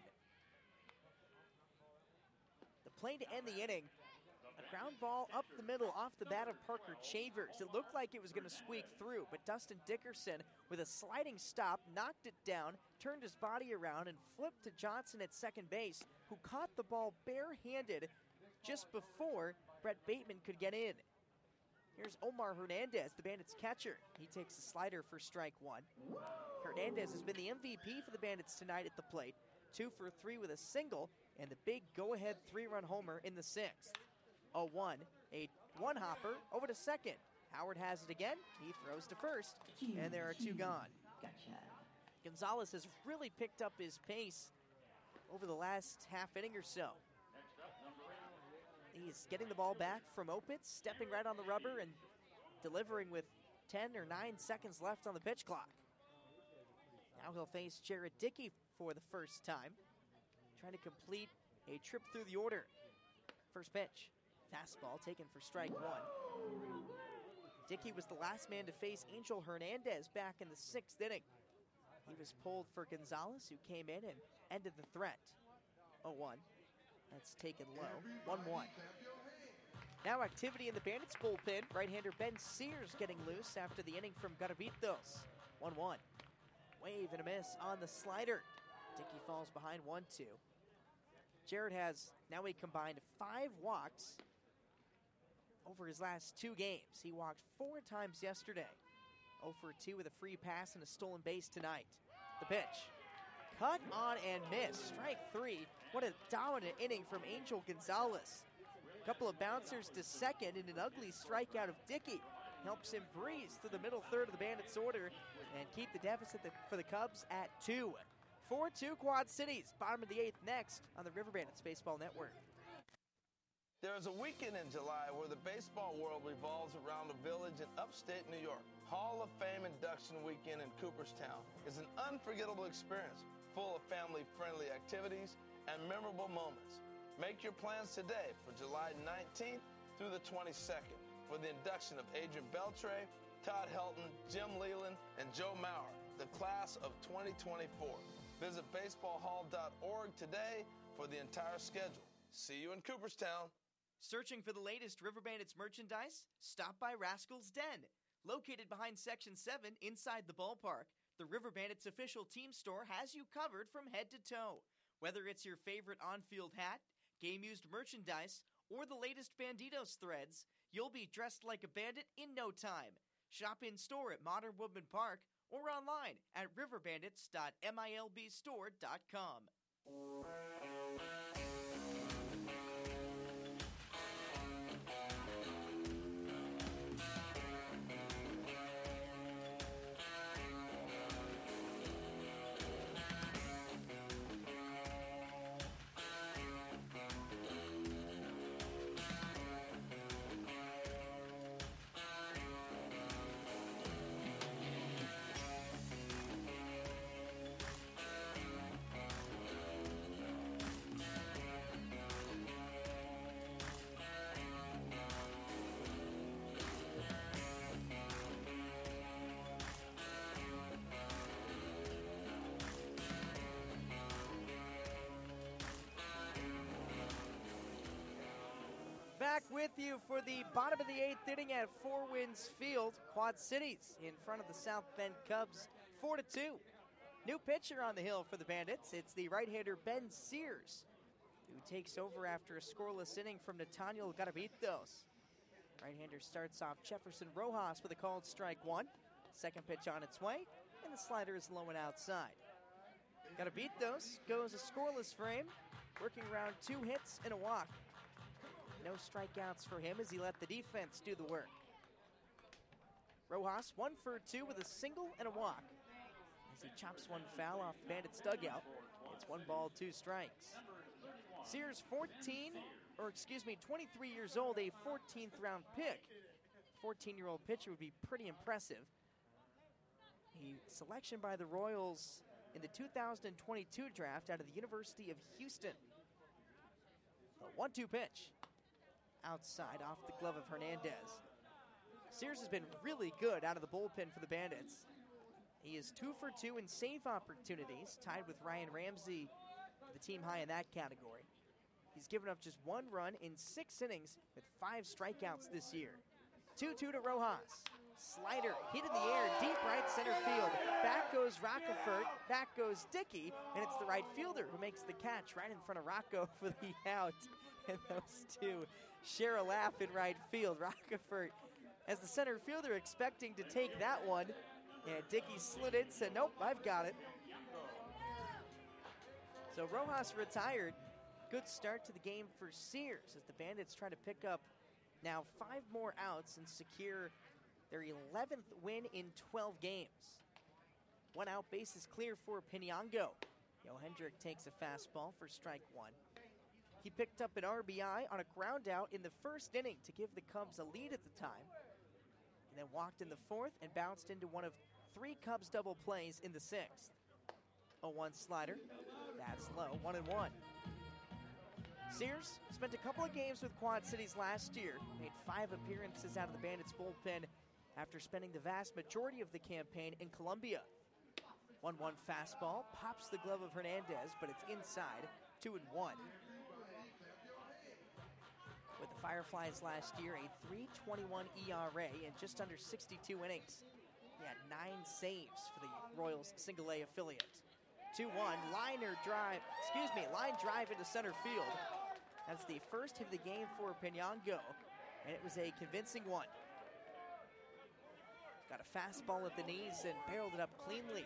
A: The play to end the inning, a ground ball up the middle off the bat of Parker Chavers. It looked like it was going to squeak through, but Dustin Dickerson, with a sliding stop, knocked it down, turned his body around, and flipped to Johnson at second base, who caught the ball barehanded just before Brett Bateman could get in. Here's Omar Hernandez, the Bandits catcher. He takes a slider for strike one. Hernandez has been the M V P for the Bandits tonight at the plate. Two for three with a single and the big go-ahead three-run homer in the sixth. oh one, a one-hopper over to second. Howard has it again. He throws to first, and there are two gone.
M: Gotcha.
A: Gonzalez has really picked up his pace over the last half inning or so. He's getting the ball back from Opitz, stepping right on the rubber and delivering with ten or nine seconds left on the pitch clock. Now he'll face Jared Dickey for the first time, trying to complete a trip through the order. First pitch, fastball taken for strike one. Dickey was the last man to face Angel Hernandez back in the sixth inning. He was pulled for Gonzalez, who came in and ended the threat. oh one. That's taken low. one one. Now activity in the Bandits bullpen. Right-hander Ben Sears getting loose after the inning from Garabitos. one one. Wave and a miss on the slider. Dickey falls behind one two. Jared has now a combined five walks over his last two games. He walked four times yesterday. oh for two with a free pass and a stolen base tonight. The pitch. Cut on and miss. Strike three. What a dominant inning from Angel Gonzalez. A couple of bouncers to second and an ugly strikeout of Dickey helps him breeze through the middle third of the Bandits' order and keep the deficit for the Cubs at two. four two Quad Cities. Bottom of the eighth next on the River Bandits Baseball Network.
J: There is a weekend in July where the baseball world revolves around a village in upstate New York. Hall of Fame Induction Weekend in Cooperstown is an unforgettable experience full of family-friendly activities and memorable moments. Make your plans today for July nineteenth through the twenty-second for the induction of Adrian Beltre, Todd Helton, Jim Leland, and Joe Maurer, the class of twenty twenty-four. Visit baseball hall dot org today for the entire schedule. See you in Cooperstown.
A: Searching for the latest River Bandits merchandise? Stop by Rascal's Den. Located behind Section seven inside the ballpark, the River Bandits official team store has you covered from head to toe. Whether it's your favorite on-field hat, game-used merchandise, or the latest Banditos threads, you'll be dressed like a bandit in no time. Shop in store at Modern Woodman Park or online at river bandits dot milb store dot com. Back with you for the bottom of the eighth inning at Four Winds Field. Quad Cities in front of the South Bend Cubs, four to two. New pitcher on the hill for the Bandits. It's the right-hander Ben Sears, who takes over after a scoreless inning from Nathaniel Garabitos. Right-hander starts off Jefferson Rojas with a called strike one. Second pitch on its way, and the slider is low and outside. Garabitos goes a scoreless frame, working around two hits and a walk. No strikeouts for him as he let the defense do the work. Rojas one for two with a single and a walk as he chops one foul off the Bandits dugout. It's one ball, two strikes. Sears fourteen, or excuse me, twenty-three years old, a fourteenth round pick. fourteen-year-old pitcher would be pretty impressive. A selection by the Royals in the two thousand twenty-two draft out of the University of Houston. The one two pitch. Outside, off the glove of Hernandez. Sears has been really good out of the bullpen for the Bandits. He is two for two in save opportunities, tied with Ryan Ramsey, the team high in that category. He's given up just one run in six innings with five strikeouts this year. two two to Rojas. Slider hit in the air, deep right center field. Back goes Rockefort, back goes Dickey, and it's the right fielder who makes the catch right in front of Rocco for the out. And those two share a laugh in right field. Rockefort, as the center fielder, expecting to take that one. And Dickey slid it, said, nope, I've got it. So Rojas retired. Good start to the game for Sears as the Bandits try to pick up now five more outs and secure their eleventh win in twelve games. One out, base is clear for Pinango. Yo Hendrick takes a fastball for strike one. He picked up an R B I on a ground out in the first inning to give the Cubs a lead at the time, and then walked in the fourth and bounced into one of three Cubs double plays in the sixth. oh one slider, that's low, one and one. Sears spent a couple of games with Quad Cities last year, made five appearances out of the Bandits bullpen after spending the vast majority of the campaign in Columbia. one one fastball, pops the glove of Hernandez, but it's inside, two and one. With the Fireflies last year, a three twenty-one E R A in just under sixty-two innings. He had nine saves for the Royals single A affiliate. two one, liner drive, excuse me, line drive into center field. That's the first hit of the game for Pinango, and it was a convincing one. Got a fastball at the knees and barreled it up cleanly.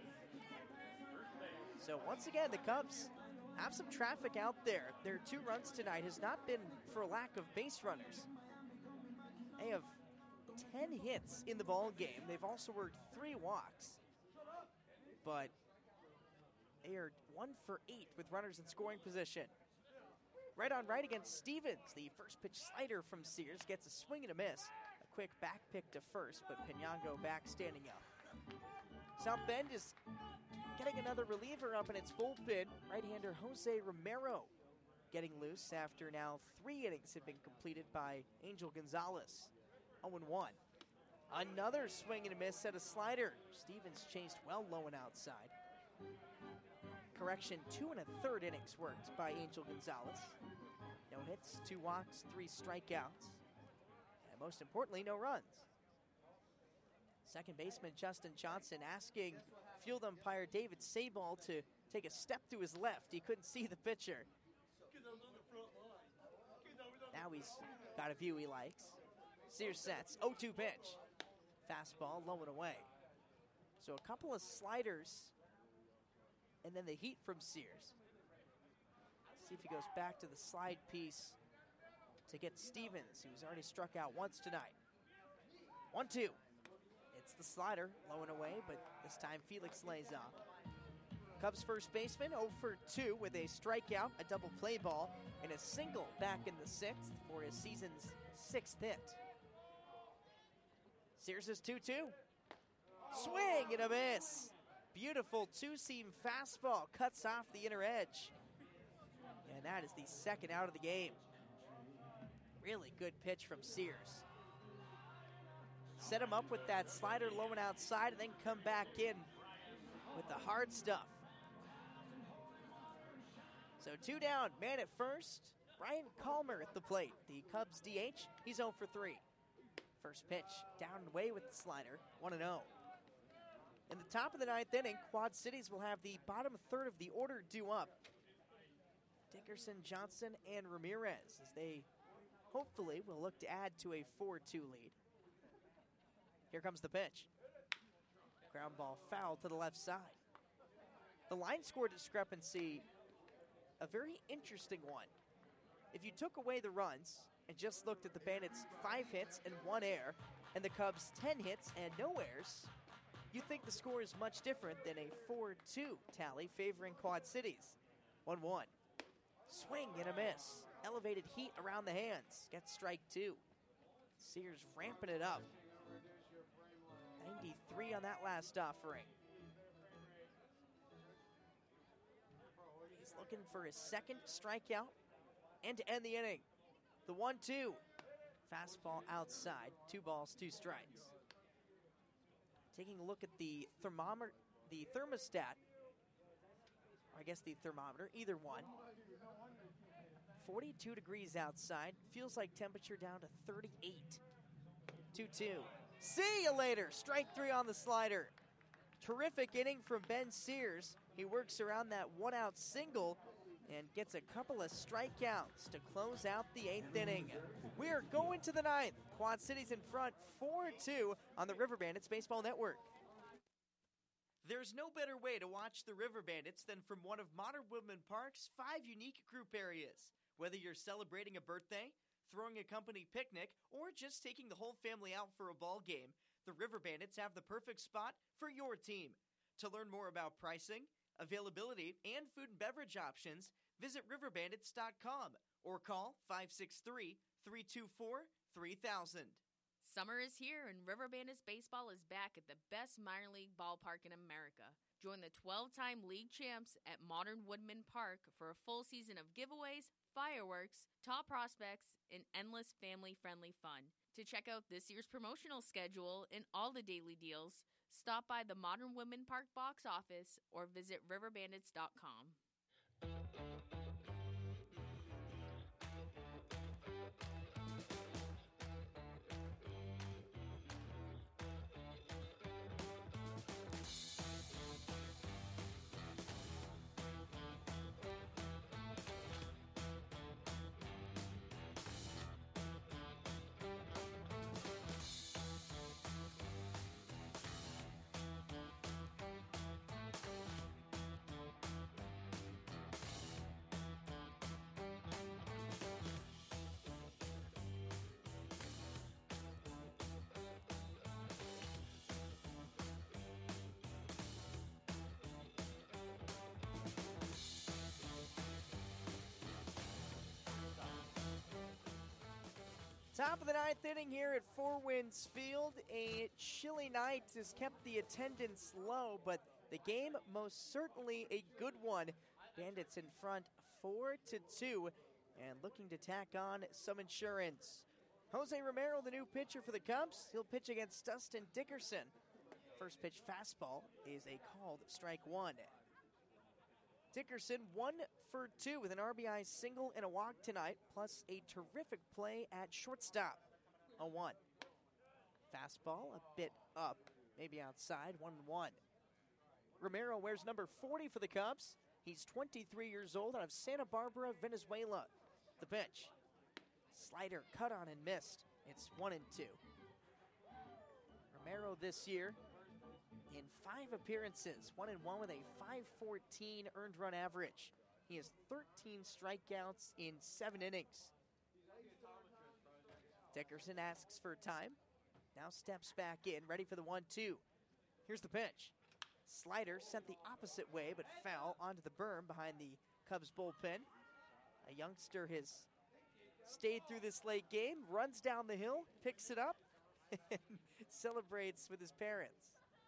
A: So once again, the Cubs have some traffic out there. Their two runs tonight has not been for lack of base runners. They have ten hits in the ball game. They've also worked three walks. But they are one for eight with runners in scoring position. Right on right against Stevens. The first pitch slider from Sears gets a swing and a miss. A quick back pick to first, but Pinango back standing up. South Bend is getting another reliever up in its bullpen. Right-hander Jose Romero getting loose after now three innings have been completed by Angel Gonzalez. oh and one. Another swing and a miss at a slider. Stevens chased well low and outside. Correction, two and a third innings worked by Angel Gonzalez. No hits, two walks, three strikeouts. And most importantly, no runs. Second baseman Justin Johnson asking field umpire David Sabol to take a step to his left. He couldn't see the pitcher. Now he's got a view he likes. Sears sets. oh two pitch. Fastball low and away. So a couple of sliders, and then the heat from Sears. See if he goes back to the slide piece to get Stevens, who's already struck out once tonight. one two. It's the slider, low and away, but this time Felix lays off. Cubs first baseman oh for two with a strikeout, a double play ball, and a single back in the sixth for his season's sixth hit. Sears is two two. Swing and a miss. Beautiful two-seam fastball cuts off the inner edge. And that is the second out of the game. Really good pitch from Sears. Set him up with that slider low and outside, and then come back in with the hard stuff. So two down, man at first. Brian Calmer at the plate. The Cubs D H, he's oh for three. First pitch, down and away with the slider, one and oh. In the top of the ninth inning, Quad Cities will have the bottom third of the order due up. Dickerson, Johnson, and Ramirez, as they hopefully will look to add to a four two lead. Here comes the pitch. Ground ball foul to the left side. The line score discrepancy, a very interesting one. If you took away the runs and just looked at the Bandits' five hits and one error, and the Cubs' ten hits and no errors, you think the score is much different than a four two tally favoring Quad Cities. one one. Swing and a miss. Elevated heat around the hands. Gets strike two. Sears ramping it up. ninety-three on that last offering. He's looking for his second strikeout and to end the inning. The one two. Fastball outside. Two balls, two strikes. Taking a look at the thermometer, the thermostat, or I guess the thermometer, either one. forty-two degrees outside. Feels like temperature down to thirty-eight. two two. See you later. Strike three on the slider. Terrific inning from Ben Sears. He works around that one-out single and gets a couple of strikeouts to close out the eighth inning. We are going to the ninth. Quad Cities in front four two on the River Bandits Baseball Network. There's no better way to watch the River Bandits than from one of Modern Woodmen Park's five unique group areas. Whether you're celebrating a birthday, throwing a company picnic, or just taking the whole family out for a ball game, the River Bandits have the perfect spot for your team. To learn more about pricing, availability, and food and beverage options, visit river bandits dot com or call five six three, three two four, three thousand.
K: Summer is here, and River Bandits Baseball is back at the best minor league ballpark in America. Join the twelve-time league champs at Modern Woodmen Park for a full season of giveaways, fireworks, top prospects, and endless family-friendly fun. To check out this year's promotional schedule and all the daily deals, stop by the Modern Woodmen Park box office or visit river bandits dot com.
A: Top of the ninth inning here at Four Winds Field. A chilly night has kept the attendance low, but the game most certainly a good one. Bandits in front four to two and looking to tack on some insurance. Jose Romero, the new pitcher for the Cubs. He'll pitch against Dustin Dickerson. First pitch fastball is a called strike one. Dickerson one for two with an R B I single and a walk tonight, plus a terrific play at shortstop. oh one. Fastball a bit up, maybe outside, one and one. Romero wears number forty for the Cubs. He's twenty-three years old out of Santa Barbara, Venezuela. The pitch. Slider cut on and missed. It's one and two. Romero this year in five appearances, one and one with a five fourteen earned run average. He has thirteen strikeouts in seven innings. Dickerson asks for time. Now steps back in, ready for the one two. Here's the pitch. Slider sent the opposite way, but foul onto the berm behind the Cubs bullpen. A youngster has stayed through this late game, runs down the hill, picks it up, and celebrates with his parents.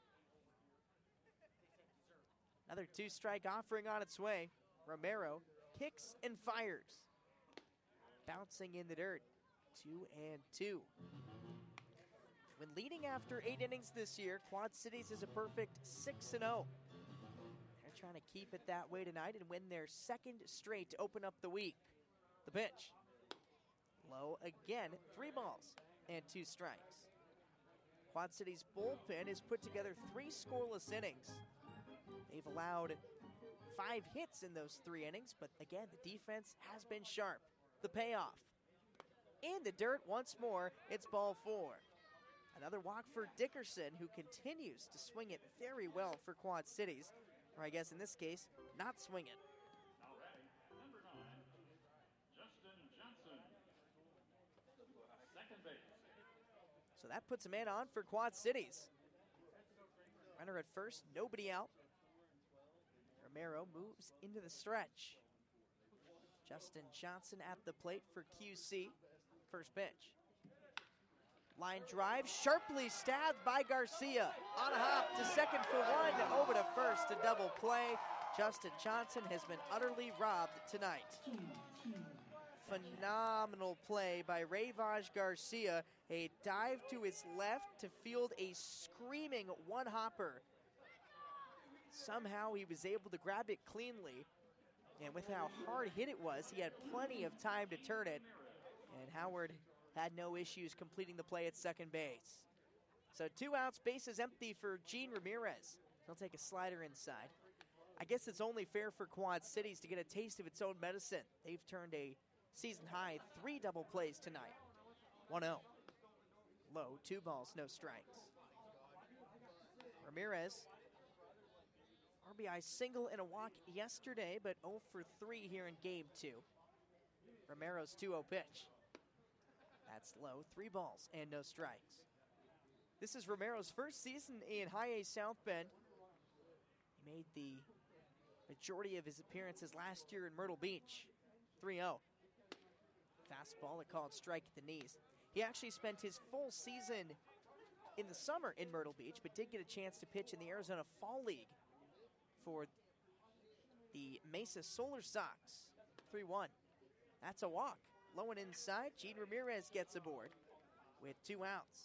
A: Another two-strike offering on its way. Romero kicks and fires. Bouncing in the dirt. Two and two. When leading after eight innings this year, Quad Cities is a perfect six and oh. They're trying to keep it that way tonight and win their second straight to open up the week. The pitch. Low again, three balls and two strikes. Quad Cities bullpen has put together three scoreless innings. They've allowed five hits in those three innings, but again, the defense has been sharp. The payoff. In the dirt once more, it's ball four. Another walk for Dickerson, who continues to swing it very well for Quad Cities, or I guess in this case, not swing it.
C: Now ready, number nine, Justin Johnson. Second base.
A: So that puts a man on for Quad Cities. Runner at first, nobody out. Romero moves into the stretch. Justin Johnson at the plate for Q C. First pitch. Line drive, sharply stabbed by Garcia. On a hop to second for one, over to first to double play. Justin Johnson has been utterly robbed tonight. Phenomenal play by Rayvaj Garcia. A dive to his left to field a screaming one-hopper. Somehow he was able to grab it cleanly. And with how hard hit it was, he had plenty of time to turn it. And Howard had no issues completing the play at second base. So two outs, bases empty for Gene Ramirez. He'll take a slider inside. I guess it's only fair for Quad Cities to get a taste of its own medicine. They've turned a season-high three double plays tonight. one oh. Low, two balls, no strikes. Ramirez, R B I single and a walk yesterday, but oh for three here in game two. Romero's two oh pitch. That's low, three balls and no strikes. This is Romero's first season in High A South Bend. He made the majority of his appearances last year in Myrtle Beach. three oh. Fastball, a called strike at the knees. He actually spent his full season in the summer in Myrtle Beach, but did get a chance to pitch in the Arizona Fall League for the Mesa Solar Sox. three one. That's a walk. Low and inside, Gene Ramirez gets aboard with two outs.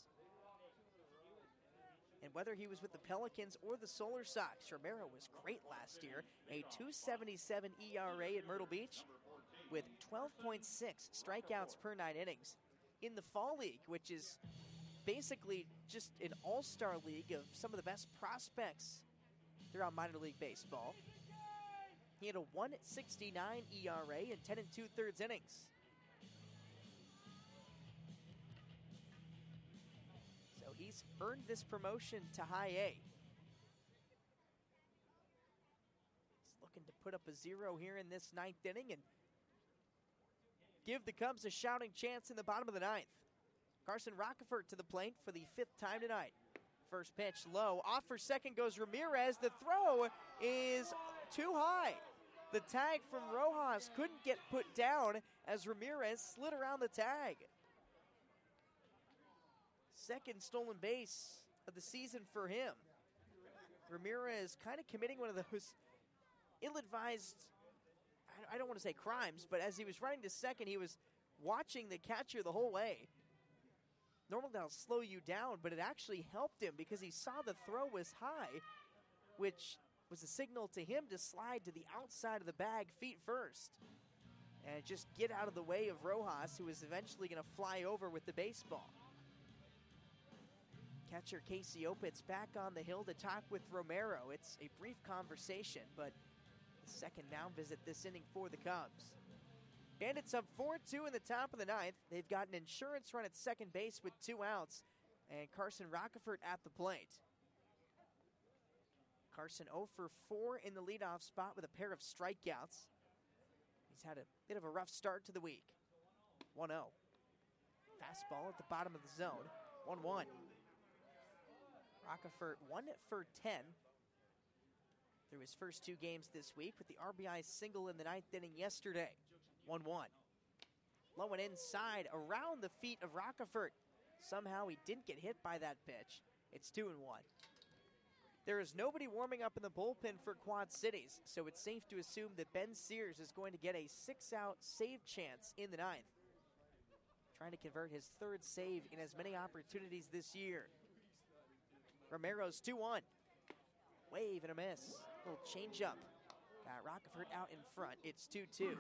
A: And whether he was with the Pelicans or the Solar Sox, Romero was great last year. A two seventy-seven E R A at Myrtle Beach with twelve point six strikeouts per nine innings. In the Fall League, which is basically just an all-star league of some of the best prospects throughout minor league baseball, he had a one sixty-nine E R A in ten and two-thirds innings. So he's earned this promotion to High A. He's looking to put up a zero here in this ninth inning and give the Cubs a shouting chance in the bottom of the ninth. Carson Rockefort to the plate for the fifth time tonight. First pitch low. Off for second goes Ramirez. The throw is too high. The tag from Rojas couldn't get put down as Ramirez slid around the tag. Second stolen base of the season for him. Ramirez kind of committing one of those ill-advised, I don't want to say crimes, but as he was running to second, he was watching the catcher the whole way. Normally that'll slow you down, but it actually helped him because he saw the throw was high, which was a signal to him to slide to the outside of the bag feet first and just get out of the way of Rojas, who was eventually going to fly over with the baseball. Catcher Casey Opitz back on the hill to talk with Romero. It's a brief conversation, but the second mound visit this inning for the Cubs. Bandits up four two in the top of the ninth. They've got an insurance run at second base with two outs, and Carson Rockefort at the plate. Carson oh for four in the leadoff spot with a pair of strikeouts. He's had a bit of a rough start to the week. one oh. Fastball at the bottom of the zone. one one. Rockefort one for ten through his first two games this week with the R B I single in the ninth inning yesterday. one one. Low and inside around the feet of Rockefort. Somehow he didn't get hit by that pitch. It's two and one. There is nobody warming up in the bullpen for Quad Cities, so it's safe to assume that Ben Sears is going to get a six-out save chance in the ninth. Trying to convert his third save in as many opportunities this year. Romero's two one. Wave and a miss. A little change up. Got Rockefort out in front. It's two two.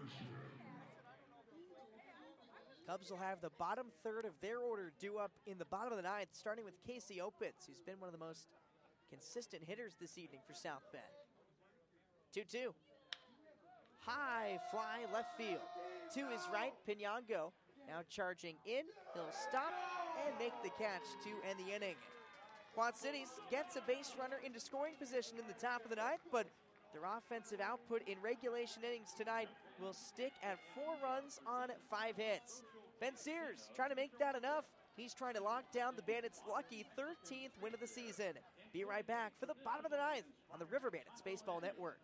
A: Cubs will have the bottom third of their order due up in the bottom of the ninth, starting with Casey Opitz, who's been one of the most consistent hitters this evening for South Bend. two two. High fly left field. To his right, Pinyango. Now charging in. He'll stop and make the catch to end the inning. Quad Cities gets a base runner into scoring position in the top of the ninth, but their offensive output in regulation innings tonight will stick at four runs on five hits. Ben Sears trying to make that enough. He's trying to lock down the Bandits' lucky thirteenth win of the season. Be right back for the bottom of the ninth on the River Bandits Baseball Network.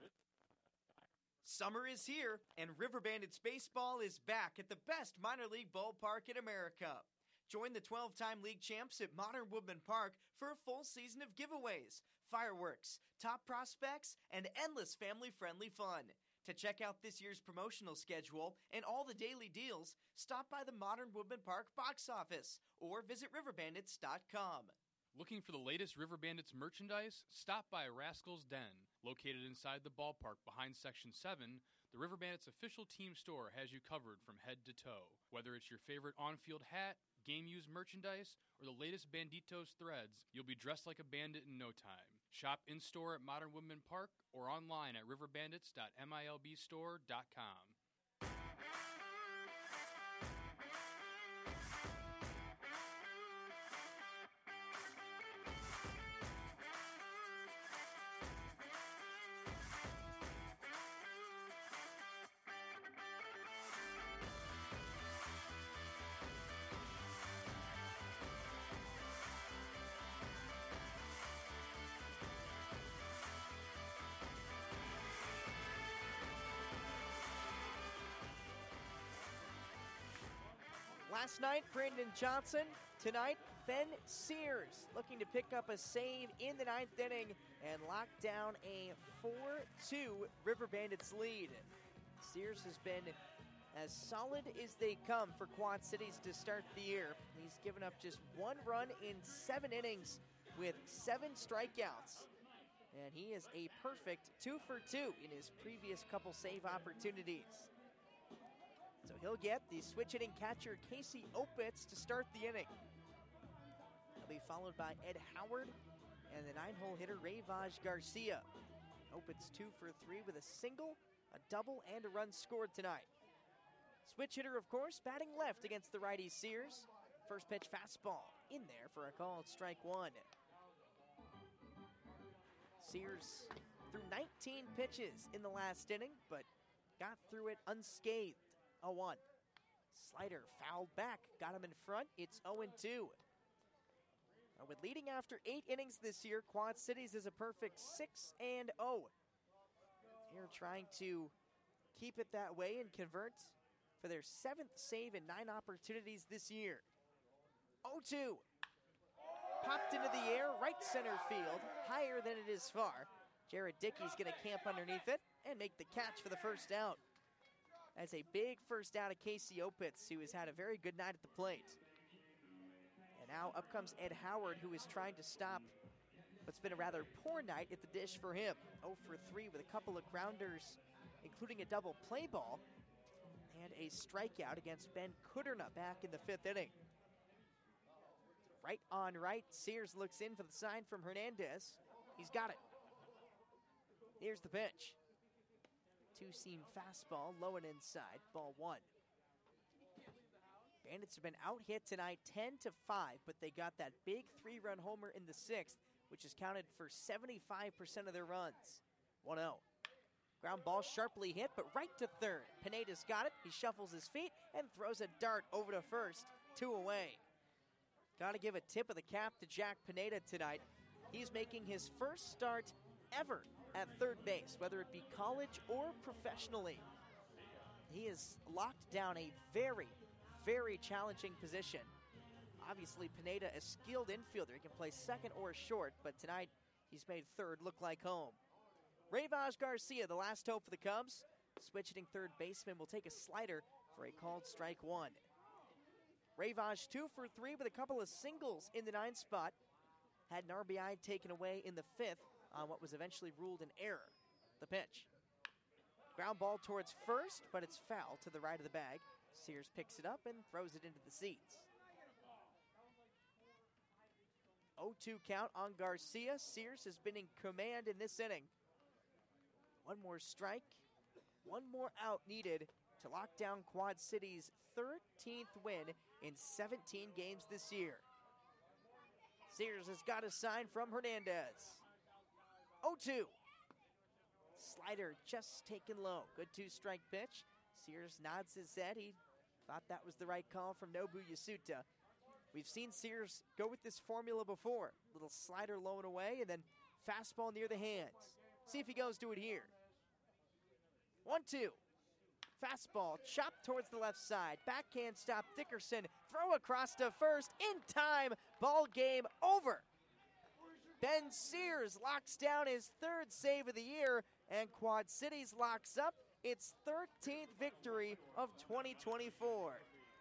A: Summer is here, and River Bandits Baseball is back at the best minor league ballpark in America. Join the twelve-time league champs at Modern Woodman Park for a full season of giveaways, fireworks, top prospects, and endless family-friendly fun. To check out this year's promotional schedule and all the daily deals, stop by the Modern Woodman Park box office or visit river bandits dot com.
B: Looking for the latest River Bandits merchandise? Stop by Rascal's Den. Located inside the ballpark behind Section seven, the River Bandits official team store has you covered from head to toe. Whether it's your favorite on-field hat, game-used merchandise, or the latest Banditos threads, you'll be dressed like a bandit in no time. Shop in-store at Modern Woodman Park or online at river bandits dot milb store dot com.
A: Last night, Brandon Johnson. Tonight, Ben Sears looking to pick up a save in the ninth inning and lock down a four two River Bandits lead. Sears has been as solid as they come for Quad Cities to start the year. He's given up just one run in seven innings with seven strikeouts. And he is a perfect two for two in his previous couple save opportunities. So he'll get the switch-hitting catcher Casey Opitz to start the inning. He'll be followed by Ed Howard and the nine-hole hitter Rayvaj Garcia. Opitz two for three with a single, a double, and a run scored tonight. Switch hitter, of course, batting left against the righty Sears. First pitch fastball in there for a called strike one. Sears threw nineteen pitches in the last inning, but got through it unscathed. oh one. Slider fouled back, got him in front. It's oh two. Uh, with leading after eight innings this year, Quad Cities is a perfect six and oh. They're trying to keep it that way and convert for their seventh save in nine opportunities this year. oh two. Popped into the air, right center field, higher than it is far. Jared Dickey's going to camp underneath it and make the catch for the first out. That's a big first out of Casey Opitz, who has had a very good night at the plate. And now up comes Ed Howard, who is trying to stop what's been a rather poor night at the dish for him. oh for three with a couple of grounders, including a double play ball, and a strikeout against Ben Kuderna back in the fifth inning. Right on right, Sears looks in for the sign from Hernandez. He's got it. Here's the pitch. Two-seam fastball, low and inside, ball one. Bandits have been out-hit tonight ten to five, but they got that big three-run homer in the sixth, which has counted for seventy-five percent of their runs. one oh. Ground ball sharply hit, but right to third. Pineda's got it. He shuffles his feet and throws a dart over to first. Two away. Got to give a tip of the cap to Jack Pineda tonight. He's making his first start ever at third base, whether it be college or professionally. He has locked down a very, very challenging position. Obviously, Pineda, a skilled infielder. He can play second or short, but tonight he's made third look like home. Rayvaj Garcia, the last hope for the Cubs. Switch-hitting third baseman will take a slider for a called strike one. Rayvaj two for three with a couple of singles in the ninth spot. Had an R B I taken away in the fifth on what was eventually ruled an error. The pitch. Ground ball towards first, but it's foul to the right of the bag. Sears picks it up and throws it into the seats. oh two count on Garcia. Sears has been in command in this inning. One more strike, one more out needed to lock down Quad City's thirteenth win in seventeen games this year. Sears has got a sign from Hernandez. oh two. Slider just taken low. Good two-strike pitch. Sears nods his head. He thought that was the right call from Nobu Yasuta. We've seen Sears go with this formula before. Little slider low and away, and then fastball near the hands. See if he goes to it here. one two. Fastball chopped towards the left side. Backhand stop Dickerson. Throw across to first. In time. Ball game over. Ben Sears locks down his third save of the year, and Quad Cities locks up its thirteenth victory of twenty twenty-four.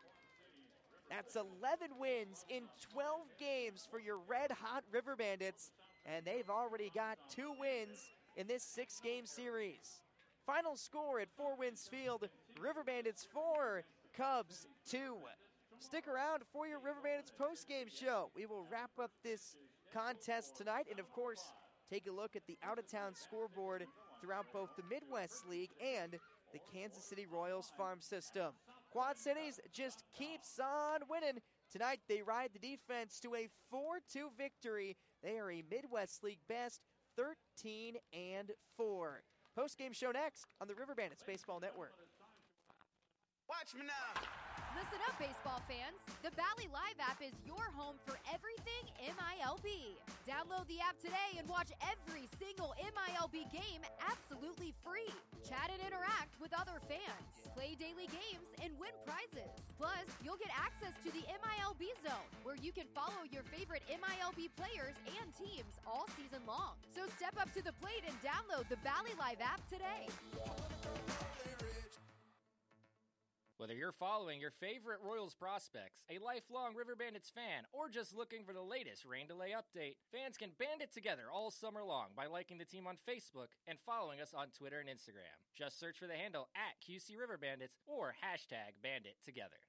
A: That's eleven wins in twelve games for your red-hot River Bandits, and they've already got two wins in this six-game series. Final score at Four Winds Field, River Bandits four, Cubs two. Stick around for your River Bandits post-game show. We will wrap up this contest tonight and, of course, take a look at the out-of-town scoreboard throughout both the Midwest League and the Kansas City Royals farm system. Quad Cities just keeps on winning. Tonight they ride the defense to a four two victory. They are a Midwest League best thirteen and four. Post-game show next on the River Bandits Baseball Network.
F: Watch me now.
G: Listen up, baseball fans. The Bally Live app is your home for everything M I L B. Download the app today and watch every single M I L B game absolutely free. Chat and interact with other fans. Play daily games and win prizes. Plus, you'll get access to the M I L B Zone, where you can follow your favorite M I L B players and teams all season long. So step up to the plate and download the Bally Live app today.
H: Whether you're following your favorite Royals prospects, a lifelong River Bandits fan, or just looking for the latest rain delay update, fans can band it together all summer long by liking the team on Facebook and following us on Twitter and Instagram. Just search for the handle at Q C River Bandits or hashtag Bandit Together.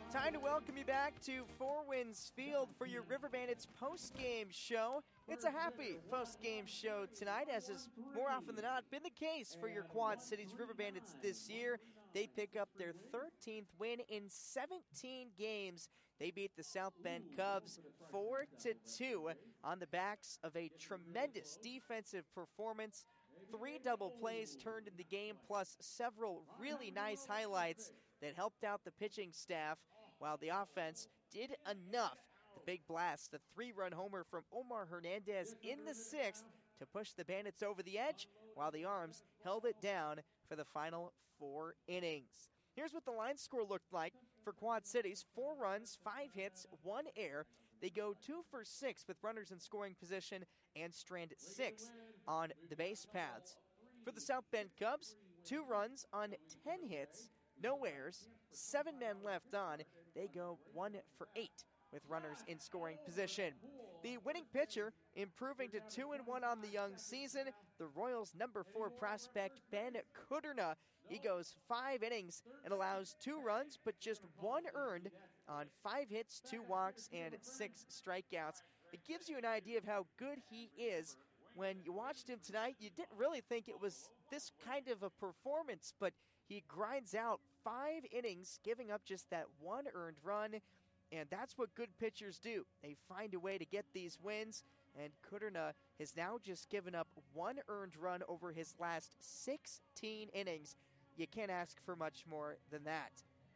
A: Time to welcome you back to Four Winds Field for your River Bandits post-game show. It's a happy post-game show tonight, as has more often than not been the case for your Quad Cities River Bandits this year. They pick up their thirteenth win in seventeen games. They beat the South Bend Cubs four to two on the backs of a tremendous defensive performance. Three double plays turned in the game, plus several really nice highlights that helped out the pitching staff, while the offense did enough. The big blast, the three-run homer from Omar Hernandez in the sixth to push the Bandits over the edge, while the Arms held it down for the final four innings. Here's what the line score looked like for Quad Cities. Four runs, five hits, one error. They go two for six with runners in scoring position and strand six on the base paths. For the South Bend Cubs, two runs on ten hits, no errors, seven men left on. They go one for eight with runners in scoring position. The winning pitcher improving to two and one on the young season, the Royals' number four prospect, Ben Kuderna. He goes five innings and allows two runs, but just one earned on five hits, two walks, and six strikeouts. It gives you an idea of how good he is. When you watched him tonight, you didn't really think it was this kind of a performance, but he grinds out five innings, giving up just that one earned run, and that's what good pitchers do. They find a way to get these wins, and Kuderna has now just given up one earned run over his last sixteen innings. You can't ask for much more than that.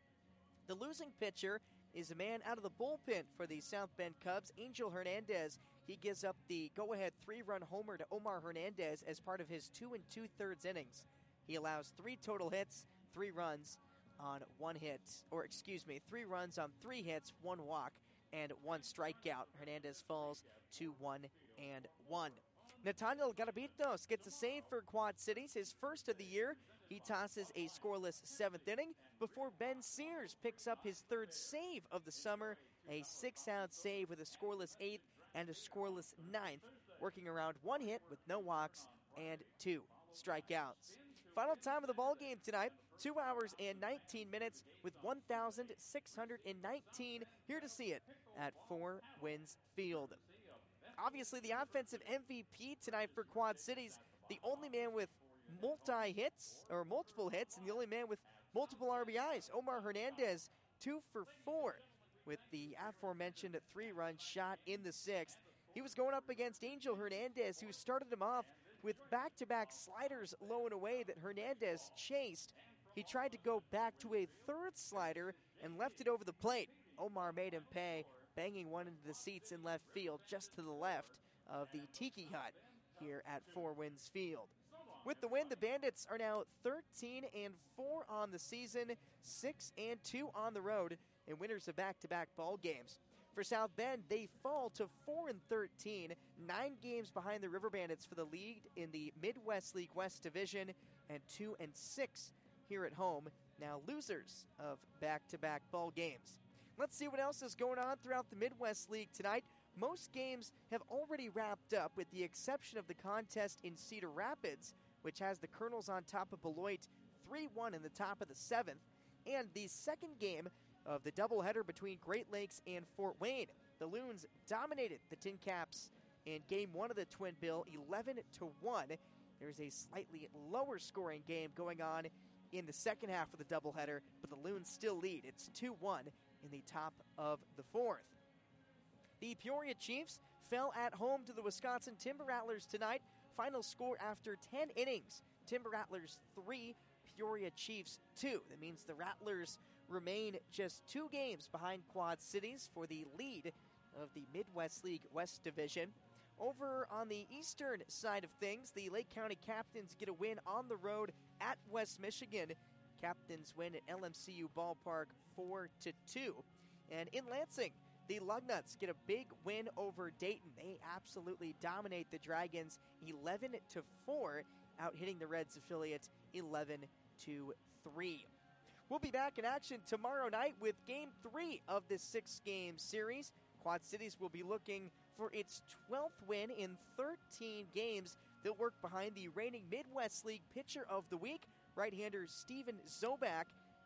A: The losing pitcher is a man out of the bullpen for the South Bend Cubs, Angel Hernandez. He gives up the go-ahead three-run homer to Omar Hernandez as part of his two and two-thirds innings. He allows three total hits, three runs on one hit, or excuse me, three runs on three hits, one walk, and one strikeout. Hernandez falls to one and one. Nathaniel Garabitos gets a save for Quad Cities, his first of the year. He tosses a scoreless seventh inning before Ben Sears picks up his third save of the summer, a six-out save with a scoreless eighth and a scoreless ninth, working around one hit with no walks and two strikeouts. Final time of the ball game tonight, two hours and nineteen minutes with one thousand six hundred nineteen here to see it at Four Winds Field. Obviously, the offensive M V P tonight for Quad Cities, the only man with multi-hits, or multiple hits, and the only man with multiple R B Is, Omar Hernandez, two for four, with the aforementioned three-run shot in the sixth. He was going up against Angel Hernandez, who started him off with back-to-back sliders low and away that Hernandez chased. He tried to go back to a third slider and left it over the plate. Omar made him pay, banging one into the seats in left field, just to the left of the Tiki Hut here at Four Winds Field. With the win, the Bandits are now thirteen and four on the season, six and two on the road, and winners of back-to-back ball games. For South Bend, they fall to four and thirteen, nine games behind the River Bandits for the lead in the Midwest League West Division, and two and six here at home, now losers of back-to-back ball games. Let's see what else is going on throughout the Midwest League tonight. Most games have already wrapped up, with the exception of the contest in Cedar Rapids, which has the Colonels on top of Beloit three one in the top of the seventh, and the second game of the doubleheader between Great Lakes and Fort Wayne. The Loons dominated the Tin Caps in game one of the Twin Bill, eleven to one. There's a slightly lower scoring game going on in the second half of the doubleheader, but the Loons still lead. It's two one in the top of the fourth. The Peoria Chiefs fell at home to the Wisconsin Timber Rattlers tonight. Final score after ten innings, Timber Rattlers three, Peoria Chiefs two. That means the Rattlers remain just two games behind Quad Cities for the lead of the Midwest League West Division. Over on the eastern side of things, the Lake County Captains get a win on the road at West Michigan. Captains win at L M C U Ballpark four to two. And in Lansing, the Lugnuts get a big win over Dayton. They absolutely dominate the Dragons eleven to four, out hitting the Reds affiliate eleven to three. We'll be back in action tomorrow night with Game three of this six-game series. Quad Cities will be looking for its twelfth win in thirteen games. They'll work behind the reigning Midwest League Pitcher of the Week, right-hander Steven Zobak,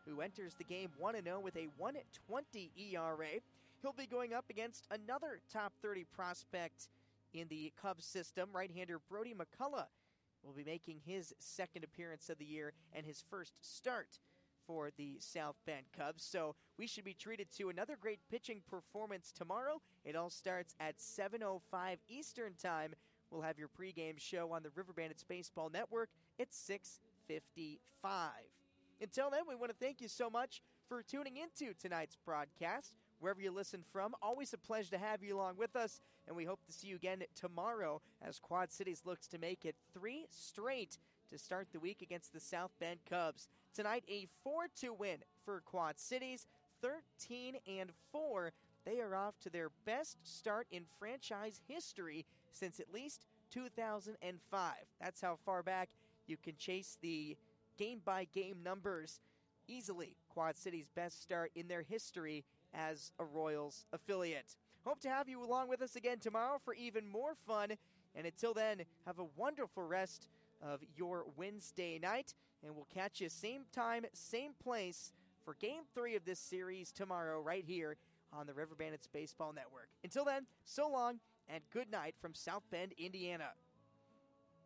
A: who enters the game one and oh with a one twenty E R A. He'll be going up against another top thirty prospect in the Cubs system. Right-hander Brody McCullough will be making his second appearance of the year and his first start for the South Bend Cubs. So we should be treated to another great pitching performance tomorrow. It all starts at seven oh five Eastern Time. We'll have your pregame show on the River Bandits Baseball Network at six fifty-five. Until then, we want to thank you so much for tuning into tonight's broadcast. Wherever you listen from, always a pleasure to have you along with us, and we hope to see you again tomorrow as Quad Cities looks to make it three straight to start the week against the South Bend Cubs. Tonight, a four two win for Quad Cities, thirteen and four. They are off to their best start in franchise history since at least two thousand five. That's how far back you can chase the game-by-game numbers. Easily, Quad Cities' best start in their history as a Royals affiliate. Hope to have you along with us again tomorrow for even more fun. And until then, have a wonderful rest of your Wednesday night. And we'll catch you same time, same place for Game three of this series tomorrow right here on the River Bandits Baseball Network. Until then, so long and good night from South Bend, Indiana.